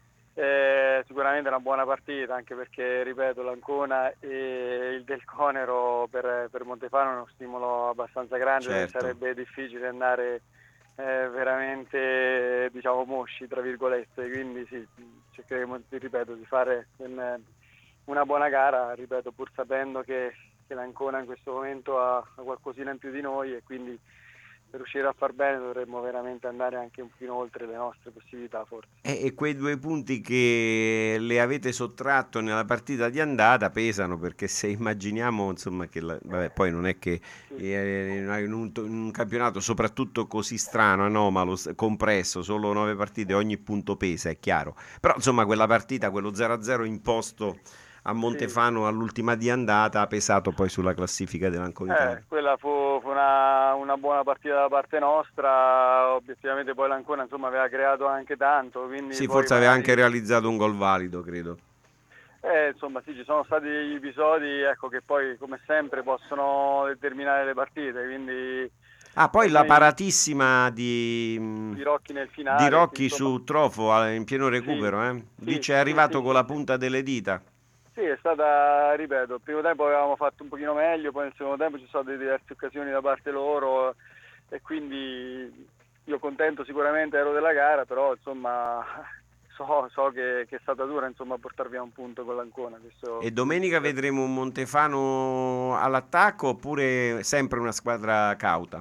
eh, sicuramente una buona partita, anche perché, ripeto, l'Ancona e il Del Conero per, per Montefano è uno stimolo abbastanza grande, dove Certo. sarebbe difficile andare eh, veramente, diciamo, mosci, tra virgolette, quindi sì, cercheremo, ti ripeto, di fare un, una buona gara, ripeto, pur sapendo che, che l'Ancona in questo momento ha, ha qualcosina in più di noi, e quindi per riuscire a far bene dovremmo veramente andare anche un pochino oltre le nostre possibilità, forse. E, e quei due punti che le avete sottratto nella partita di andata pesano, perché se immaginiamo insomma che la- vabbè, poi non è che eh, in, un, in un campionato soprattutto così strano, anomalo, s- compresso, solo nove partite, ogni punto pesa, è chiaro, però insomma quella partita, quello zero a zero imposto a Montefano all'ultima di andata, ha pesato poi sulla classifica dell'Anconitana. Eh, quella fu, fu una, una buona partita da parte nostra, obiettivamente poi l'Ancona insomma aveva creato anche tanto, quindi Sì, poi forse aveva magari- anche realizzato un gol valido, credo. Eh, insomma sì, ci sono stati degli episodi, ecco, che poi come sempre possono determinare le partite, quindi Ah, poi eh, la noi- paratissima di, di Rocchi nel finale, di Rocchi insomma. su Trofo eh, in pieno recupero, Sì, eh? sì, Dice sì, è arrivato sì, con sì, la sì. punta delle dita. Sì, è stata, ripeto, il primo tempo avevamo fatto un pochino meglio, poi nel secondo tempo ci sono state diverse occasioni da parte loro, e quindi io contento sicuramente ero della gara, però insomma so, so che, che è stata dura, insomma, portar via un punto con l'Ancona. Questo... E domenica vedremo un Montefano all'attacco oppure sempre una squadra cauta?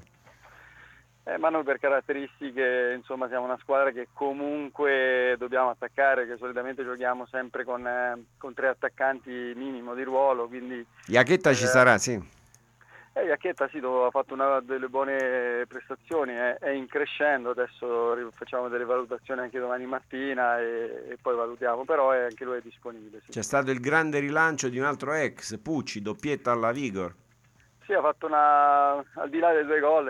Eh, ma noi per caratteristiche, insomma, siamo una squadra che comunque dobbiamo attaccare, che solitamente giochiamo sempre con, eh, con tre attaccanti minimo di ruolo, quindi... Iachetta eh, ci sarà, sì. Eh, Iachetta sì, ha fatto una delle buone prestazioni, è, è in crescendo, adesso facciamo delle valutazioni anche domani mattina e, e poi valutiamo, però è, anche lui è disponibile. Sì. C'è stato il grande rilancio di un altro ex, Pucci, doppietta alla Vigor. Sì, ha fatto una, al di là dei due gol,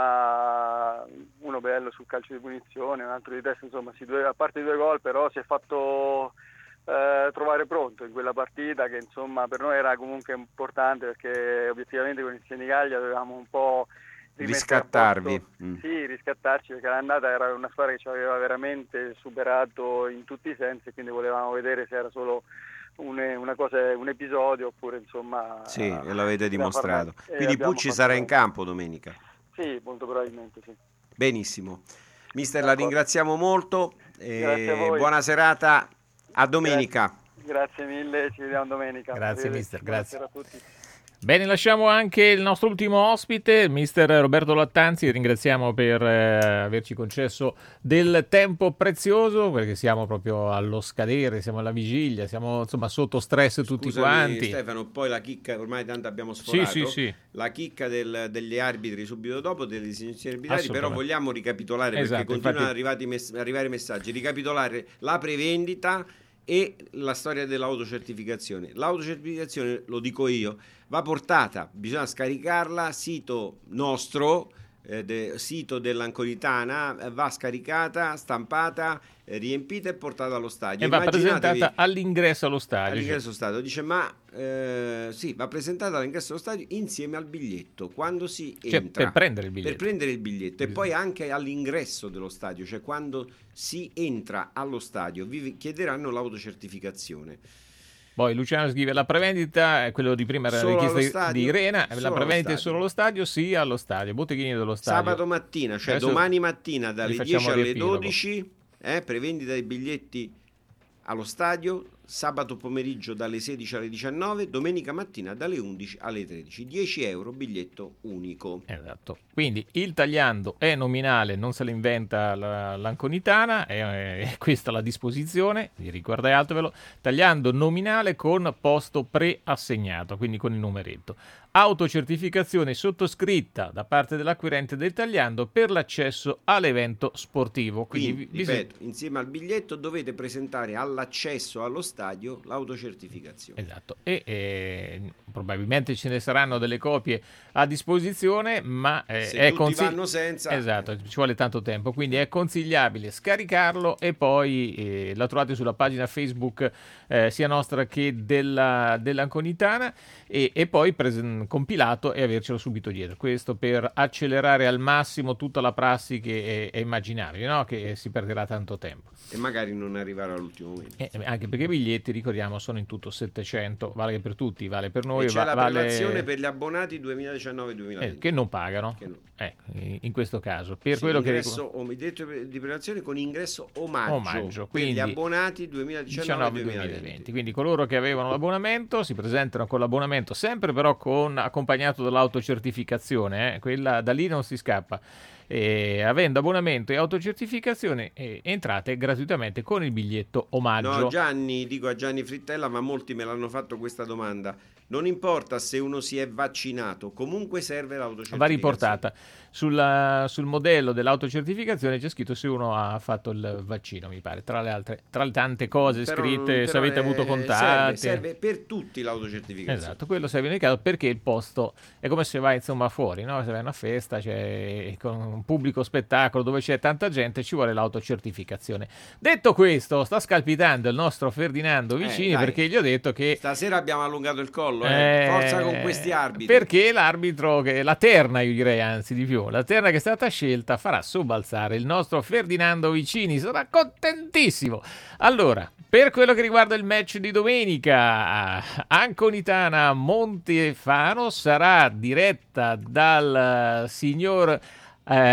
insomma, uno bello sul calcio di punizione, un altro di testa, insomma, sì, due, a parte i due gol, però si è fatto eh, trovare pronto in quella partita che, insomma, per noi era comunque importante perché obiettivamente con il Senigallia dovevamo un po' riscattarvi. Mm. Sì, riscattarci, perché l'andata era una squadra che ci aveva veramente superato in tutti i sensi, quindi volevamo vedere se era solo Un, una cosa, un episodio oppure insomma sì, e l'avete dimostrato. Farne, quindi Pucci sarà in campo domenica? Sì, molto probabilmente sì. Benissimo, mister, la ringraziamo molto e a buona serata, a domenica. Grazie, grazie mille, ci vediamo domenica. Grazie mister, grazie a tutti. Bene, lasciamo anche il nostro ultimo ospite, mister Roberto Lattanzi. Ringraziamo per eh, averci concesso del tempo prezioso, perché siamo proprio allo scadere, siamo alla vigilia, siamo insomma sotto stress tutti Scusami, quanti. Stefano, poi la chicca, ormai tanto abbiamo sforato, sì, sì, sì. la chicca del, degli arbitri subito dopo, delle designazioni arbitrali, però vogliamo ricapitolare, esatto, perché continuano infatti... ad arrivare messaggi, ricapitolare la prevendita e la storia dell'autocertificazione. L'autocertificazione, lo dico io, va portata, bisogna scaricarla, sito nostro, eh, de, sito dell'Anconitana, eh, va scaricata, stampata, eh, riempita e portata allo stadio. E va presentata all'ingresso allo stadio. All'ingresso allo stadio. Dice, ma eh, sì, va presentata all'ingresso allo stadio insieme al biglietto, quando si cioè, entra. Per prendere il biglietto. Per prendere il biglietto. E poi anche all'ingresso dello stadio, cioè quando si entra allo stadio, vi chiederanno l'autocertificazione. Poi Luciano scrive: la prevendita è quello di prima, era la richiesta di Irena, la prevendita è solo allo stadio, sì, allo stadio, botteghini dello stadio. Sabato mattina, cioè adesso domani mattina dalle dieci alle riepilogo. dodici, eh, prevendita dei biglietti allo stadio, sabato pomeriggio dalle sedici alle diciannove, domenica mattina dalle undici alle tredici. dieci euro biglietto unico. Esatto. Quindi il tagliando è nominale, non se la inventa la, l'Anconitana, è, è questa la disposizione, ricordatevelo, tagliando nominale con posto preassegnato, quindi con il numeretto. Autocertificazione sottoscritta da parte dell'acquirente del tagliando per l'accesso all'evento sportivo. Quindi, Quindi ripeto, bisog- insieme al biglietto dovete presentare all'accesso allo stadio l'autocertificazione. Esatto, e eh, probabilmente ce ne saranno delle copie a disposizione, ma eh, se è tutti consigli- vanno senza, esatto, ci vuole tanto tempo, quindi è consigliabile scaricarlo e poi eh, la trovate sulla pagina Facebook eh, sia nostra che della, dell'Anconitana e, e poi presen- compilato e avercelo subito dietro. Questo per accelerare al massimo tutta la prassi che è, è immaginabile, no? Che si perderà tanto tempo. E magari non arrivare all'ultimo momento. Eh, anche perché i biglietti, ricordiamo, sono in tutto settecento, vale per tutti, vale per noi. E c'è va- la vale... prelazione per gli abbonati duemiladiciannove duemilaventi. Eh, che non pagano, che no. eh, in questo caso. Per sì, quello che ingresso, o, diritto di prelazione con ingresso omaggio, omaggio per quindi gli abbonati duemiladiciannove duemilaventi. Quindi coloro che avevano l'abbonamento si presentano con l'abbonamento, sempre però con accompagnato dall'autocertificazione, eh? Quella da lì non si scappa. E avendo abbonamento e autocertificazione eh, entrate gratuitamente con il biglietto omaggio. No, Gianni, dico a Gianni Frittella, ma molti me l'hanno fatto questa domanda. Non importa se uno si è vaccinato, comunque serve l'autocertificazione. Va riportata. Sulla, sul modello dell'autocertificazione c'è scritto se uno ha fatto il vaccino, mi pare, tra le altre, tra le tante cose però, scritte, però se avete è, avuto contatti. Serve, serve per tutti l'autocertificazione. Esatto, quello serve nel caso perché il posto è come se vai insomma fuori, no? Se vai a una festa, c'è con un pubblico spettacolo dove c'è tanta gente, ci vuole l'autocertificazione. Detto questo, sta scalpitando il nostro Ferdinando Vicini, eh, perché gli ho detto che stasera abbiamo allungato il collo, eh. Eh, forza con questi arbitri. Perché l'arbitro, che la terna io direi anzi di più, la terna che è stata scelta farà sobbalzare il nostro Ferdinando Vicini, sarà contentissimo. Allora, per quello che riguarda il match di domenica, Anconitana Montefano sarà diretta dal signor eh,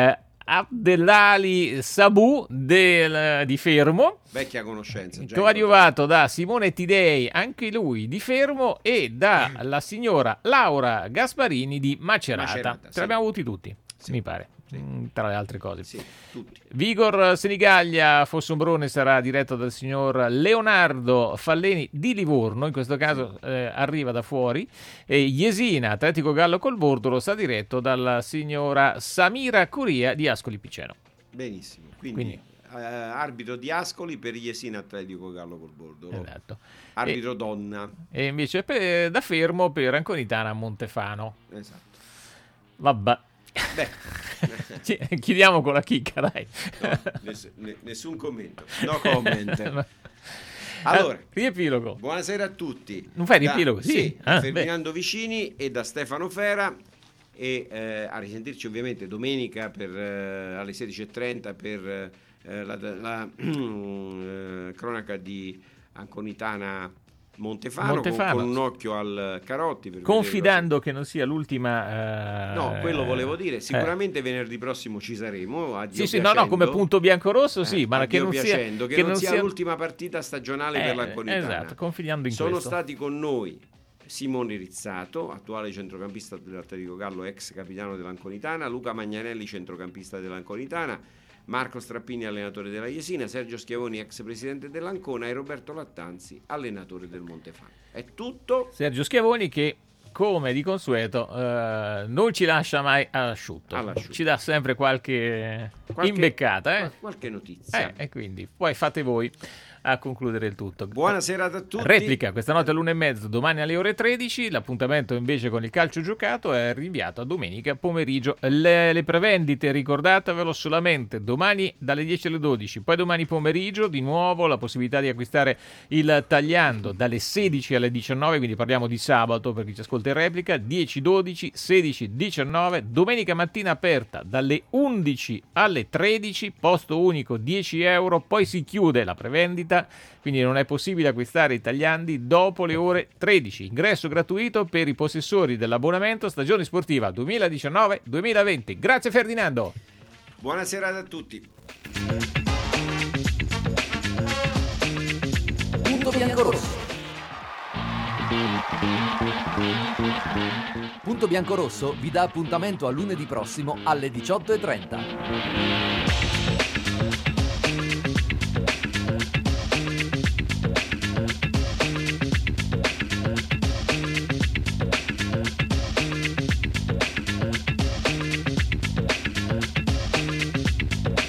Abdelali Sabu del, di Fermo, vecchia conoscenza, già coadiuvato da Simone Tidei, anche lui di Fermo, e dalla signora Laura Gasparini di Macerata. Macerata, Ce sì. l'abbiamo avuti tutti, Sì. mi pare. Mm, tra le altre cose. Sì, tutti. Vigor Senigallia Fossombrone sarà diretto dal signor Leonardo Falleni di Livorno, in questo caso eh, arriva da fuori, e Jesina Atletico Gallo col Bordolo sarà diretto dalla signora Samira Curia di Ascoli Piceno. Benissimo, quindi, Quindi- eh, arbitro di Ascoli per Jesina Atletico Gallo col Bordolo. Esatto. Arbitro E- donna. E invece per- da Fermo per Anconitana Montefano. Esatto. Vabbè. Beh, Ci- Chiudiamo con la chicca, dai. no, ness- ne- nessun commento. No comment. Allora, riepilogo. Buonasera a tutti. Non fai Da- riepilogo? Sì. Sì, da Ah, Ferdinando Vicini e da Stefano Fera. E eh, a risentirci ovviamente domenica per, eh, alle sedici e trenta per eh, la, la eh, cronaca di Anconitana Montefano, Montefano. Con, con un occhio al Carotti. Per Confidando che non sia l'ultima. eh, No, quello volevo dire. eh. Sicuramente venerdì prossimo ci saremo. A Dio Sì, sì, no, no, come punto bianco-rosso, sì, eh, ma a che Dio non sia, piacendo, che, non sia, l'ultima partita stagionale Eh, per l'Anconitana. esatto, confidando in Sono questo. stati con noi Simone Rizzato, attuale centrocampista dell'Atletico Gallo, ex capitano dell'Anconitana, Luca Magnanelli, centrocampista dell'Anconitana, Marco Strappini, allenatore della Jesina, Sergio Schiavoni, ex presidente dell'Ancona, e Roberto Lattanzi, allenatore del Montefano. È tutto. Sergio Schiavoni che, come di consueto, eh, non ci lascia mai all'asciutto. All'asciutto. Ci dà sempre qualche, Qualche- imbeccata, eh? qual- qualche notizia. Eh, e quindi poi fate voi a concludere il tutto. Buona serata a tutti. Replica questa notte alle l'una e mezzo, domani alle ore tredici. L'appuntamento invece con il calcio giocato è rinviato a domenica pomeriggio. Le, le prevendite, ricordatevelo, solamente domani dalle dieci alle dodici, poi domani pomeriggio di nuovo la possibilità di acquistare il tagliando dalle sedici alle diciannove, quindi parliamo di sabato per chi ci ascolta in replica, dieci dodici, sedici diciannove, domenica mattina aperta dalle undici alle tredici, posto unico dieci euro, poi si chiude la prevendita, quindi non è possibile acquistare i tagliandi dopo le ore tredici. Ingresso gratuito per i possessori dell'abbonamento stagione sportiva duemiladiciannove duemilaventi. Grazie Ferdinando. Buona serata a tutti. Punto biancorosso. Punto biancorosso vi dà appuntamento a lunedì prossimo alle diciotto e trenta.